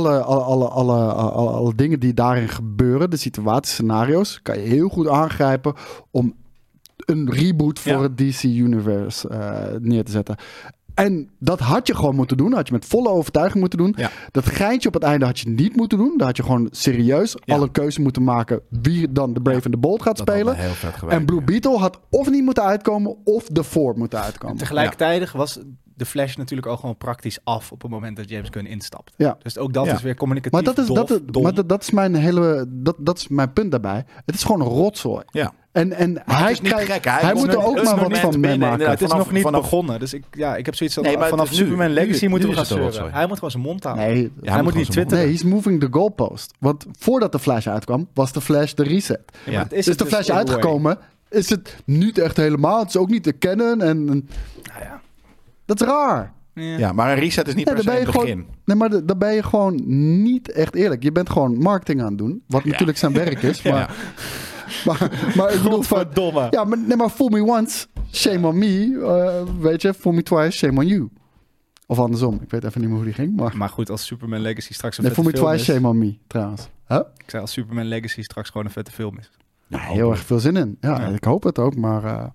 alle dingen die daarin gebeuren. De situaties, scenario's. Kan je heel goed aangrijpen om een reboot voor het DC Universe neer te zetten. En dat had je gewoon moeten doen. Dat had je met volle overtuiging moeten doen. Ja. Dat geintje op het einde had je niet moeten doen. Daar had je gewoon serieus alle keuze moeten maken wie dan de Brave and the Bold gaat spelen. Heel vet geweest, en Blue Beetle had of niet moeten uitkomen of ervoor moeten uitkomen. En tegelijkertijd was de Flash natuurlijk al gewoon praktisch af op het moment dat James Gunn instapt. Ja. Dus ook dat is weer communicatief dat is mijn dat is mijn punt daarbij. Het is gewoon een rotzooi. Ja. En hij moet er ook maar wat van meemaken. Het is nog niet begonnen. Dus ik heb zoiets van vanaf Superman Legacy moeten we gaan zeuren. Hij moet gewoon zijn mond houden. Nee, hij moet niet twitteren. Nee, he's moving the goalpost. Want voordat de Flash uitkwam, was de Flash de reset. Ja. Dus de Flash uitgekomen, is het niet echt helemaal. Het is ook niet te kennen. En dat is raar. Ja, maar een reset is niet per se het begin. Nee, maar dan ben je gewoon niet echt eerlijk. Je bent gewoon marketing aan het doen. Wat natuurlijk zijn werk is. Maar... Maar ik bedoel van... Ja, maar fool me once, shame on me. Weet je, fool me twice, shame on you. Of andersom. Ik weet even niet meer hoe die ging. Maar goed, als Superman Legacy straks een vette film is... fool me twice, shame on me, trouwens. Huh? Ik zei als Superman Legacy straks gewoon een vette film is. Ja, heel erg veel zin in. Ja, ik hoop het ook. Maar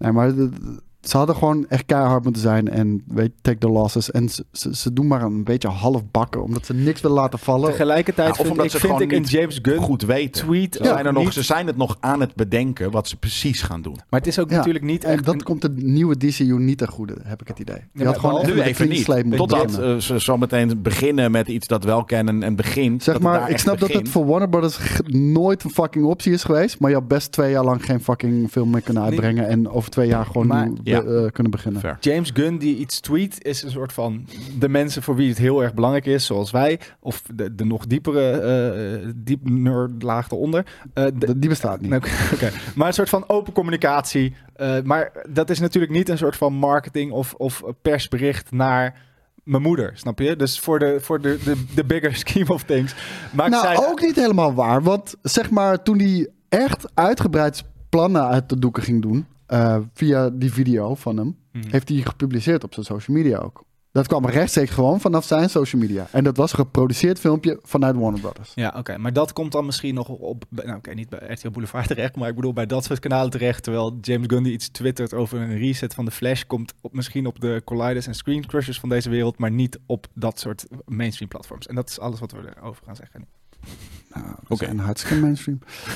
ze hadden gewoon echt keihard moeten zijn en take the losses. En ze doen maar een beetje half bakken, omdat ze niks willen laten vallen. Tegelijkertijd vind ik in James Gunn goed weten. Ze zijn het nog aan het bedenken wat ze precies gaan doen. Maar het is ook natuurlijk niet echt... En dat komt de nieuwe DCU niet ten goede, heb ik het idee. Je had gewoon nu even niet. Totdat ze zo meteen beginnen met iets dat wel kennen en begint. Zeg maar, ik snap dat het voor Warner Brothers nooit een fucking optie is geweest, maar je had best 2 jaar lang geen fucking film meer kunnen uitbrengen en over 2 jaar gewoon kunnen beginnen. Fair. James Gunn die iets tweet is een soort van de mensen voor wie het heel erg belangrijk is, zoals wij, of de nog diepere nerdlaag eronder. Die bestaat niet. Okay. Maar een soort van open communicatie. Maar dat is natuurlijk niet een soort van marketing of persbericht naar mijn moeder, snap je? Dus voor de bigger scheme of things. Ook niet helemaal waar, want zeg maar toen hij echt uitgebreid plannen uit de doeken ging doen, via die video van hem, heeft hij gepubliceerd op zijn social media ook. Dat kwam rechtstreeks gewoon vanaf zijn social media. En dat was een geproduceerd filmpje vanuit Warner Brothers. Ja, oké. Maar dat komt dan misschien nog op... niet bij RTL Boulevard terecht, maar ik bedoel bij dat soort kanalen terecht. Terwijl James Gunn die iets twittert over een reset van de Flash komt misschien op de Colliders en Screen Crushers van deze wereld, maar niet op dat soort mainstream platforms. En dat is alles wat we erover gaan zeggen. We zijn hartstikke mainstream.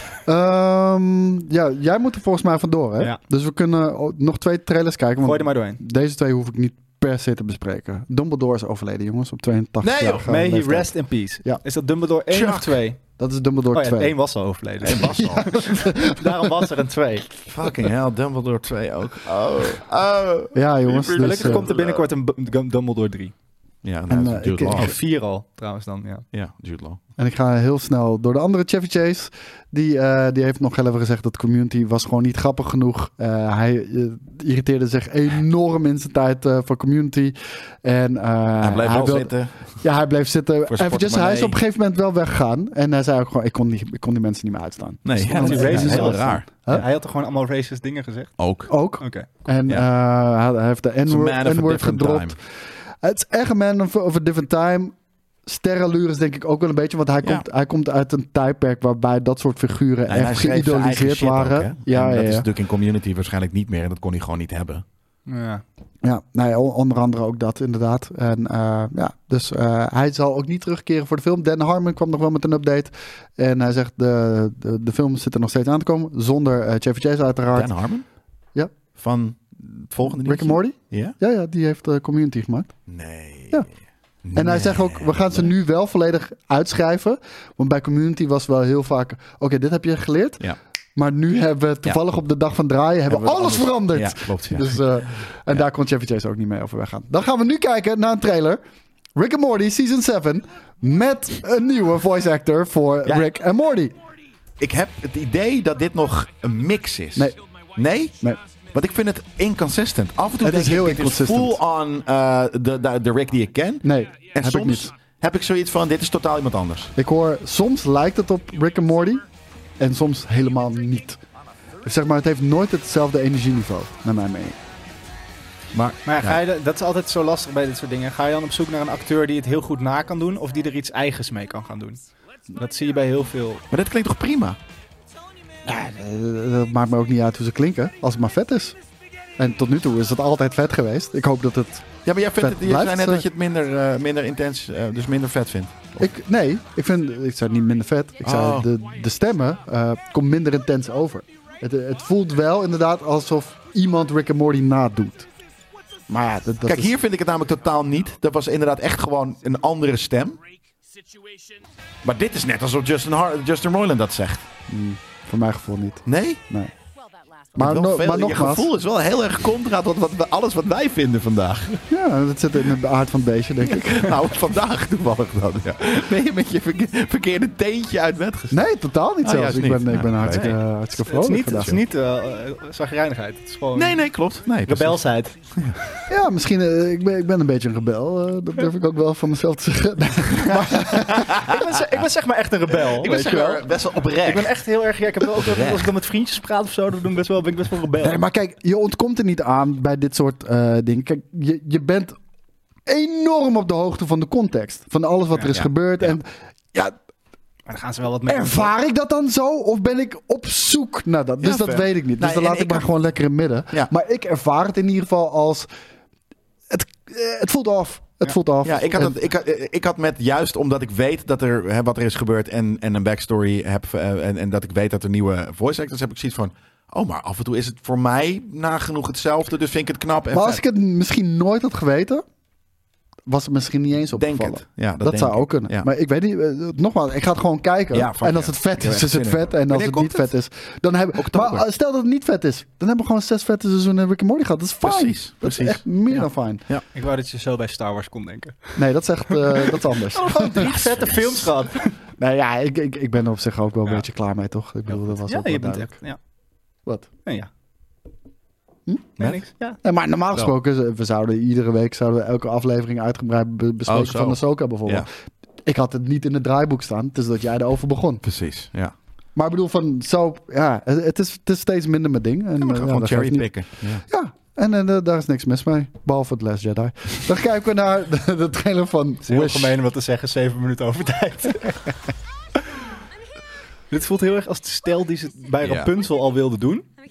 Ja, jij moet er volgens mij vandoor, hè? Ja. Dus we kunnen nog 2 trailers kijken. Gooi er maar doorheen. Deze 2 hoef ik niet per se te bespreken. Dumbledore is overleden, jongens, op 82 jaar. May he rest in peace. Ja. Is dat Dumbledore 1 of 2? Dat is Dumbledore 2. 1 was al overleden. 1 was al. Daarom was er een 2. Fucking hell, Dumbledore 2 ook. Ja, jongens. Gelukkig komt er binnenkort een Dumbledore 3. Ja, En, dat is Jude Law. 4 al, trouwens dan, ja. Ja, Jude Law. En ik ga heel snel door de andere. Chevy Chase. Die heeft nog heel even gezegd dat Community was gewoon niet grappig genoeg. Hij irriteerde zich enorm in zijn tijd voor Community. En hij bleef zitten. Ja, hij bleef zitten. Eventjes, hij is op een gegeven moment wel weggegaan. En hij zei ook gewoon, ik kon die mensen niet meer uitstaan. Nee, Dus dat is heel raar. Ja, hij had toch gewoon allemaal racist dingen gezegd? Ook. Oké. En hij heeft de N-word gedropt. Het is echt een man of a different time. Sterrenlures denk ik ook wel een beetje. Want hij komt uit een tijdperk waarbij dat soort figuren echt geïdoliseerd waren. Ook, dat is natuurlijk in Community waarschijnlijk niet meer. En dat kon hij gewoon niet hebben. Ja, onder andere ook dat inderdaad. En dus hij zal ook niet terugkeren voor de film. Dan Harmon kwam nog wel met een update. En hij zegt de film zit er nog steeds aan te komen. Zonder Chevy Chase uiteraard. Dan Harmon? Ja. Van het volgende Rick and Morty? Ja? Ja, die heeft Community gemaakt. Nee. Ja. En hij zegt ook, we gaan ze nu wel volledig uitschrijven. Want bij Community was wel heel vaak... Oké, dit heb je geleerd. Ja. Maar nu hebben we toevallig op de dag van draaien... hebben we alles veranderd. Ja, klopt. Ja. Dus, daar kon Chevy Chase ook niet mee overweg gaan. Dan gaan we nu kijken naar een trailer. Rick and Morty Season 7. Met een nieuwe voice actor voor Rick and Morty. Ik heb het idee dat dit nog een mix is. Nee? Nee. Want ik vind het inconsistent. Af en toe Het is heel het is full on de Rick die ik ken. Nee, en heb soms ik niet. heb ik zoiets van, dit is totaal iemand anders. Ik hoor, soms lijkt het op Rick and Morty. En soms helemaal niet. Dus zeg maar, het heeft nooit hetzelfde energieniveau, naar mijn mening. Maar ga je dat is altijd zo lastig bij dit soort dingen. Ga je dan op zoek naar een acteur die het heel goed na kan doen... of die er iets eigens mee kan gaan doen? Dat zie je bij heel veel... Maar dit klinkt toch prima? Ja, dat maakt me ook niet uit hoe ze klinken, als het maar vet is. En tot nu toe is het altijd vet geweest. Ik hoop dat het... Ja, maar jij zei net blijft, dat je het minder intens, dus minder vet vindt. Ik zei het niet minder vet. Ik zei de stemmen komt minder intens over. Het voelt wel inderdaad alsof iemand Rick and Morty nadoet. Maar ja, Kijk, hier vind ik het namelijk totaal niet. Dat was inderdaad echt gewoon een andere stem. Maar dit is net alsof Justin Roiland dat zegt. Voor mijn gevoel niet. Nee? Nee. Maar nogmaals, je gevoel is wel heel erg contra tot alles wat wij vinden vandaag. Ja, dat zit in de aard van het beestje, denk ik. Nou, vandaag toevallig dan, ja. Ben je met je verkeerde teentje uit bed gestapt? Nee, totaal niet zelfs. Ik ben hartstikke vrolijk. Het is niet zagrijnigheid. Het is gewoon... Nee, klopt. Nee, rebelsheid. Ja, misschien. Ik ben een beetje een rebel. Dat durf ik ook wel van mezelf te zeggen. Ik ben zeg maar echt een rebel. Ik ben best wel oprecht. Ik ben echt heel erg... Ja, ik heb ook als ik dan met vriendjes praat of zo, dan ben ik best wel rebel. Nee, maar kijk, je ontkomt er niet aan bij dit soort dingen. Kijk, je bent enorm op de hoogte van de context. Van alles wat er is gebeurd. Ja. En ja, maar dan gaan ze wel wat mee. Ervaar ik dat dan zo? Of ben ik op zoek naar dat? Dus dat weet ik niet. Dus dan laat ik maar gewoon lekker in het midden. Ja. Maar ik ervaar het in ieder geval als... Het voelt af. Het voelt af. Ja, ik had met juist omdat ik weet dat er wat er is gebeurd en een backstory heb en dat ik weet dat er nieuwe voice actors heb ik zoiets van... Oh, maar af en toe is het voor mij nagenoeg hetzelfde, dus vind ik het knap. En maar als ik het misschien nooit had geweten, was het misschien niet eens opgevallen. Denk het. Ja, dat zou ook kunnen. Ja. Maar ik weet niet, nogmaals, ik ga het gewoon kijken. Ja, en als het vet is, is het vet. En als het niet vet is, dan hebben we... Maar stel dat het niet vet is, dan hebben we gewoon 6 vette seizoenen Rick and Morty gehad. Dat is fijn. Precies. Dat is echt meer dan fijn. Ja. Ik wou dat je zo bij Star Wars kon denken. Nee, dat is echt dat is anders. Gewoon 3 vette films gehad. Nou ja, ik ben er op zich ook wel een beetje klaar mee, toch? Ik bedoel, dat was ook wel duidelijk. Ja. Wat? Nee, ja. Niks. Ja. Nee, maar normaal gesproken, we zouden iedere week elke aflevering uitgebreid bespreken van Ahsoka bijvoorbeeld. Ja. Ik had het niet in het draaiboek staan, het is dat jij erover begon. Precies, ja. Maar ik bedoel, van zo, ja, het is steeds minder mijn ding. En, we gaan gewoon cherrypicken. Ja. En daar is niks mis mee, behalve The Last Jedi. Dan kijken we naar de trailer van Het is heel gemeen om wat te zeggen, 7 minuten over tijd. Dit voelt heel erg als de stijl die ze bij Rapunzel al wilden doen.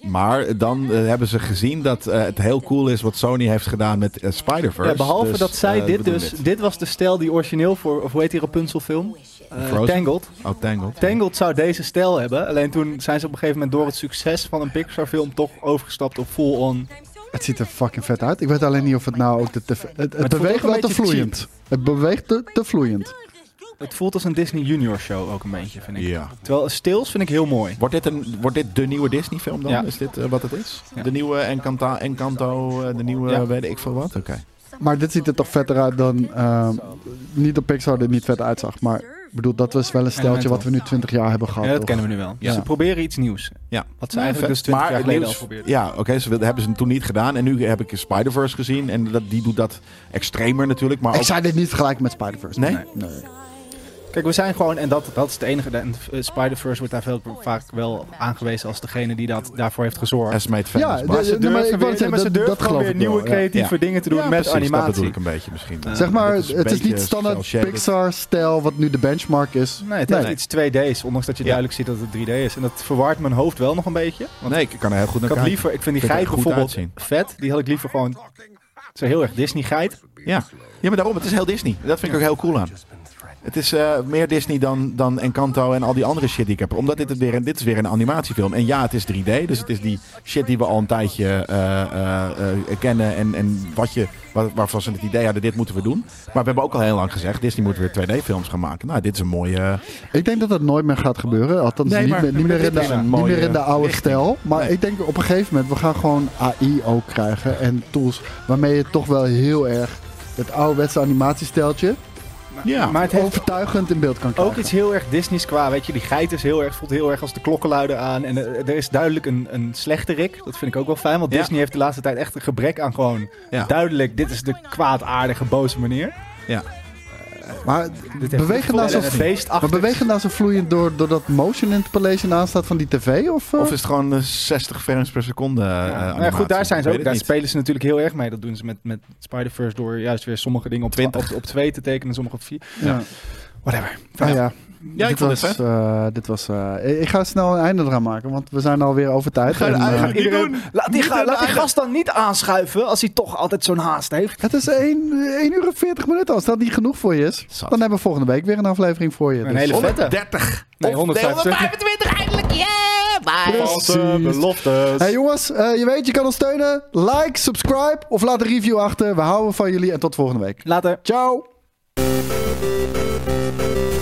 Maar dan hebben ze gezien dat het heel cool is wat Sony heeft gedaan met Spider-Verse. Ja, behalve dat zij dit was de stijl die origineel voor, of hoe heet die Rapunzel film? Tangled. Oh, Tangled. Tangled zou deze stijl hebben. Alleen toen zijn ze op een gegeven moment door het succes van een Pixar film toch overgestapt op full-on. Het ziet er fucking vet uit. Ik weet alleen niet of het nou ook het beweegt wel te vloeiend. Het beweegt te vloeiend. Het voelt als een Disney Junior show ook een beetje, vind ik. Ja. Terwijl Stills vind ik heel mooi. Wordt dit de nieuwe Disney film dan? Ja. Is dit wat het is? Ja. De nieuwe Encanto, de nieuwe weet ik veel wat? Oké. Maar dit ziet er toch vetter uit dan... niet dat Pixar er niet vet uitzag, maar... Ik bedoel, dat was wel een steltje wat we nu 20 jaar hebben gehad. Ja, dat kennen we nu wel. Ja. Ze proberen iets nieuws. Ja. Wat ze eigenlijk dus 20 jaar geleden al probeerden. Ja, oké, hebben ze toen niet gedaan. En nu heb ik Spider-Verse gezien. En die doet dat extremer natuurlijk. Maar ik zou dit niet vergelijken met Spider-Verse. Nee? Kijk, we zijn gewoon, en dat is het enige. Spider-Verse wordt daar veel vaak wel aangewezen als degene die daarvoor heeft gezorgd. Estimate fans. Ja, maar ze durven gewoon weer nieuwe creatieve dingen te doen met precies, animatie. Dat bedoel ik een beetje misschien. Zeg maar, het is niet standaard Pixar-stijl wat nu de benchmark is. Nee, het heeft iets 2D's, ondanks dat je duidelijk ziet dat het 3D is. En dat verwart mijn hoofd wel nog een beetje. Nee, ik kan er heel goed naar kijken. Ik vind die geit bijvoorbeeld vet. Die had ik liever gewoon zo heel erg Disney-geit. Ja, maar daarom, het is heel Disney. Dat vind ik ook heel cool aan. Het is meer Disney dan Encanto en al die andere shit die ik heb. Omdat dit is weer een animatiefilm. En ja, het is 3D. Dus het is die shit die we al een tijdje kennen. En waarvan ze het idee hadden, dit moeten we doen. Maar we hebben ook al heel lang gezegd, Disney moet weer 2D-films gaan maken. Nou, dit is een mooie... Ik denk dat dat nooit meer gaat gebeuren. Althans, niet meer in de oude stijl. Maar ik denk op een gegeven moment, we gaan gewoon AI ook krijgen. En tools waarmee je toch wel heel erg het ouderwetse animatiesteltje... Ja, maar het heeft overtuigend in beeld kan krijgen. Ook iets heel erg Disney's qua, weet je, die geit is voelt heel erg als de klokkenluider aan. En er is duidelijk een slechterik. Dat vind ik ook wel fijn, want Disney heeft de laatste tijd echt een gebrek aan gewoon duidelijk, dit is de kwaadaardige, boze manier. Ja. Maar bewegen nou zo vloeiend doordat motion interpolation aanstaat van die tv? Of is het gewoon 60 frames per seconde animatie? Goed, daar zijn ze ook. Daar spelen ze natuurlijk heel erg mee. Dat doen ze met Spider-Verse door juist weer sommige dingen op 2 te tekenen en sommige op 4. Ja. Whatever. Ja, ik vond het vet. Dit was, ik ga snel een einde eraan maken, want we zijn alweer over tijd. Laat die gast dan niet aanschuiven als hij toch altijd zo'n haast heeft. Het is 1 uur en 40 minuten. Als dat niet genoeg voor je is, dan hebben we volgende week weer een aflevering voor je. Een hele vette. 130. Nee, 125 eindelijk. Precies. Beloftes. Hey jongens, je weet, je kan ons steunen. Like, subscribe of laat een review achter. We houden van jullie en tot volgende week. Later. Ciao.